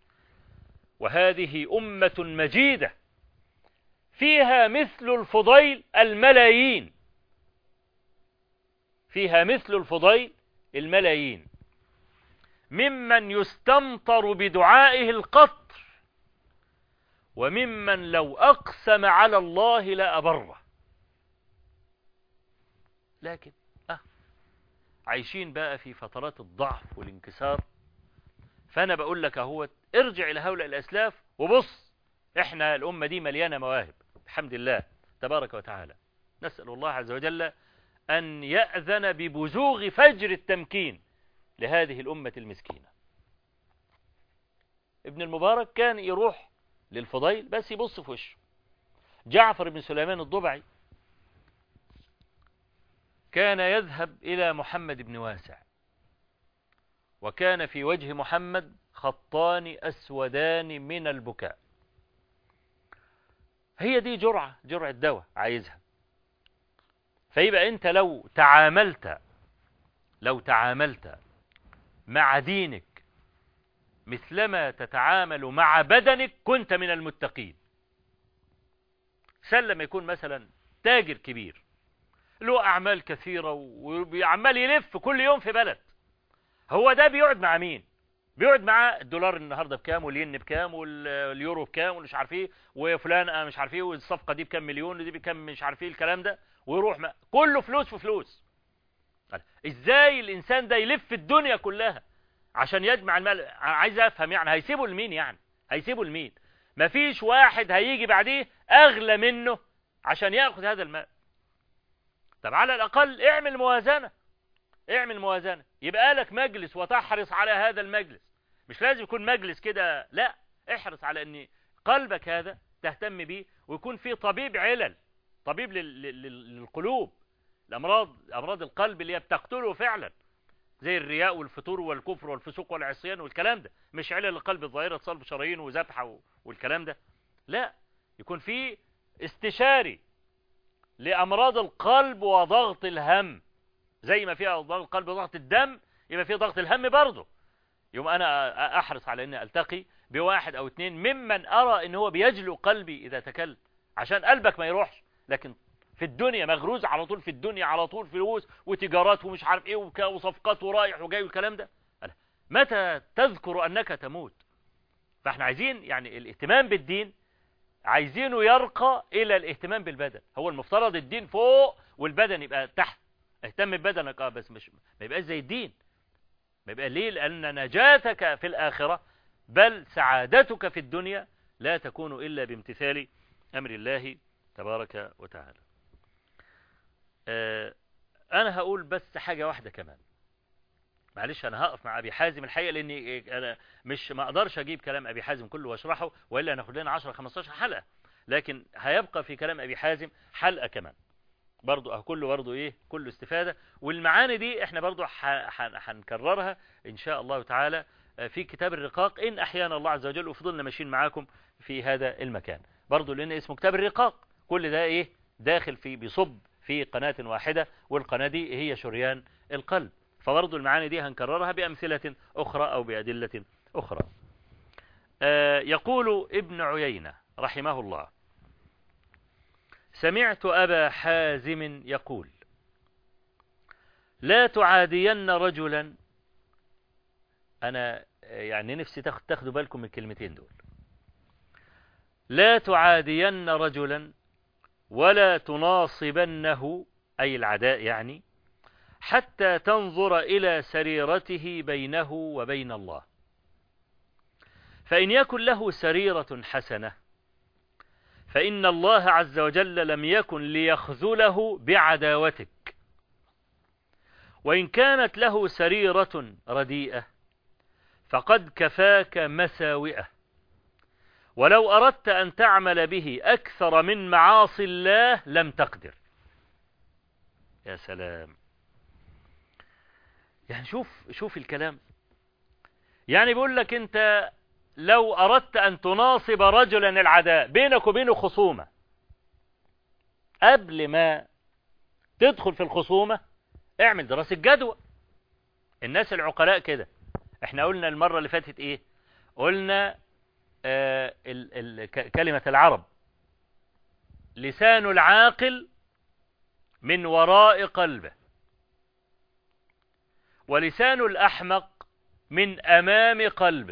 وهذه أمة مجيدة فيها مثل الفضيل الملايين، فيها مثل الفضيل الملايين، ممن يستمطر بدعائه القطر، وممن لو أقسم على الله لأبره. لكن أه عايشين بقى في فترات الضعف والانكسار. فأنا بقول لك اهوت ارجع إلى هؤلاء الأسلاف وبص، احنا الأمة دي مليانة مواهب الحمد لله تبارك وتعالى. نسأل الله عز وجل أن يأذن ببزوغ فجر التمكين لهذه الأمة المسكينة. ابن المبارك كان يروح للفضيل بس يبص في وشه. جعفر بن سليمان الضبعي كان يذهب إلى محمد بن واسع، وكان في وجه محمد خطان أسودان من البكاء. هي دي جرعة جرعة دواء عايزها. فيبقى أنت لو تعاملت لو تعاملت مع دينك مثلما تتعامل مع بدنك كنت من المتقين. سلم يكون مثلا تاجر كبير له أعمال كثيرة وعمال يلف كل يوم في بلد، هو ده بيقعد مع مين؟ بيقعد مع الدولار النهارده بكام، والين بكام، واليورو بكام، ومش عارف ايه، وفلان مش عارف ايه، والصفقه دي بكام مليون، ودي بكام مش عارف ايه الكلام ده، ويروح ما. كله فلوس في فلوس. ازاي الانسان ده يلف الدنيا كلها عشان يجمع المال؟ عايز افهم يعني هيسيبه لمين؟ يعني هيسيبه لمين؟ مفيش واحد هيجي بعديه اغلى منه عشان ياخذ هذا المال. طب على الاقل اعمل موازنه، اعمل موازنة، يبقى لك مجلس وتحرص على هذا المجلس. مش لازم يكون مجلس كده، لا، احرص على ان قلبك هذا تهتم به، ويكون فيه طبيب علل، طبيب للقلوب، الامراض امراض القلب اللي هي بتقتله فعلا، زي الرياء والفتور والكفر والفسوق والعصيان والكلام ده. مش علل القلب الظاهرة صلب شرايين وذبحة والكلام ده، لا، يكون فيه استشاري لامراض القلب وضغط الهم. زي ما فيها ضغط القلب وضغط الدم يبقى فيه ضغط الهم برضه. يوم انا احرص على اني التقي بواحد او اتنين ممن ارى ان هو بيجلو قلبي اذا تكلم، عشان قلبك ما يروحش. لكن في الدنيا مغروز على طول، في الدنيا على طول فلوس وتجارات ومش عارف ايه وصفقات ورايح وجاي والكلام ده، متى تذكر انك تموت؟ فاحنا عايزين يعني الاهتمام بالدين عايزينه يرقى الى الاهتمام بالبدن. هو المفترض الدين فوق والبدن يبقى تحت. اهتم ببدنك اه بس مش ما يبقاش زي الدين. ما يبقى ليه؟ لأن نجاتك في الآخرة بل سعادتك في الدنيا لا تكون إلا بامتثال أمر الله تبارك وتعالى. آه أنا هقول بس حاجة واحدة كمان، معلش أنا هقف مع أبي حازم الحقيقة، لأني أنا مش ما أقدرش أجيب كلام أبي حازم كله وأشرحه، وإلا ناخد لنا عشرة خمستاشر حلقة، لكن هيبقى في كلام أبي حازم حلقة كمان. برضو اه كله برضو ايه كله استفادة. والمعاني دي احنا برضو هنكررها ان شاء الله تعالى في كتاب الرقاق ان احيانا الله عز وجل، وفضلنا ماشيين معاكم في هذا المكان برضو، لان اسمه كتاب الرقاق. كل ده ايه داخل في بيصب في قناة واحدة، والقناة دي هي شريان القلب. فبرضو المعاني دي هنكررها بأمثلة أخرى أو بأدلة أخرى. آه يقول ابن عيينة رحمه الله: سمعت أبا حازم يقول: لا تعادين رجلا. أنا يعني نفسي تاخدوا بالكم من الكلمتين دول. لا تعادين رجلا ولا تناصبنه، أي العداء يعني، حتى تنظر إلى سريرته بينه وبين الله، فإن يكن له سريرة حسنة فإن الله عز وجل لم يكن ليخذله بعداوتك، وإن كانت له سريرة رديئة فقد كفاك مساوئه، ولو أردت أن تعمل به أكثر من معاصي الله لم تقدر. يا سلام، يعني شوف شوف الكلام. يعني بيقول لك أنت لو أردت أن تناصب رجلا العداء، بينك وبينه خصومة، قبل ما تدخل في الخصومة اعمل دراسة جدوى. الناس العقلاء كده. احنا قلنا المرة اللي فاتت ايه؟ قلنا آه ال ال كلمة العرب: لسان العاقل من وراء قلبه، ولسان الأحمق من أمام قلبه.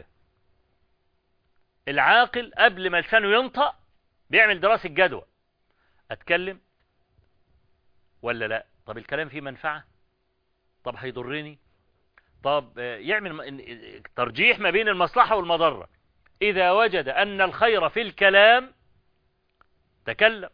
العاقل قبل ما لسانه ينطق بيعمل دراسة جدوى، أتكلم ولا لا؟ طب الكلام فيه منفعة؟ طب هيضرني؟ طب يعمل ترجيح ما بين المصلحة والمضرة. إذا وجد أن الخير في الكلام تكلم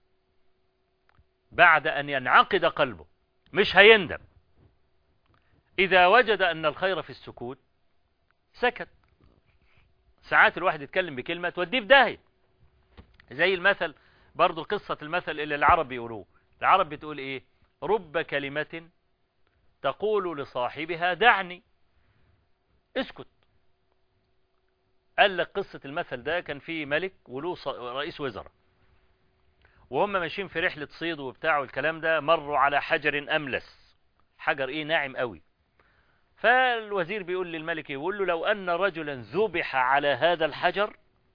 بعد أن ينعقد قلبه، مش هيندم. إذا وجد أن الخير في السكوت سكت. ساعات الواحد يتكلم بكلمة توديه في داهية، زي المثل برضو، قصة المثل اللي العرب بيقولوه. العرب بتقول إيه؟ رب كلمة تقول لصاحبها دعني، اسكت. قال لك قصة المثل ده كان فيه ملك وله رئيس وزراء، وهم ماشيين في رحلة صيد وبتاع والكلام ده، مروا على حجر أملس، حجر إيه ناعم قوي. فالوزير بيقول للملك، يقول له: لو أن رجلا ذبح على هذا الحجر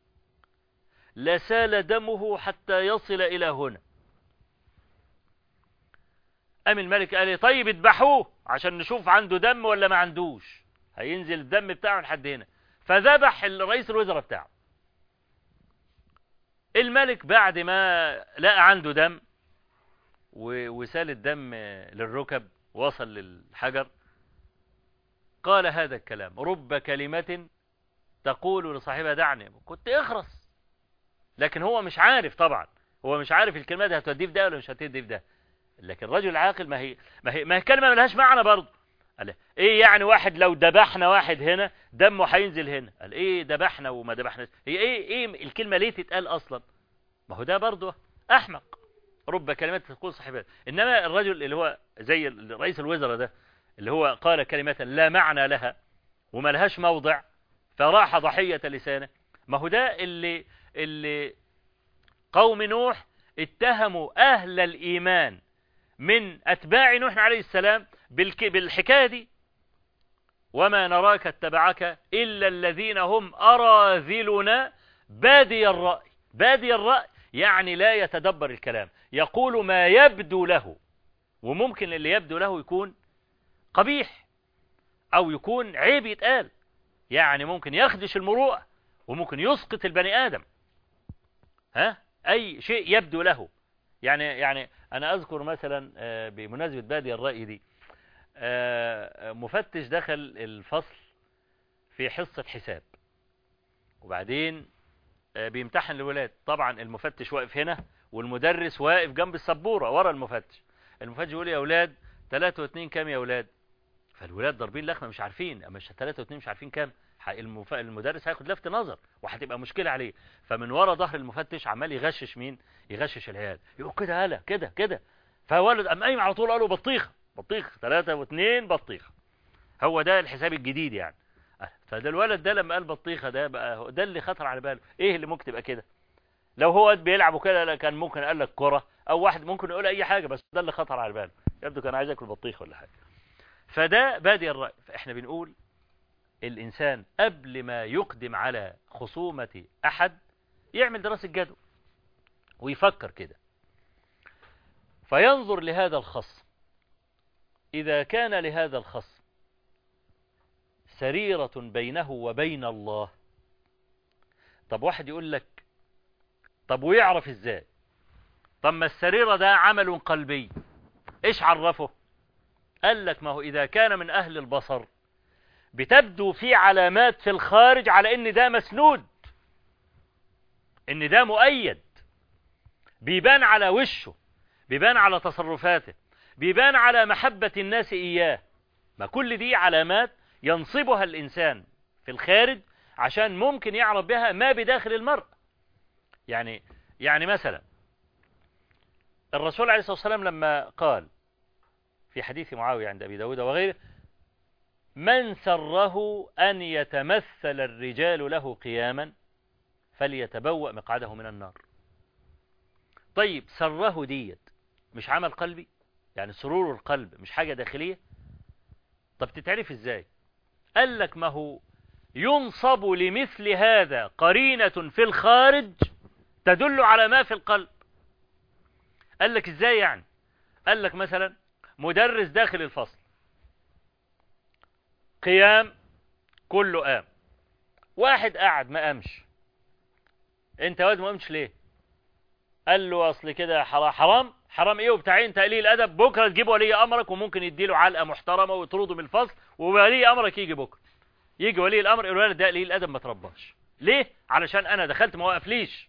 لسال دمه حتى يصل إلى هنا. قام الملك قال: طيب اذبحوه عشان نشوف عنده دم ولا ما عندوش، هينزل الدم بتاعه لحد هنا. فذبح الرئيس الوزراء بتاعه. الملك بعد ما لقى عنده دم وسال الدم للركب وصل للحجر، قال هذا الكلام: رب كلمة تقول لصاحبها دعني. كنت اخرس. لكن هو مش عارف، طبعا هو مش عارف الكلمة دي هتوديه في ده ولا مش هتوديه في ده. لكن الرجل العاقل ما هي ما هي ما هي كلمة ملهاش معنى برضه. قال ايه يعني واحد لو ذبحنا واحد هنا دمه هينزل هنا؟ قال ايه ذبحنا وما ذبحناش؟ هي ايه ايه الكلمة ليه تتقال اصلا؟ ما هو ده برضه احمق. رب كلمات تقول صاحبها. انما الرجل اللي هو زي رئيس الوزراء ده، اللي هو قال كلمة لا معنى لها وما لهاش موضع فراح ضحية لسانه، ما هو ده اللي اللي قوم نوح اتهموا اهل الايمان من اتباع نوح عليه السلام بالحكاية دي: وما نراك اتبعك الا الذين هم اراذلنا بادي الرأي. بادي الرأي يعني لا يتدبر الكلام، يقول ما يبدو له، وممكن اللي يبدو له يكون قبيح او يكون عيب يتقال، يعني ممكن يخدش المروءة وممكن يسقط البني آدم. ها اي شيء يبدو له. يعني يعني انا اذكر مثلا بمناسبة بادي الرأي دي، مفتش دخل الفصل في حصة حساب، وبعدين بيمتحن الولاد. طبعا المفتش واقف هنا والمدرس واقف جنب السبورة ورا المفتش. المفتش يقول: يا اولاد ثلاثة واثنين كام يا اولاد؟ فالولاد ضاربين لخمة مش عارفين، مش ثلاثة واثنين مش عارفين كام. المف... المدرس هياخد لفت نظر وهتبقى مشكلة عليه. فمن ورا ظهر المفتش عمال يغشش مين؟ يغشش العيال، يقول كده هلا كده كده. فولد أم قايم على طول قالوا بطيخة بطيخ ثلاثة واثنين بطيخة. هو ده الحساب الجديد يعني. فده الولد ده لما قال بطيخة ده بقى ده اللي خطر على باله. ايه اللي ممكن تبقى كده؟ لو هو بيلعبوا كده كان ممكن قال لك كرة او واحد ممكن يقول اي حاجة، بس ده اللي خطر على باله. يبدو كان عايز ياكل بطيخة ولا حاجة. فده بادئ الرأي. فاحنا بنقول الانسان قبل ما يقدم على خصومة احد يعمل دراسة جدوى ويفكر كده، فينظر لهذا الخصم. إذا كان لهذا الخصم سريرة بينه وبين الله، طب واحد يقول لك طب ويعرف ازاي؟ طب ما السريرة ده عمل قلبي، ايش عرفه؟ قال لك ما هو إذا كان من أهل البصر بتبدو في علامات في الخارج على ان ده مسنود، ان ده مؤيد، بيبان على وشه، بيبان على تصرفاته، بيبان على محبة الناس إياه. ما كل دي علامات ينصبها الإنسان في الخارج عشان ممكن يعرف بها ما بداخل المرء. يعني يعني مثلا الرسول عليه الصلاة والسلام لما قال في حديث معاوية عند أبي داود وغيره: من سره أن يتمثل الرجال له قياما فليتبوأ مقعده من النار. طيب سره ديت مش عمل قلبي؟ يعني سرور القلب مش حاجة داخلية؟ طب تتعرف ازاي؟ قال لك ما هو ينصب لمثل هذا قرينة في الخارج تدل على ما في القلب. قال لك ازاي يعني؟ قال لك مثلا مدرس داخل الفصل، قيام كله قام، واحد قاعد ما قامش. انت واد ما قامش ليه؟ قال له اصل كده حرام. حرام ايه وبتاعين تقليل الادب؟ بكره تجيب ولي امرك وممكن يديله علقه محترمه ويطرده من الفصل، وولي امرك يجي بكره. يجي ولي الامر الولد ده قليل الادب ما ترباش. ليه؟ علشان انا دخلت ما وقفليش.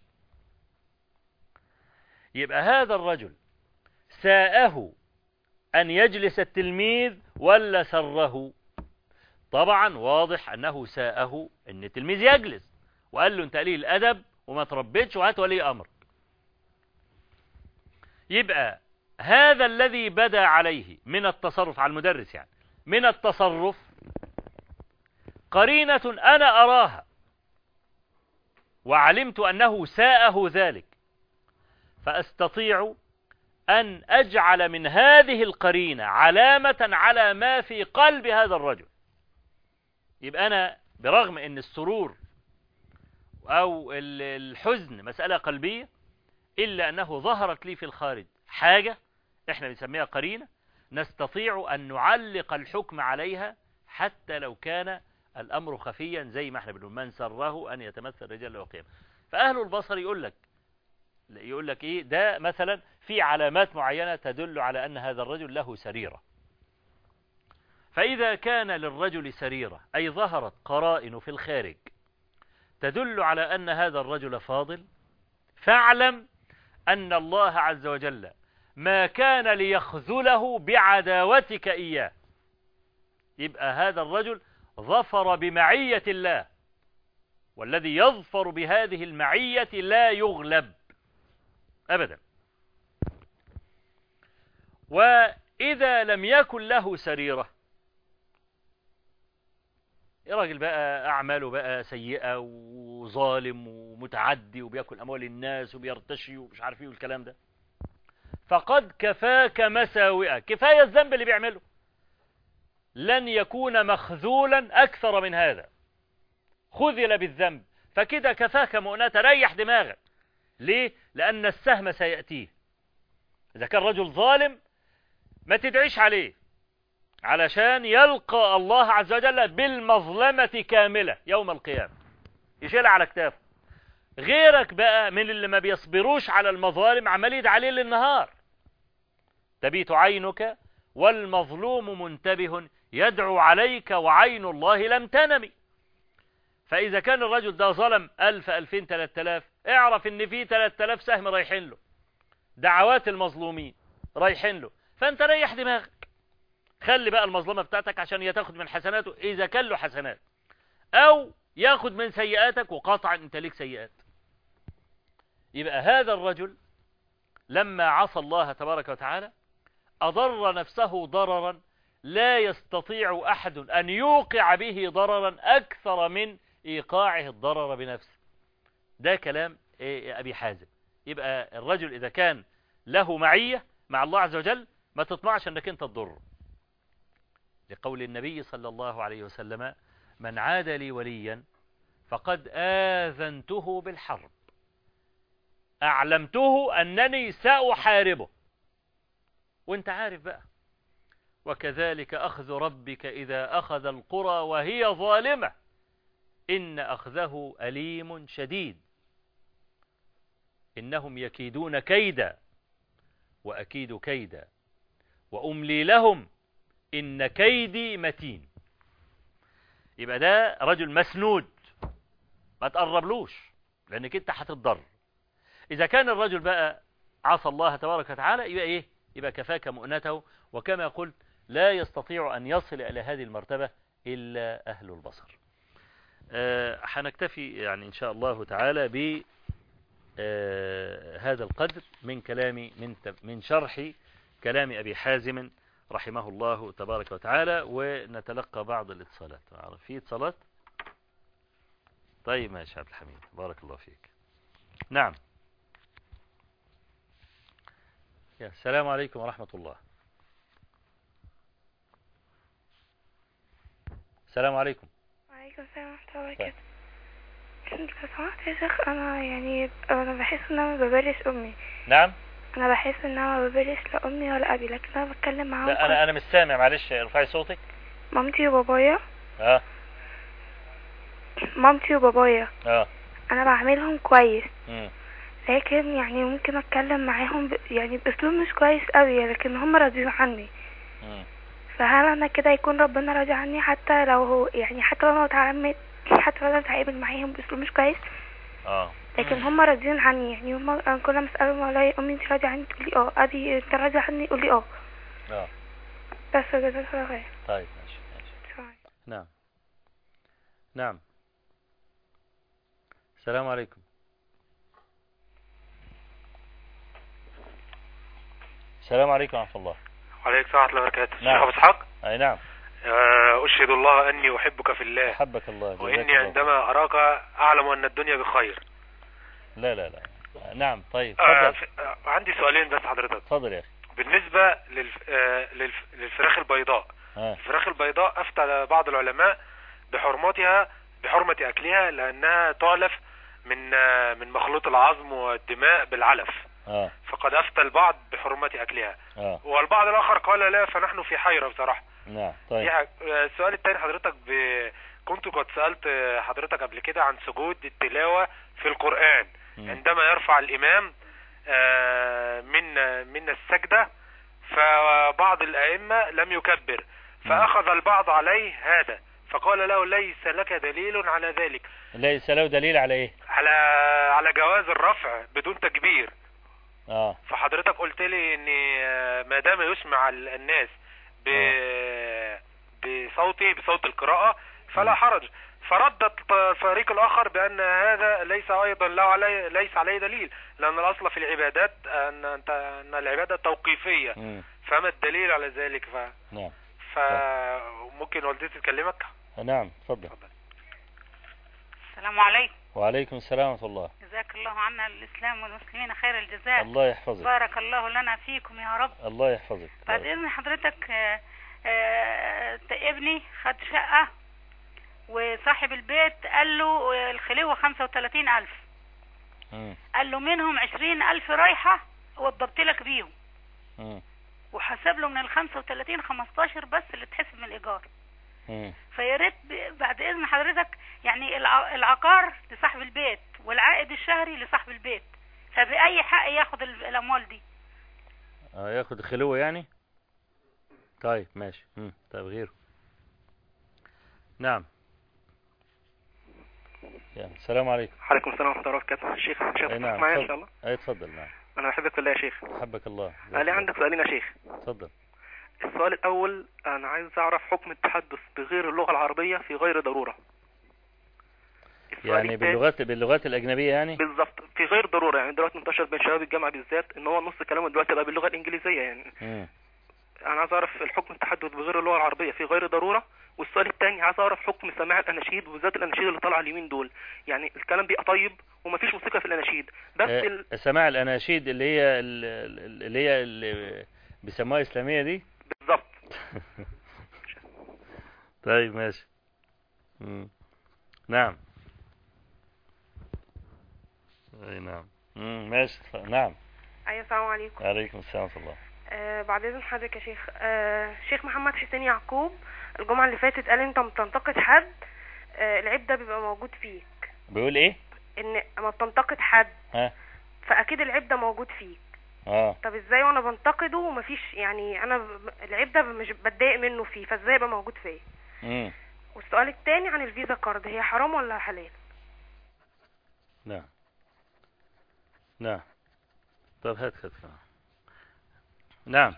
يبقى هذا الرجل ساءه ان يجلس التلميذ ولا سره؟ طبعا واضح انه ساءه ان التلميذ يجلس، وقال له انت قليل الادب وما تربيتش وهات ولي امر. يبقى هذا الذي بدا عليه من التصرف على المدرس، يعني من التصرف قرينة أنا أراها وعلمت أنه ساءه ذلك، فأستطيع أن أجعل من هذه القرينة علامة على ما في قلب هذا الرجل. يبقى أنا برغم أن السرور أو الحزن مسألة قلبية، إلا أنه ظهرت لي في الخارج حاجة إحنا بنسميها قرينة، نستطيع أن نعلق الحكم عليها حتى لو كان الأمر خفيا، زي ما احنا بنقول من سره أن يتمثل رجال له قيام. فأهل البصر يقول لك يقول لك إيه ده؟ مثلا في علامات معينة تدل على أن هذا الرجل له سريرة. فإذا كان للرجل سريرة أي ظهرت قرائن في الخارج تدل على أن هذا الرجل فاضل، فاعلم أن الله عز وجل ما كان ليخذله بعداوتك إياه. يبقى هذا الرجل ظفر بمعية الله، والذي يظفر بهذه المعية لا يغلب أبدا. وإذا لم يكن له سريرة، الراجل بقى أعماله بقى سيئة وظالم ومتعدي وبيأكل أموال الناس وبيرتشي ومش عارف ايه والكلام ده، فقد كفاك مساوئة، كفاية الذنب اللي بيعمله، لن يكون مخذولا أكثر من هذا. خذل بالذنب فكده كفاك مؤنة، ريح دماغك. ليه؟ لأن السهم سيأتيه. إذا كان رجل ظالم ما تدعيش عليه، علشان يلقى الله عز وجل بالمظلمة كاملة يوم القيامة، يشيلها على كتافه. غيرك بقى من اللي ما بيصبروش على المظالم عمال يدعي عليه للنهار. تبيت عينك والمظلوم منتبه يدعو عليك وعين الله لم تنم. فإذا كان الرجل ده ظلم ألف ألفين تلات آلاف، اعرف ان في تلات آلاف سهم رايحين له، دعوات المظلومين رايحين له، فانت ريح دماغك. خلي بقى المظلمة بتاعتك عشان يتاخد من حسناته إذا كان له حسنات، أو ياخد من سيئاتك، وقاطعا انت ليك سيئات. يبقى هذا الرجل لما عصى الله تبارك وتعالى أضر نفسه ضررا لا يستطيع أحد أن يوقع به ضررا أكثر من إيقاعه الضرر بنفسه. ده كلام أبي حازم. يبقى الرجل إذا كان له معية مع الله عز وجل ما تطمعش أنك أنت تضر، لقول النبي صلى الله عليه وسلم: من عاد لي وليا فقد آذنته بالحرب، أعلمته أنني سأحاربه. وانت عارف بقى: وكذلك أخذ ربك إذا أخذ القرى وهي ظالمة إن أخذه أليم شديد، إنهم يكيدون كيدا وأكيد كيدا وأملي لهم إن كيدي متين. يبقى ده رجل مسنود، ما تقربلوش لأنك انت هتتضر. إذا كان الرجل بقى عصى الله تبارك وتعالى يبقى إيه؟ يبقى كفاك مؤنته. وكما قلت لا يستطيع أن يصل إلى هذه المرتبة إلا أهل البصر. أه هنكتفي يعني إن شاء الله تعالى ب أه هذا القدر من كلامي من من شرح كلام أبي حازم رحمه الله تبارك وتعالى، ونتلقى بعض الاتصالات. في اتصالات؟ طيب ماشي عبد الحميد، بارك الله فيك. نعم. يا السلام عليكم ورحمة الله. السلام عليكم. وعليكم السلام ورحمة الله وبركاته. لو سمحت يا شيخ، أنا يعني أنا بحس إن أنا ما ببرش أمي. نعم. أنا بحس إن أنا ما ببرش لا أمي ولا أبي، لكن أنا بتكلم معاهم. لا أنا أنا مش سامع، معلش ارفعي صوتك. مامتي وبابايا. اه. مامتي وبابايا. اه. أنا بعملهم كويس. امم. لكن يعني ممكن أتكلم معاهم ب... يعني بأسلوب مش كويس قوي، لكن هم راضيين عني. امم. فهل أنا كده يكون ربنا راضي عني حتى لو هو يعني حتى لو أنا اتعاملت حتى لو أنا بتعامل معاهم بأسلوب مش كويس؟ اه. لكن هم راضيين عني. يعني هم أنا كل ما اسالهم والله امي انت راضيه عني تقولي اه، ابي انت راضيه عني يقولي اه. اه. بس جزاك الله خير. طيب ماشي ماشي. نعم نعم. السلام عليكم. السلام عليكم ورحمة الله. وعليكم السلام ورحمة الله وبركاته. نعم. الشيخ أبو إسحاق. أي نعم. أشهد الله أني أحبك في الله. أحبك الله. وإني عندما أراك أعلم أن الدنيا بخير. لا لا لا. نعم طيب. آه آه عندي سؤالين بس حضرتك. اتفضل يا أخي. بالنسبة للف... آه للف... للفراخ البيضاء. آه. الفراخ البيضاء أفتى بعض العلماء بحرمتها بحرمة أكلها لأنها تعلف من آه من مخلوط العظم والدماء بالعلف. آه. فقد أفتى البعض بحرمة أكلها. آه. والبعض الآخر قال لا، فنحن في حيرة بصراحة. نعم طيب. السؤال الثاني حضرتك ب... كنت قد سألت حضرتك قبل كده عن سجود التلاوة في القرآن. م. عندما يرفع الإمام من من السجدة فبعض الأئمة لم يكبر، فأخذ البعض عليه هذا، فقال له ليس لك دليل على ذلك. ليس له دليل على ايه؟ على على جواز الرفع بدون تكبير. اه. فحضرتك قلت لي ان ما دام يسمع الناس ب... بصوته بصوت القراءة فلا حرج. فردت الفريق الآخر بأن هذا ليس أيضا لا علي ليس عليه دليل، لأن الأصل في العبادات أن أن العبادة توقيفية. م. فما الدليل على ذلك؟ ف... نعم. فممكن والدتي تكلمك؟ نعم اتفضل. السلام عليكم. وعليكم السلام ورحمة الله. جزاك الله عنا الإسلام والمسلمين خير الجزاء. الله يحفظك. بارك الله لنا فيكم يا رب. الله يحفظك. بعد إذن حضرتك آآ آآ ابني خد شقة وصاحب البيت قال له الخلوة خمسة وثلاثين ألف. م. قال له منهم عشرين ألف رايحة وضبط لك بيهم. م. وحسب له من ال خمسة وثلاثين خمستاشر بس اللي تحسب من الإيجار. فيا ريت بعد إذن حضرتك يعني العقار لصاحب البيت والعائد الشهري لصاحب البيت، فبأي حق ياخد الأموال دي؟ اه ياخد الخلوة يعني؟ طيب ماشي. مم. طيب غيره. نعم. يعني السلام عليكم. وعليكم السلام ورحمة الله وبركاته. الشيخ مش هتفق نعم. معايا إن شاء الله؟ أي اتفضل. نعم. أنا بحبك في الله يا شيخ. أحبك الله. أنا عندك سؤالين يا شيخ. اتفضل. السؤال الأول، أنا عايز أعرف حكم التحدث بغير اللغة العربية في غير ضرورة. يعني باللغات باللغات الأجنبية يعني؟ بالظبط، في غير ضرورة. يعني دلوقتي منتشر بين شباب الجامعة بالذات إن هو نص كلامه دلوقتي بقى باللغة الإنجليزية يعني. م. انا عايز اعرف الحكم التحدث بغير اللغه العربيه في غير ضروره. والسؤال الثاني عايز اعرف حكم سماع الاناشيد وبالذات الاناشيد اللي طالعه اليمين دول، يعني الكلام بيبقى طيب ومفيش موسيقى في الاناشيد بس آه، ال... سماع الاناشيد اللي هي ال- اللي هي اللي بيسموها اسلاميه دي. بالظبط. طيب ماشي. مم. نعم. اي نعم. مم. ماشي. نعم. ايوه السلام عليكم. عليكم السلام ورحمه الله. آه بعد اذن حضرتك يا شيخ، آه شيخ محمد حسين يعقوب الجمعه اللي فاتت قال انت بتنتقد حد آه العيب ده بيبقى موجود فيك. بيقول ايه؟ ان اما بتنتقد حد ها. فاكيد العيب ده موجود فيك. اه طب ازاي وانا بنتقده ومفيش، يعني انا ب... العيب ده مش بتضايق منه فيه، فازاي يبقى موجود فيا؟ امم والسؤال الثاني عن الفيزا كارد، هي حرام ولا حلال؟ نعم نعم. طب هات هات. نعم.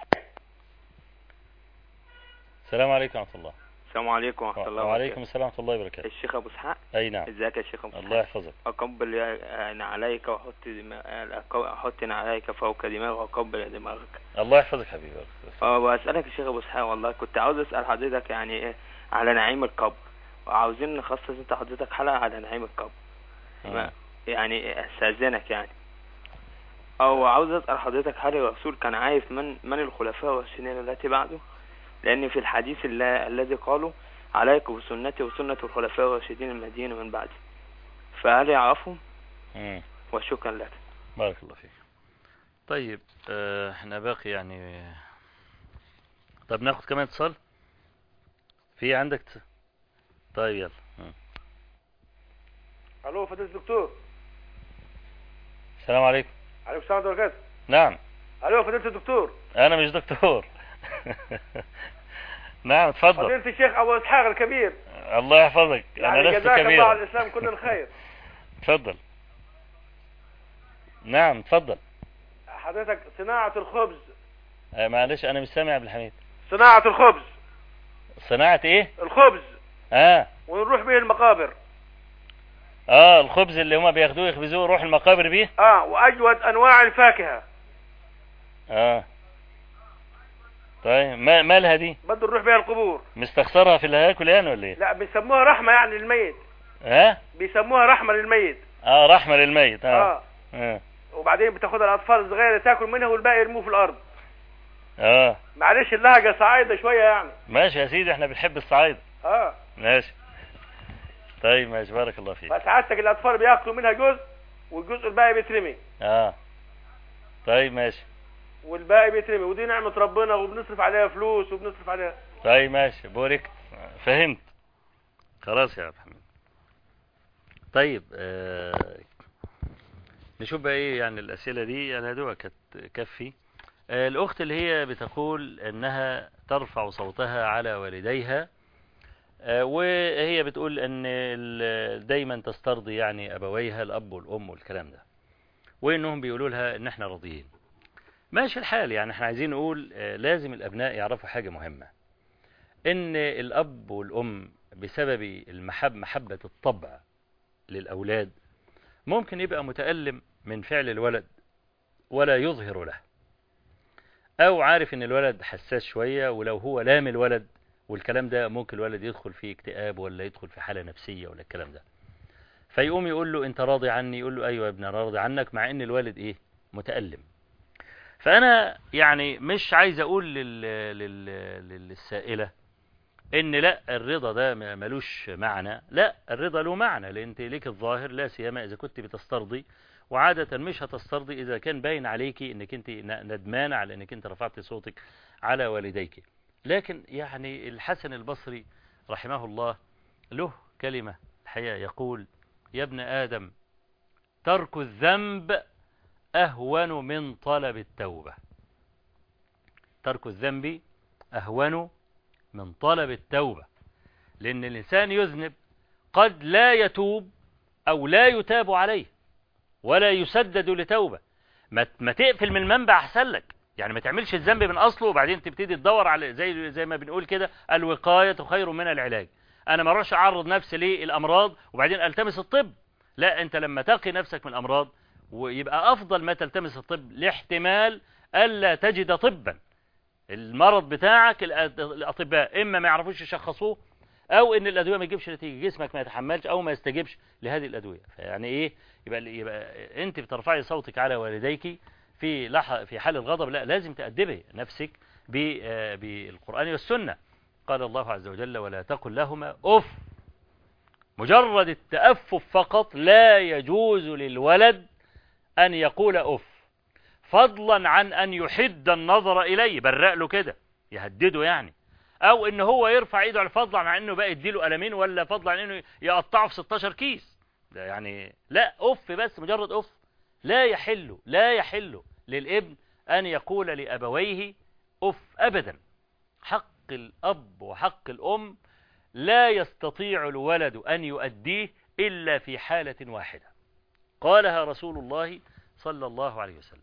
السلام عليكم ورحمة الله. السلام عليكم ورحمة الله وعليكم وبركاته. السلام ورحمة الله وبركاته. الشيخ أبو إسحاق. أي نعم. ازيك يا شيخ أبو إسحاق؟ الله يحفظك. أقبل أنا عليك وأحط دماغ أحط عليك فوق دماغك وأقبل دماغك. الله يحفظك حبيبي. أه وأسألك يا شيخ أبو إسحاق، والله كنت عاوز أسأل حضرتك يعني إيه على نعيم القبر، وعاوزين نخصص أنت حضرتك حلقة على نعيم القبر. ما يعني أستأذنك يعني. أو عاوز أسأل حضرتك هل الرسول كان عارف من من الخلفاء والسنين التي بعده؟ لأن في الحديث الذي قالوا عليكم بسنتي وسنة الخلفاء الراشدين المهديين من بعدي، فهل يعرفهم؟ مم. وشكرا لك. بارك الله فيك. طيب اه احنا باقي يعني. طب ناخد كمان اتصال في عندك ت... طيب يلا. مم. الو فضيلة الدكتور. السلام عليكم. عليكم السلام ورحمة الله وبركاته. نعم. الو فضيلة الدكتور. انا مش دكتور. نعم اتفضل. فضيلة الشيخ ابو اسحاق الكبير. الله يحفظك. يعني انا لست جزاك كبيرا. الله على الاسلام كل الخير. اتفضل. نعم اتفضل. حضرتك صناعة الخبز. آه معلش انا مش سامع يا عبد الحميد. صناعة الخبز. صناعة ايه؟ الخبز. اه ونروح به المقابر. اه الخبز اللي هما بياخدوه يخبزوه يروح المقابر بيه. اه واجود انواع الفاكهة. اه طيب ما مالها دي؟ بده نروح بها القبور. مستخسرها في اللي هياكل يعني ولا ايه؟ لا بيسموها رحمة يعني للميت. ها؟ بيسموها رحمة للميت. اه رحمة للميت. اه, اه, آه. وبعدين بتاخدها الاطفال الصغيرة تاكل منها والباقي يرموه في الارض. اه معلش اللهجة صعايدة شوية يعني. ماشي يا سيدي احنا بنحب الصعايدة. اه ماشي. طيب ماشي بارك الله فيك. فسعادتك الاطفال بياكلوا منها جزء والجزء الباقي بيترمي. اه طيب ماشي. والباقي بيترمي، ودي نعمة ربنا وبنصرف عليها فلوس وبنصرف عليها. طيب ماشي بوركت. فهمت خلاص يا عبد الحميد. طيب آه نشوف بقى ايه يعني الاسئله دي يعني هدوء كفي. آه الاخت اللي هي بتقول انها ترفع صوتها على والديها، آه وهي بتقول ان دايما تسترضي يعني ابويها الاب والام والكلام ده، وانهم بيقولوا لها ان احنا راضيين. ماشي الحال، يعني احنا عايزين نقول آه لازم الابناء يعرفوا حاجه مهمه، ان الاب والام بسبب المحب محبه الطبع للاولاد ممكن يبقى متألم من فعل الولد ولا يظهر له، او عارف ان الولد حساس شوية ولو هو لام الولد والكلام ده ممكن الولد يدخل في اكتئاب ولا يدخل في حالة نفسية ولا الكلام ده، فيقوم يقول له انت راضي عني، يقول له ايوه يا ابني راضي عنك، مع ان الولد ايه متألم. فانا يعني مش عايز اقول لل... لل... للسائلة ان لا الرضا ده ملوش معنى، لا الرضا له معنى، لان انت ليك الظاهر لا سيما اذا كنت بتسترضي، وعادة مش هتسترضي اذا كان باين عليكي انك انت ندمانة على انك انت رفعت صوتك على والديك. لكن يعني الحسن البصري رحمه الله له كلمة الحقيقة يقول يا ابن آدم ترك الذنب أهون من طلب التوبة. ترك الذنب أهون من طلب التوبة، لأن الإنسان يذنب قد لا يتوب أو لا يتاب عليه ولا يسدد لتوبة. ما تقفل من المنبع أحسن لك، يعني ما تعملش الذنب من أصله وبعدين تبتدي تدور على زي زي ما بنقول كده الوقاية خير من العلاج. أنا ما اروحش أعرض نفسي للأمراض وبعدين ألتمس الطب، لا أنت لما تقي نفسك من الأمراض ويبقى أفضل ما تلتمس الطب لاحتمال ألا تجد طبا، المرض بتاعك الأطباء إما ما يعرفوش يشخصوه، أو إن الأدوية ما تجيبش نتيجة، جسمك ما يتحملش أو ما يستجيبش لهذه الأدوية. فيعني إيه؟ يبقى, يبقى أنت بترفعي صوتك على والديك في لح في حال الغضب، لا لازم تأدبي نفسك بالقرآن والسنة. قال الله عز وجل: ولا تقل لهما أف. مجرد التأفف فقط لا يجوز للولد أن يقول أف، فضلا عن أن يحد النظر إليه، برق له كده يهدده يعني، أو إن هو يرفع إيده على فضلا عن إنه بقى يديله قلمين، ولا فضلا عن إنه يقطعه في ستاشر كيس. ده يعني لا، أف بس، مجرد أف. لا يحل لا يحل للابن أن يقول لأبويه أف أبدا. حق الأب وحق الأم لا يستطيع الولد أن يؤديه إلا في حالة واحدة قالها رسول الله صلى الله عليه وسلم،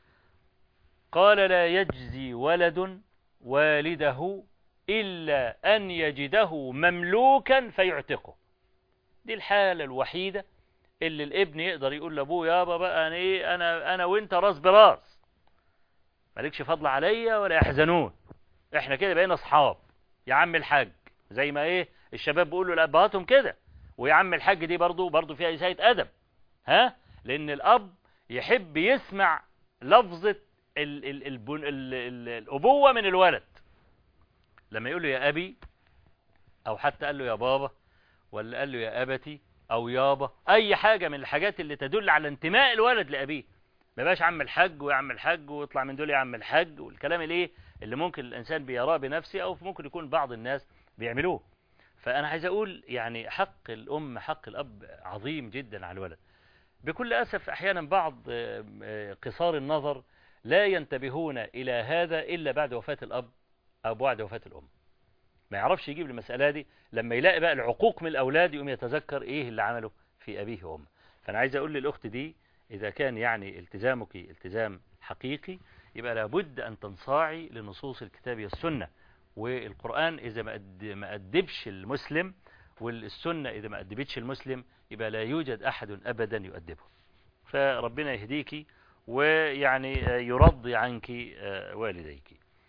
قال: لا يجزي ولد والده إلا أن يجده مملوكا فيعتقه. دي الحالة الوحيدة اللي الابن يقدر يقول لأبوه: يابا بقى أنا, إيه أنا, أنا وإنت راس براس، مالكش فضل عليا ولا يحزنون، إحنا كده بقينا أصحاب يا عم الحاج، زي ما إيه الشباب بيقولوا لأبهاتهم كده. ويا عم الحاج دي برضو برضو فيها إساءة أدب، ها، لأن الأب يحب يسمع لفظة ال ال ال ال ال الأبوة من الولد. لما يقول له يا أبي، أو حتى قال له يا بابا، ولا قال له يا أبتي أو يابا، أي حاجة من الحاجات اللي تدل على انتماء الولد لأبيه. ما بقاش عم الحاج ويا عم الحاج ويطلع من دول يا عم الحاج، والكلام الايه اللي ممكن الإنسان بيراه بنفسه، أو ممكن يكون بعض الناس بيعملوه. فأنا عايز أقول يعني حق الأم حق الأب عظيم جدا على الولد. بكل أسف أحيانا بعض قصار النظر لا ينتبهون إلى هذا إلا بعد وفاة الأب أو بعد وفاة الأم. ما يعرفش يجيب المسألة دي، لما يلاقي بقى العقوق من الأولاد يقوم يتذكر إيه اللي عمله في أبيه وأمه. فأنا عايز أقول للأخت دي، إذا كان يعني التزامك التزام حقيقي، يبقى لابد أن تنصاعي لنصوص الكتاب والسنة. والقرآن إذا ما أدبش المسلم، والسنة إذا ما أدبتش المسلم، يبقى لا يوجد أحد أبدا يؤدبه. فربنا يهديك ويعني يرضي عنك والديك.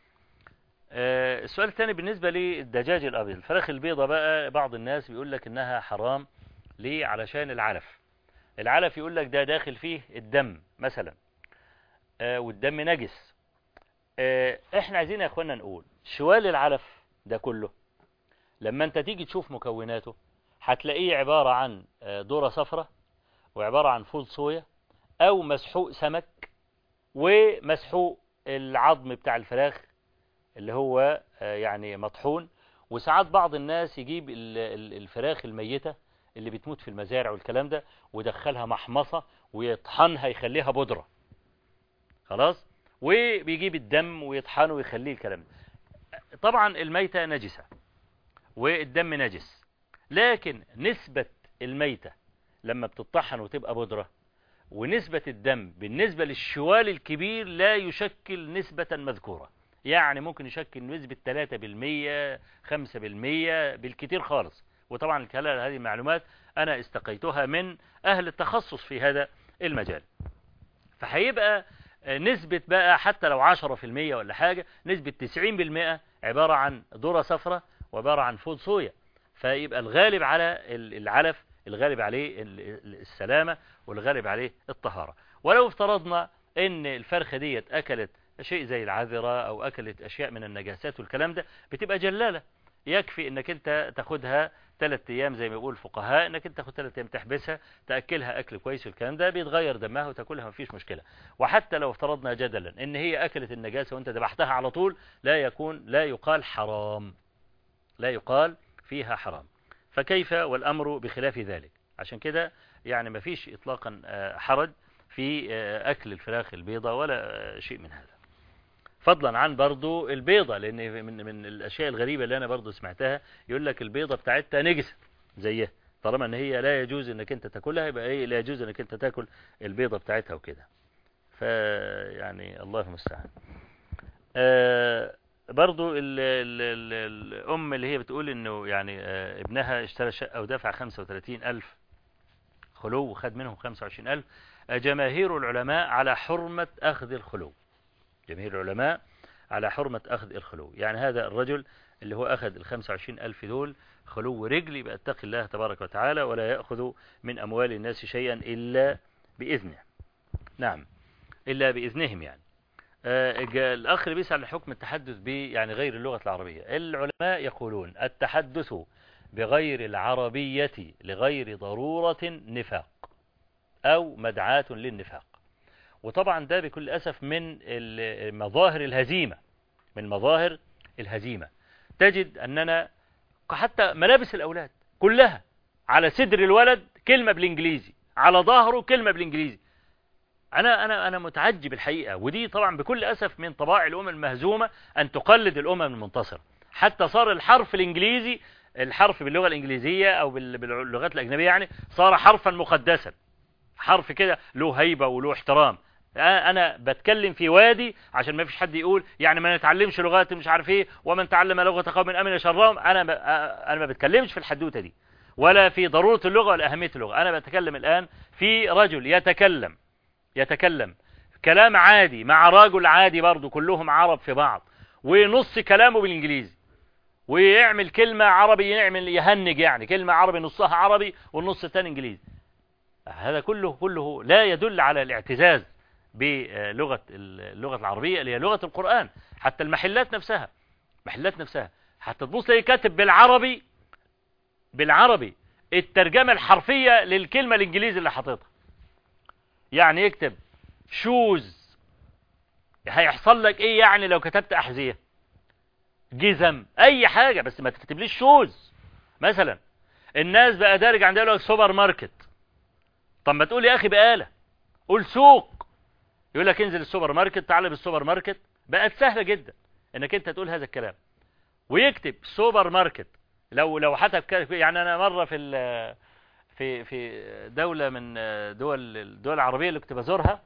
السؤال الثاني بالنسبة للدجاج الأبيض، الفراخ البيضة بقى بعض الناس بيقول لك إنها حرام. ليه؟ علشان العلف. العلف يقول لك ده داخل فيه الدم مثلا، والدم نجس. احنا عايزين يا اخوانا نقول شوال العلف ده كله لما انت تيجي تشوف مكوناته هتلاقيه عبارة عن ذرة صفرة، وعبارة عن فول صويا، او مسحوق سمك، ومسحوق العظم بتاع الفراخ اللي هو يعني مطحون. وساعات بعض الناس يجيب الفراخ الميتة اللي بتموت في المزارع والكلام ده، ودخلها محمصة ويطحنها يخليها بودرة، خلاص، وبيجيب الدم ويطحنه ويخليه الكلام ده. طبعا الميتة نجسة والدم نجس، لكن نسبة الميتة لما بتطحن وتبقى بودرة، ونسبة الدم بالنسبة للشوال الكبير لا يشكل نسبة مذكورة. يعني ممكن يشكل نسبة ثلاثة بالمية خمسة بالمية بالكتير خالص. وطبعا الكلام هذه المعلومات أنا استقيتها من أهل التخصص في هذا المجال. فهيبقى نسبة بقى حتى لو عشرة في المية ولا حاجة، نسبة تسعين بالمئة عبارة عن ذرة صفرة وعبارة عن فول صويا. فيبقى الغالب على العلف، الغالب عليه السلامة، والغالب عليه الطهارة. ولو افترضنا ان الفرخة ديت اكلت شيء زي العذرة او اكلت اشياء من النجاسات والكلام ده، بتبقى جلالة. يكفي انك انت تاخدها ثلاث ايام زي ما بيقول الفقهاء، انك انت تاخد ثلاث ايام تحبسها، تاكلها اكل كويس والكلام ده، بيتغير دمها وتاكلها مفيش مشكله. وحتى لو افترضنا جدلا ان هي اكلت النجاسه وانت ذبحتها على طول، لا يكون لا يقال حرام، لا يقال فيها حرام. فكيف والامر بخلاف ذلك؟ عشان كده يعني مفيش اطلاقا حرج في اكل الفراخ البيضاء ولا شيء من هذا. فضلا عن برضو البيضة، لان من من الاشياء الغريبة اللي انا برضو سمعتها، يقول لك البيضة بتاعتها نجسة زيها، طالما ان هي لا يجوز انك انت تاكلها، يبقى ايه لا يجوز انك انت تاكل البيضة بتاعتها وكده. فيعني الله المستعان. آه برضو ال ال ال الام اللي هي بتقول انه يعني آه ابنها اشترى شقة ودفع خمسة وثلاثين ألف خلو وخد منهم خمسة وعشرين ألف. آه جماهير العلماء على حرمة اخذ الخلو. جماهير العلماء على حرمة أخذ الخلو. يعني هذا الرجل اللي هو أخذ الخمسة وعشرين ألف دول خلو رجل، يبقى اتقي الله تبارك وتعالى ولا يأخذ من أموال الناس شيئا إلا بإذنه. نعم، إلا بإذنهم. يعني آه الأخ اللي بيسأل حكم التحدث ب يعني غير اللغة العربية. العلماء يقولون التحدث بغير العربية لغير ضرورة نفاق أو مدعاة للنفاق. وطبعا ده بكل أسف من مظاهر الهزيمة، من مظاهر الهزيمة. تجد أننا حتى ملابس الأولاد كلها على صدر الولد كلمة بالإنجليزي، على ظهره كلمة بالإنجليزي. أنا أنا أنا متعجب الحقيقة، ودي طبعا بكل أسف من طباع الأمم المهزومة أن تقلد الأمم المنتصرة. حتى صار الحرف الإنجليزي، الحرف باللغة الإنجليزية أو باللغات الأجنبية يعني صار حرفا مقدسا، حرف كده له هيبة وله احترام. أنا بتكلم في وادي عشان ما فيش حد يقول يعني ما نتعلمش لغات مش عارف إيه، ومن تعلم لغة قوم أمن شرهم. أنا أنا ما بتكلمش في الحدوتة دي ولا في ضرورة اللغة ولا أهمية اللغة. أنا بتكلم الآن في رجل يتكلم يتكلم كلام عادي مع رجل عادي برضو كلهم عرب في بعض، ونص كلامه بالإنجليزي، ويعمل كلمة عربي، يعمل يهنج يعني كلمة عربي نصها عربي والنص الثاني إنجليزي. هذا كله كله لا يدل على الاعتزاز بلغة اللغة العربية اللي هي لغة القرآن. حتى المحلات نفسها محلات نفسها حتى تبص لي كاتب بالعربي بالعربي الترجمة الحرفية للكلمة الإنجليزي اللي حاططها. يعني يكتب شوز، هيحصل لك ايه يعني لو كتبت أحذية، جزم، اي حاجة، بس ما تكتبليش شوز مثلا. الناس بقى دارج عندها يقول لك سوبر ماركت. طب ما تقول يا اخي بقالة، قول سوق. يقول لك انزل السوبر ماركت، تعال بالسوبر ماركت. بقت سهلة جدا انك انت تقول هذا الكلام ويكتب سوبر ماركت. لو لو حتى يعني انا مرة في في في دولة من دول الدول العربية اللي كنت بزورها،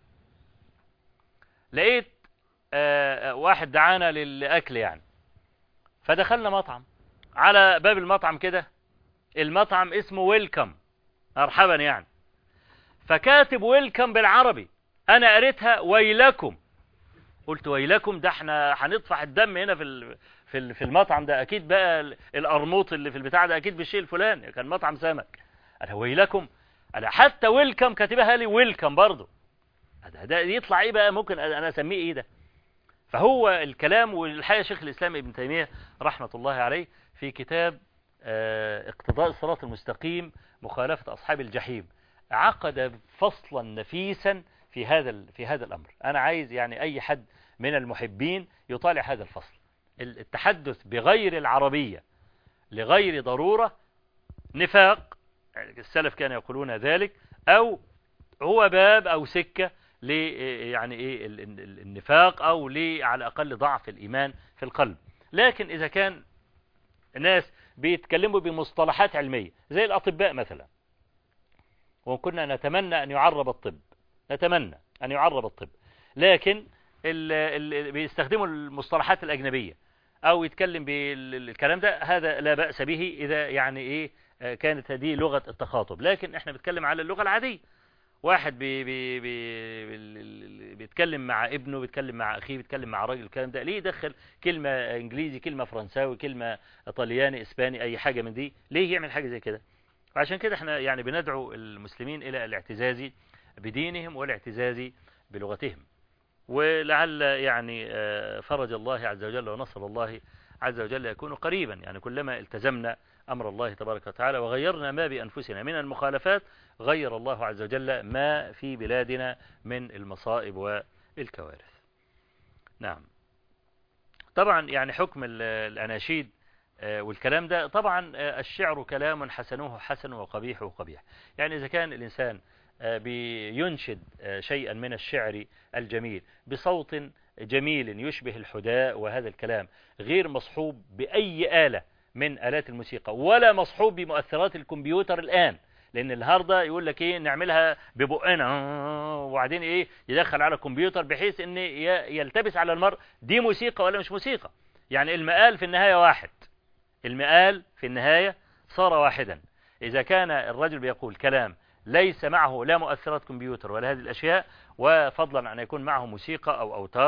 لقيت واحد دعانا للأكل يعني، فدخلنا مطعم. على باب المطعم كده المطعم اسمه ويلكم، مرحبا يعني، فكاتب ويلكم بالعربي، انا قريتها ويلكم. قلت ويلكم، ده احنا هنطفح الدم هنا في في في المطعم ده، اكيد بقى القرموط اللي في البتاع ده اكيد بالشيء الفلاني، كان مطعم سمك. انا ويلكم، انا حتى ويلكم كاتبها لي ويلكم برضه. ده, ده يطلع ايه بقى؟ ممكن انا اسميه ايه ده؟ فهو الكلام. والحقيقه شيخ الاسلام ابن تيميه رحمه الله عليه في كتاب اه اقتضاء الصراط المستقيم مخالفه اصحاب الجحيم عقد فصلا نفيسا في هذا في هذا الامر. انا عايز يعني اي حد من المحبين يطالع هذا الفصل. التحدث بغير العربيه لغير ضروره نفاق، السلف كانوا يقولون ذلك، او هو باب او سكه ل يعني ايه النفاق، او ل على الاقل ضعف الايمان في القلب. لكن اذا كان الناس بيتكلموا بمصطلحات علميه زي الاطباء مثلا، وكنا نتمنى ان يعرب الطب، نتمنى ان يعرب الطب، لكن اللي بيستخدموا المصطلحات الاجنبيه او يتكلم بالكلام ده، هذا لا باس به اذا يعني ايه كانت هذه لغه التخاطب. لكن احنا بنتكلم على اللغه العاديه. واحد بي بي بي بيتكلم مع ابنه، بيتكلم مع اخيه، بيتكلم مع راجل، الكلام ده ليه يدخل كلمه انجليزي، كلمه فرنساوي، كلمه طلياني، اسباني، اي حاجه من دي؟ ليه يعمل حاجه زي كده؟ وعشان كده احنا يعني بندعو المسلمين الى الاعتزاز بدينهم والاعتزاز بلغتهم. ولعل يعني فرج الله عز وجل ونصر الله عز وجل يكون قريبا. يعني كلما التزمنا أمر الله تبارك وتعالى وغيرنا ما بأنفسنا من المخالفات، غير الله عز وجل ما في بلادنا من المصائب والكوارث. نعم. طبعا يعني حكم الأناشيد والكلام ده، طبعا الشعر كلام حسنه حسن وقبيحه قبيح. يعني إذا كان الإنسان بينشد شيئا من الشعر الجميل بصوت جميل يشبه الحداء، وهذا الكلام غير مصحوب بأي آلة من آلات الموسيقى، ولا مصحوب بمؤثرات الكمبيوتر الآن، لأن النهارده يقول لك إيه نعملها ببقنا وبعدين إيه يدخل على الكمبيوتر بحيث إن يلتبس على المرء دي موسيقى ولا مش موسيقى. يعني المقال في النهاية واحد، المقال في النهاية صار واحدا. إذا كان الرجل بيقول كلام ليس معه لا مؤثرات كمبيوتر ولا هذه الأشياء، وفضلا أن يكون معه موسيقى أو أوتار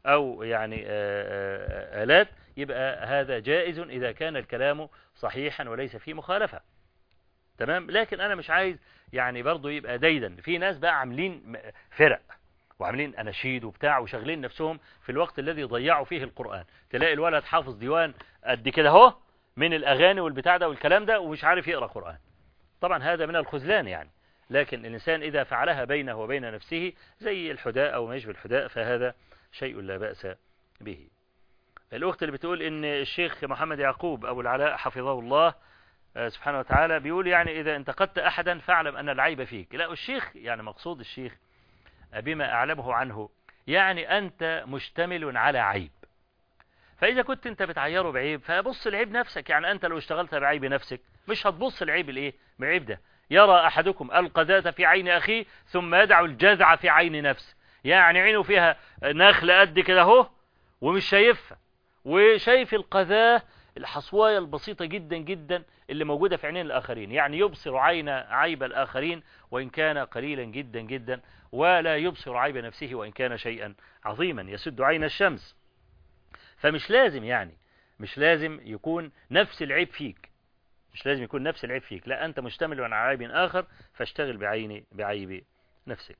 أو يعني آلات، يبقى هذا جائز إذا كان الكلام صحيحا وليس فيه مخالفة. تمام. لكن أنا مش عايز يعني برضو يبقى ديدا. في ناس بقى عاملين فرق وعاملين أناشيد وبتاع وشغلين نفسهم في الوقت الذي ضيعوا فيه القرآن. تلاقي الولد حافظ ديوان قد كده اهو من الأغاني والبتاع ده والكلام ده ومش عارف يقرأ قرآن. طبعا هذا من الخذلان يعني. لكن الإنسان إذا فعلها بينه وبين نفسه زي الحداء أو ما يشبه الحداء فهذا شيء لا بأس به. الأخت اللي بتقول إن الشيخ محمد يعقوب أبو العلاء حفظه الله سبحانه وتعالى بيقول يعني إذا انتقدت أحدا فاعلم أن العيب فيك. لا، الشيخ يعني مقصود الشيخ بما أعلمه عنه يعني أنت مشتمل على عيب، فإذا كنت أنت بتعيره بعيب فبص العيب نفسك. يعني أنت لو اشتغلت بعيب نفسك مش هتبص العيب الإيه بعيب ده. يرى أحدكم القذاة في عين أخيه ثم يدع الجذع في عين نفسه. يعني عينه فيها نخل قد كده اهو ومش شايفها، وشايف القذاة الحصواية البسيطة جدا جدا اللي موجودة في عينين الآخرين. يعني يبصر عين عيب الآخرين وإن كان قليلا جدا جدا، ولا يبصر عيب نفسه وإن كان شيئا عظيما يسد عين الشمس. فمش لازم يعني مش لازم يكون نفس العيب فيك، مش لازم يكون نفس العيب فيك. لا، أنت مشتمل على عيب آخر فاشتغل بعين بعيب نفسك.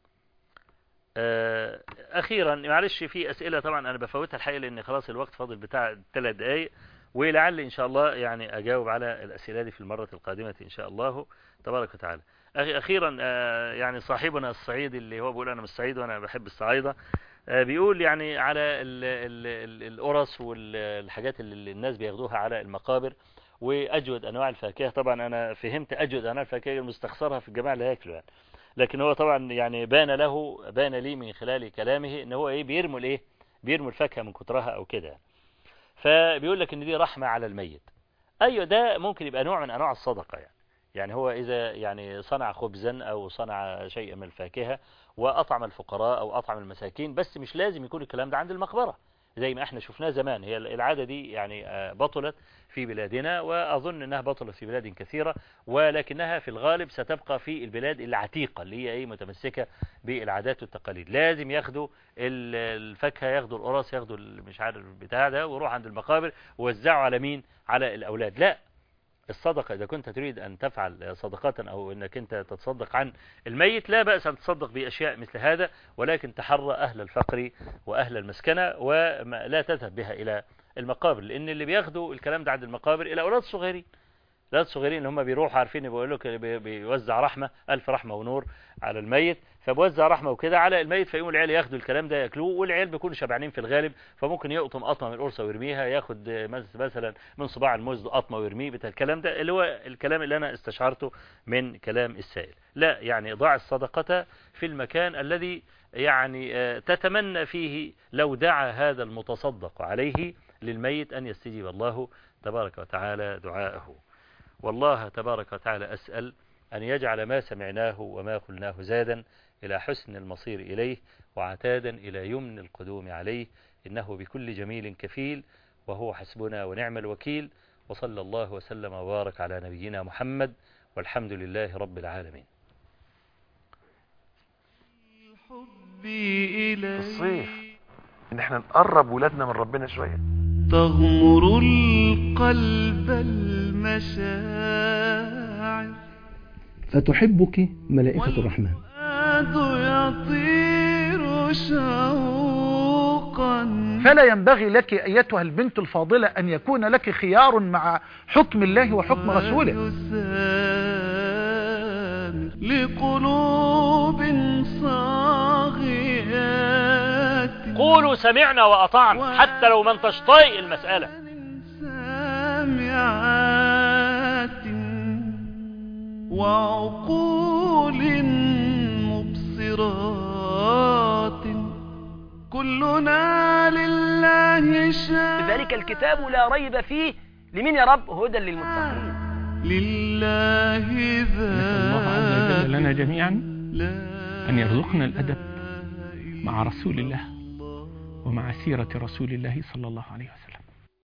أخيرا معلش في أسئلة طبعا أنا بفوتها الحقيقة لأن خلاص الوقت فاضل بتاع ثلاث دقايق، ولعل إن شاء الله يعني أجاوب على الأسئلة دي في المرة القادمة إن شاء الله تبارك وتعالى. أخيرا يعني صاحبنا الصعيدي اللي هو بيقول أنا من الصعيد وأنا بحب الصعايدة بيقول يعني على القرص والحاجات اللي الناس بياخدوها على المقابر وأجود أنواع الفاكهة. طبعا أنا فهمت أجود أنواع الفاكهة المستخسرها في الجماعة اللي هياكلوا يعني، لكن هو طبعا يعني بان له بان لي من خلال كلامه ان هو ايه بيرموا الايه بيرموا الفاكهه من كترها او كده. فبيقول لك ان دي رحمه على الميت. ايوه ده ممكن يبقى نوع من انواع الصدقه يعني. يعني هو اذا يعني صنع خبزا او صنع شيئا من الفاكهه واطعم الفقراء او اطعم المساكين، بس مش لازم يكون الكلام ده عند المقبره زي ما احنا شفناه زمان. هي العاده دي يعني بطلت في بلادنا وأظن أنها بطلت في بلاد كثيرة، ولكنها في الغالب ستبقى في البلاد العتيقة اللي هي ايه متمسكة بالعادات والتقاليد. لازم ياخدوا الفاكهة، ياخدوا القراص، ياخدوا مش عارف بتاع ده ويروح عند المقابر ووزعوا على مين؟ على الأولاد. لا، الصدقة إذا كنت تريد أن تفعل صدقة أو أنك أنت تتصدق عن الميت لا بأس أن تصدق بأشياء مثل هذا، ولكن تحرى أهل الفقر وأهل المسكنة ولا تذهب بها إلى المقابر، لأن اللي بياخدوا الكلام ده عند المقابر إلى أولاد صغيرين. أولاد صغيرين اللي هم بيروحوا عارفين بيقول لك بيوزع رحمة ألف رحمة ونور على الميت، فبوزع رحمة وكده على الميت، فيقوم العيال ياخدوا الكلام ده ياكلوه، والعيال بيكونوا شبعانين في الغالب، فممكن يقطم قطمة من القرصة ويرميها، ياخد مثلا من صباع الموز قطمة ويرميه بتاع الكلام ده اللي هو الكلام اللي أنا استشعرته من كلام السائل. لا، يعني ضع الصدقة في المكان الذي يعني تتمنى فيه لو دعا هذا المتصدق عليه للميت أن يستجيب الله تبارك وتعالى دعاءه. والله تبارك وتعالى أسأل أن يجعل ما سمعناه وما قلناه زادا إلى حسن المصير إليه وعتادا إلى يمن القدوم عليه، إنه بكل جميل كفيل وهو حسبنا ونعم الوكيل. وصلى الله وسلم وبارك على نبينا محمد والحمد لله رب العالمين. حبي إليه الصيف إن احنا نقرب ولادنا من ربنا شوية. تغمر القلب المشاعر فتحبك ملائكة الرحمن والفؤاد يطير شوقا. فلا ينبغي لك أيتها البنت الفاضلة أن يكون لك خيار مع حكم الله وحكم رسوله. لقلوب صاغيات قولوا سمعنا وأطعنا حتى لو ما انتش طايق المسألة. سامعات وعقول مبصرات كلنا لله شاء. ذلك الكتاب لا ريب فيه لمن يا رب هدى للمتقين. لله ذا الله عز وجل لنا جميعا أن يرزقنا الأدب مع رسول الله ومع سيرة رسول الله صلى الله عليه وسلم.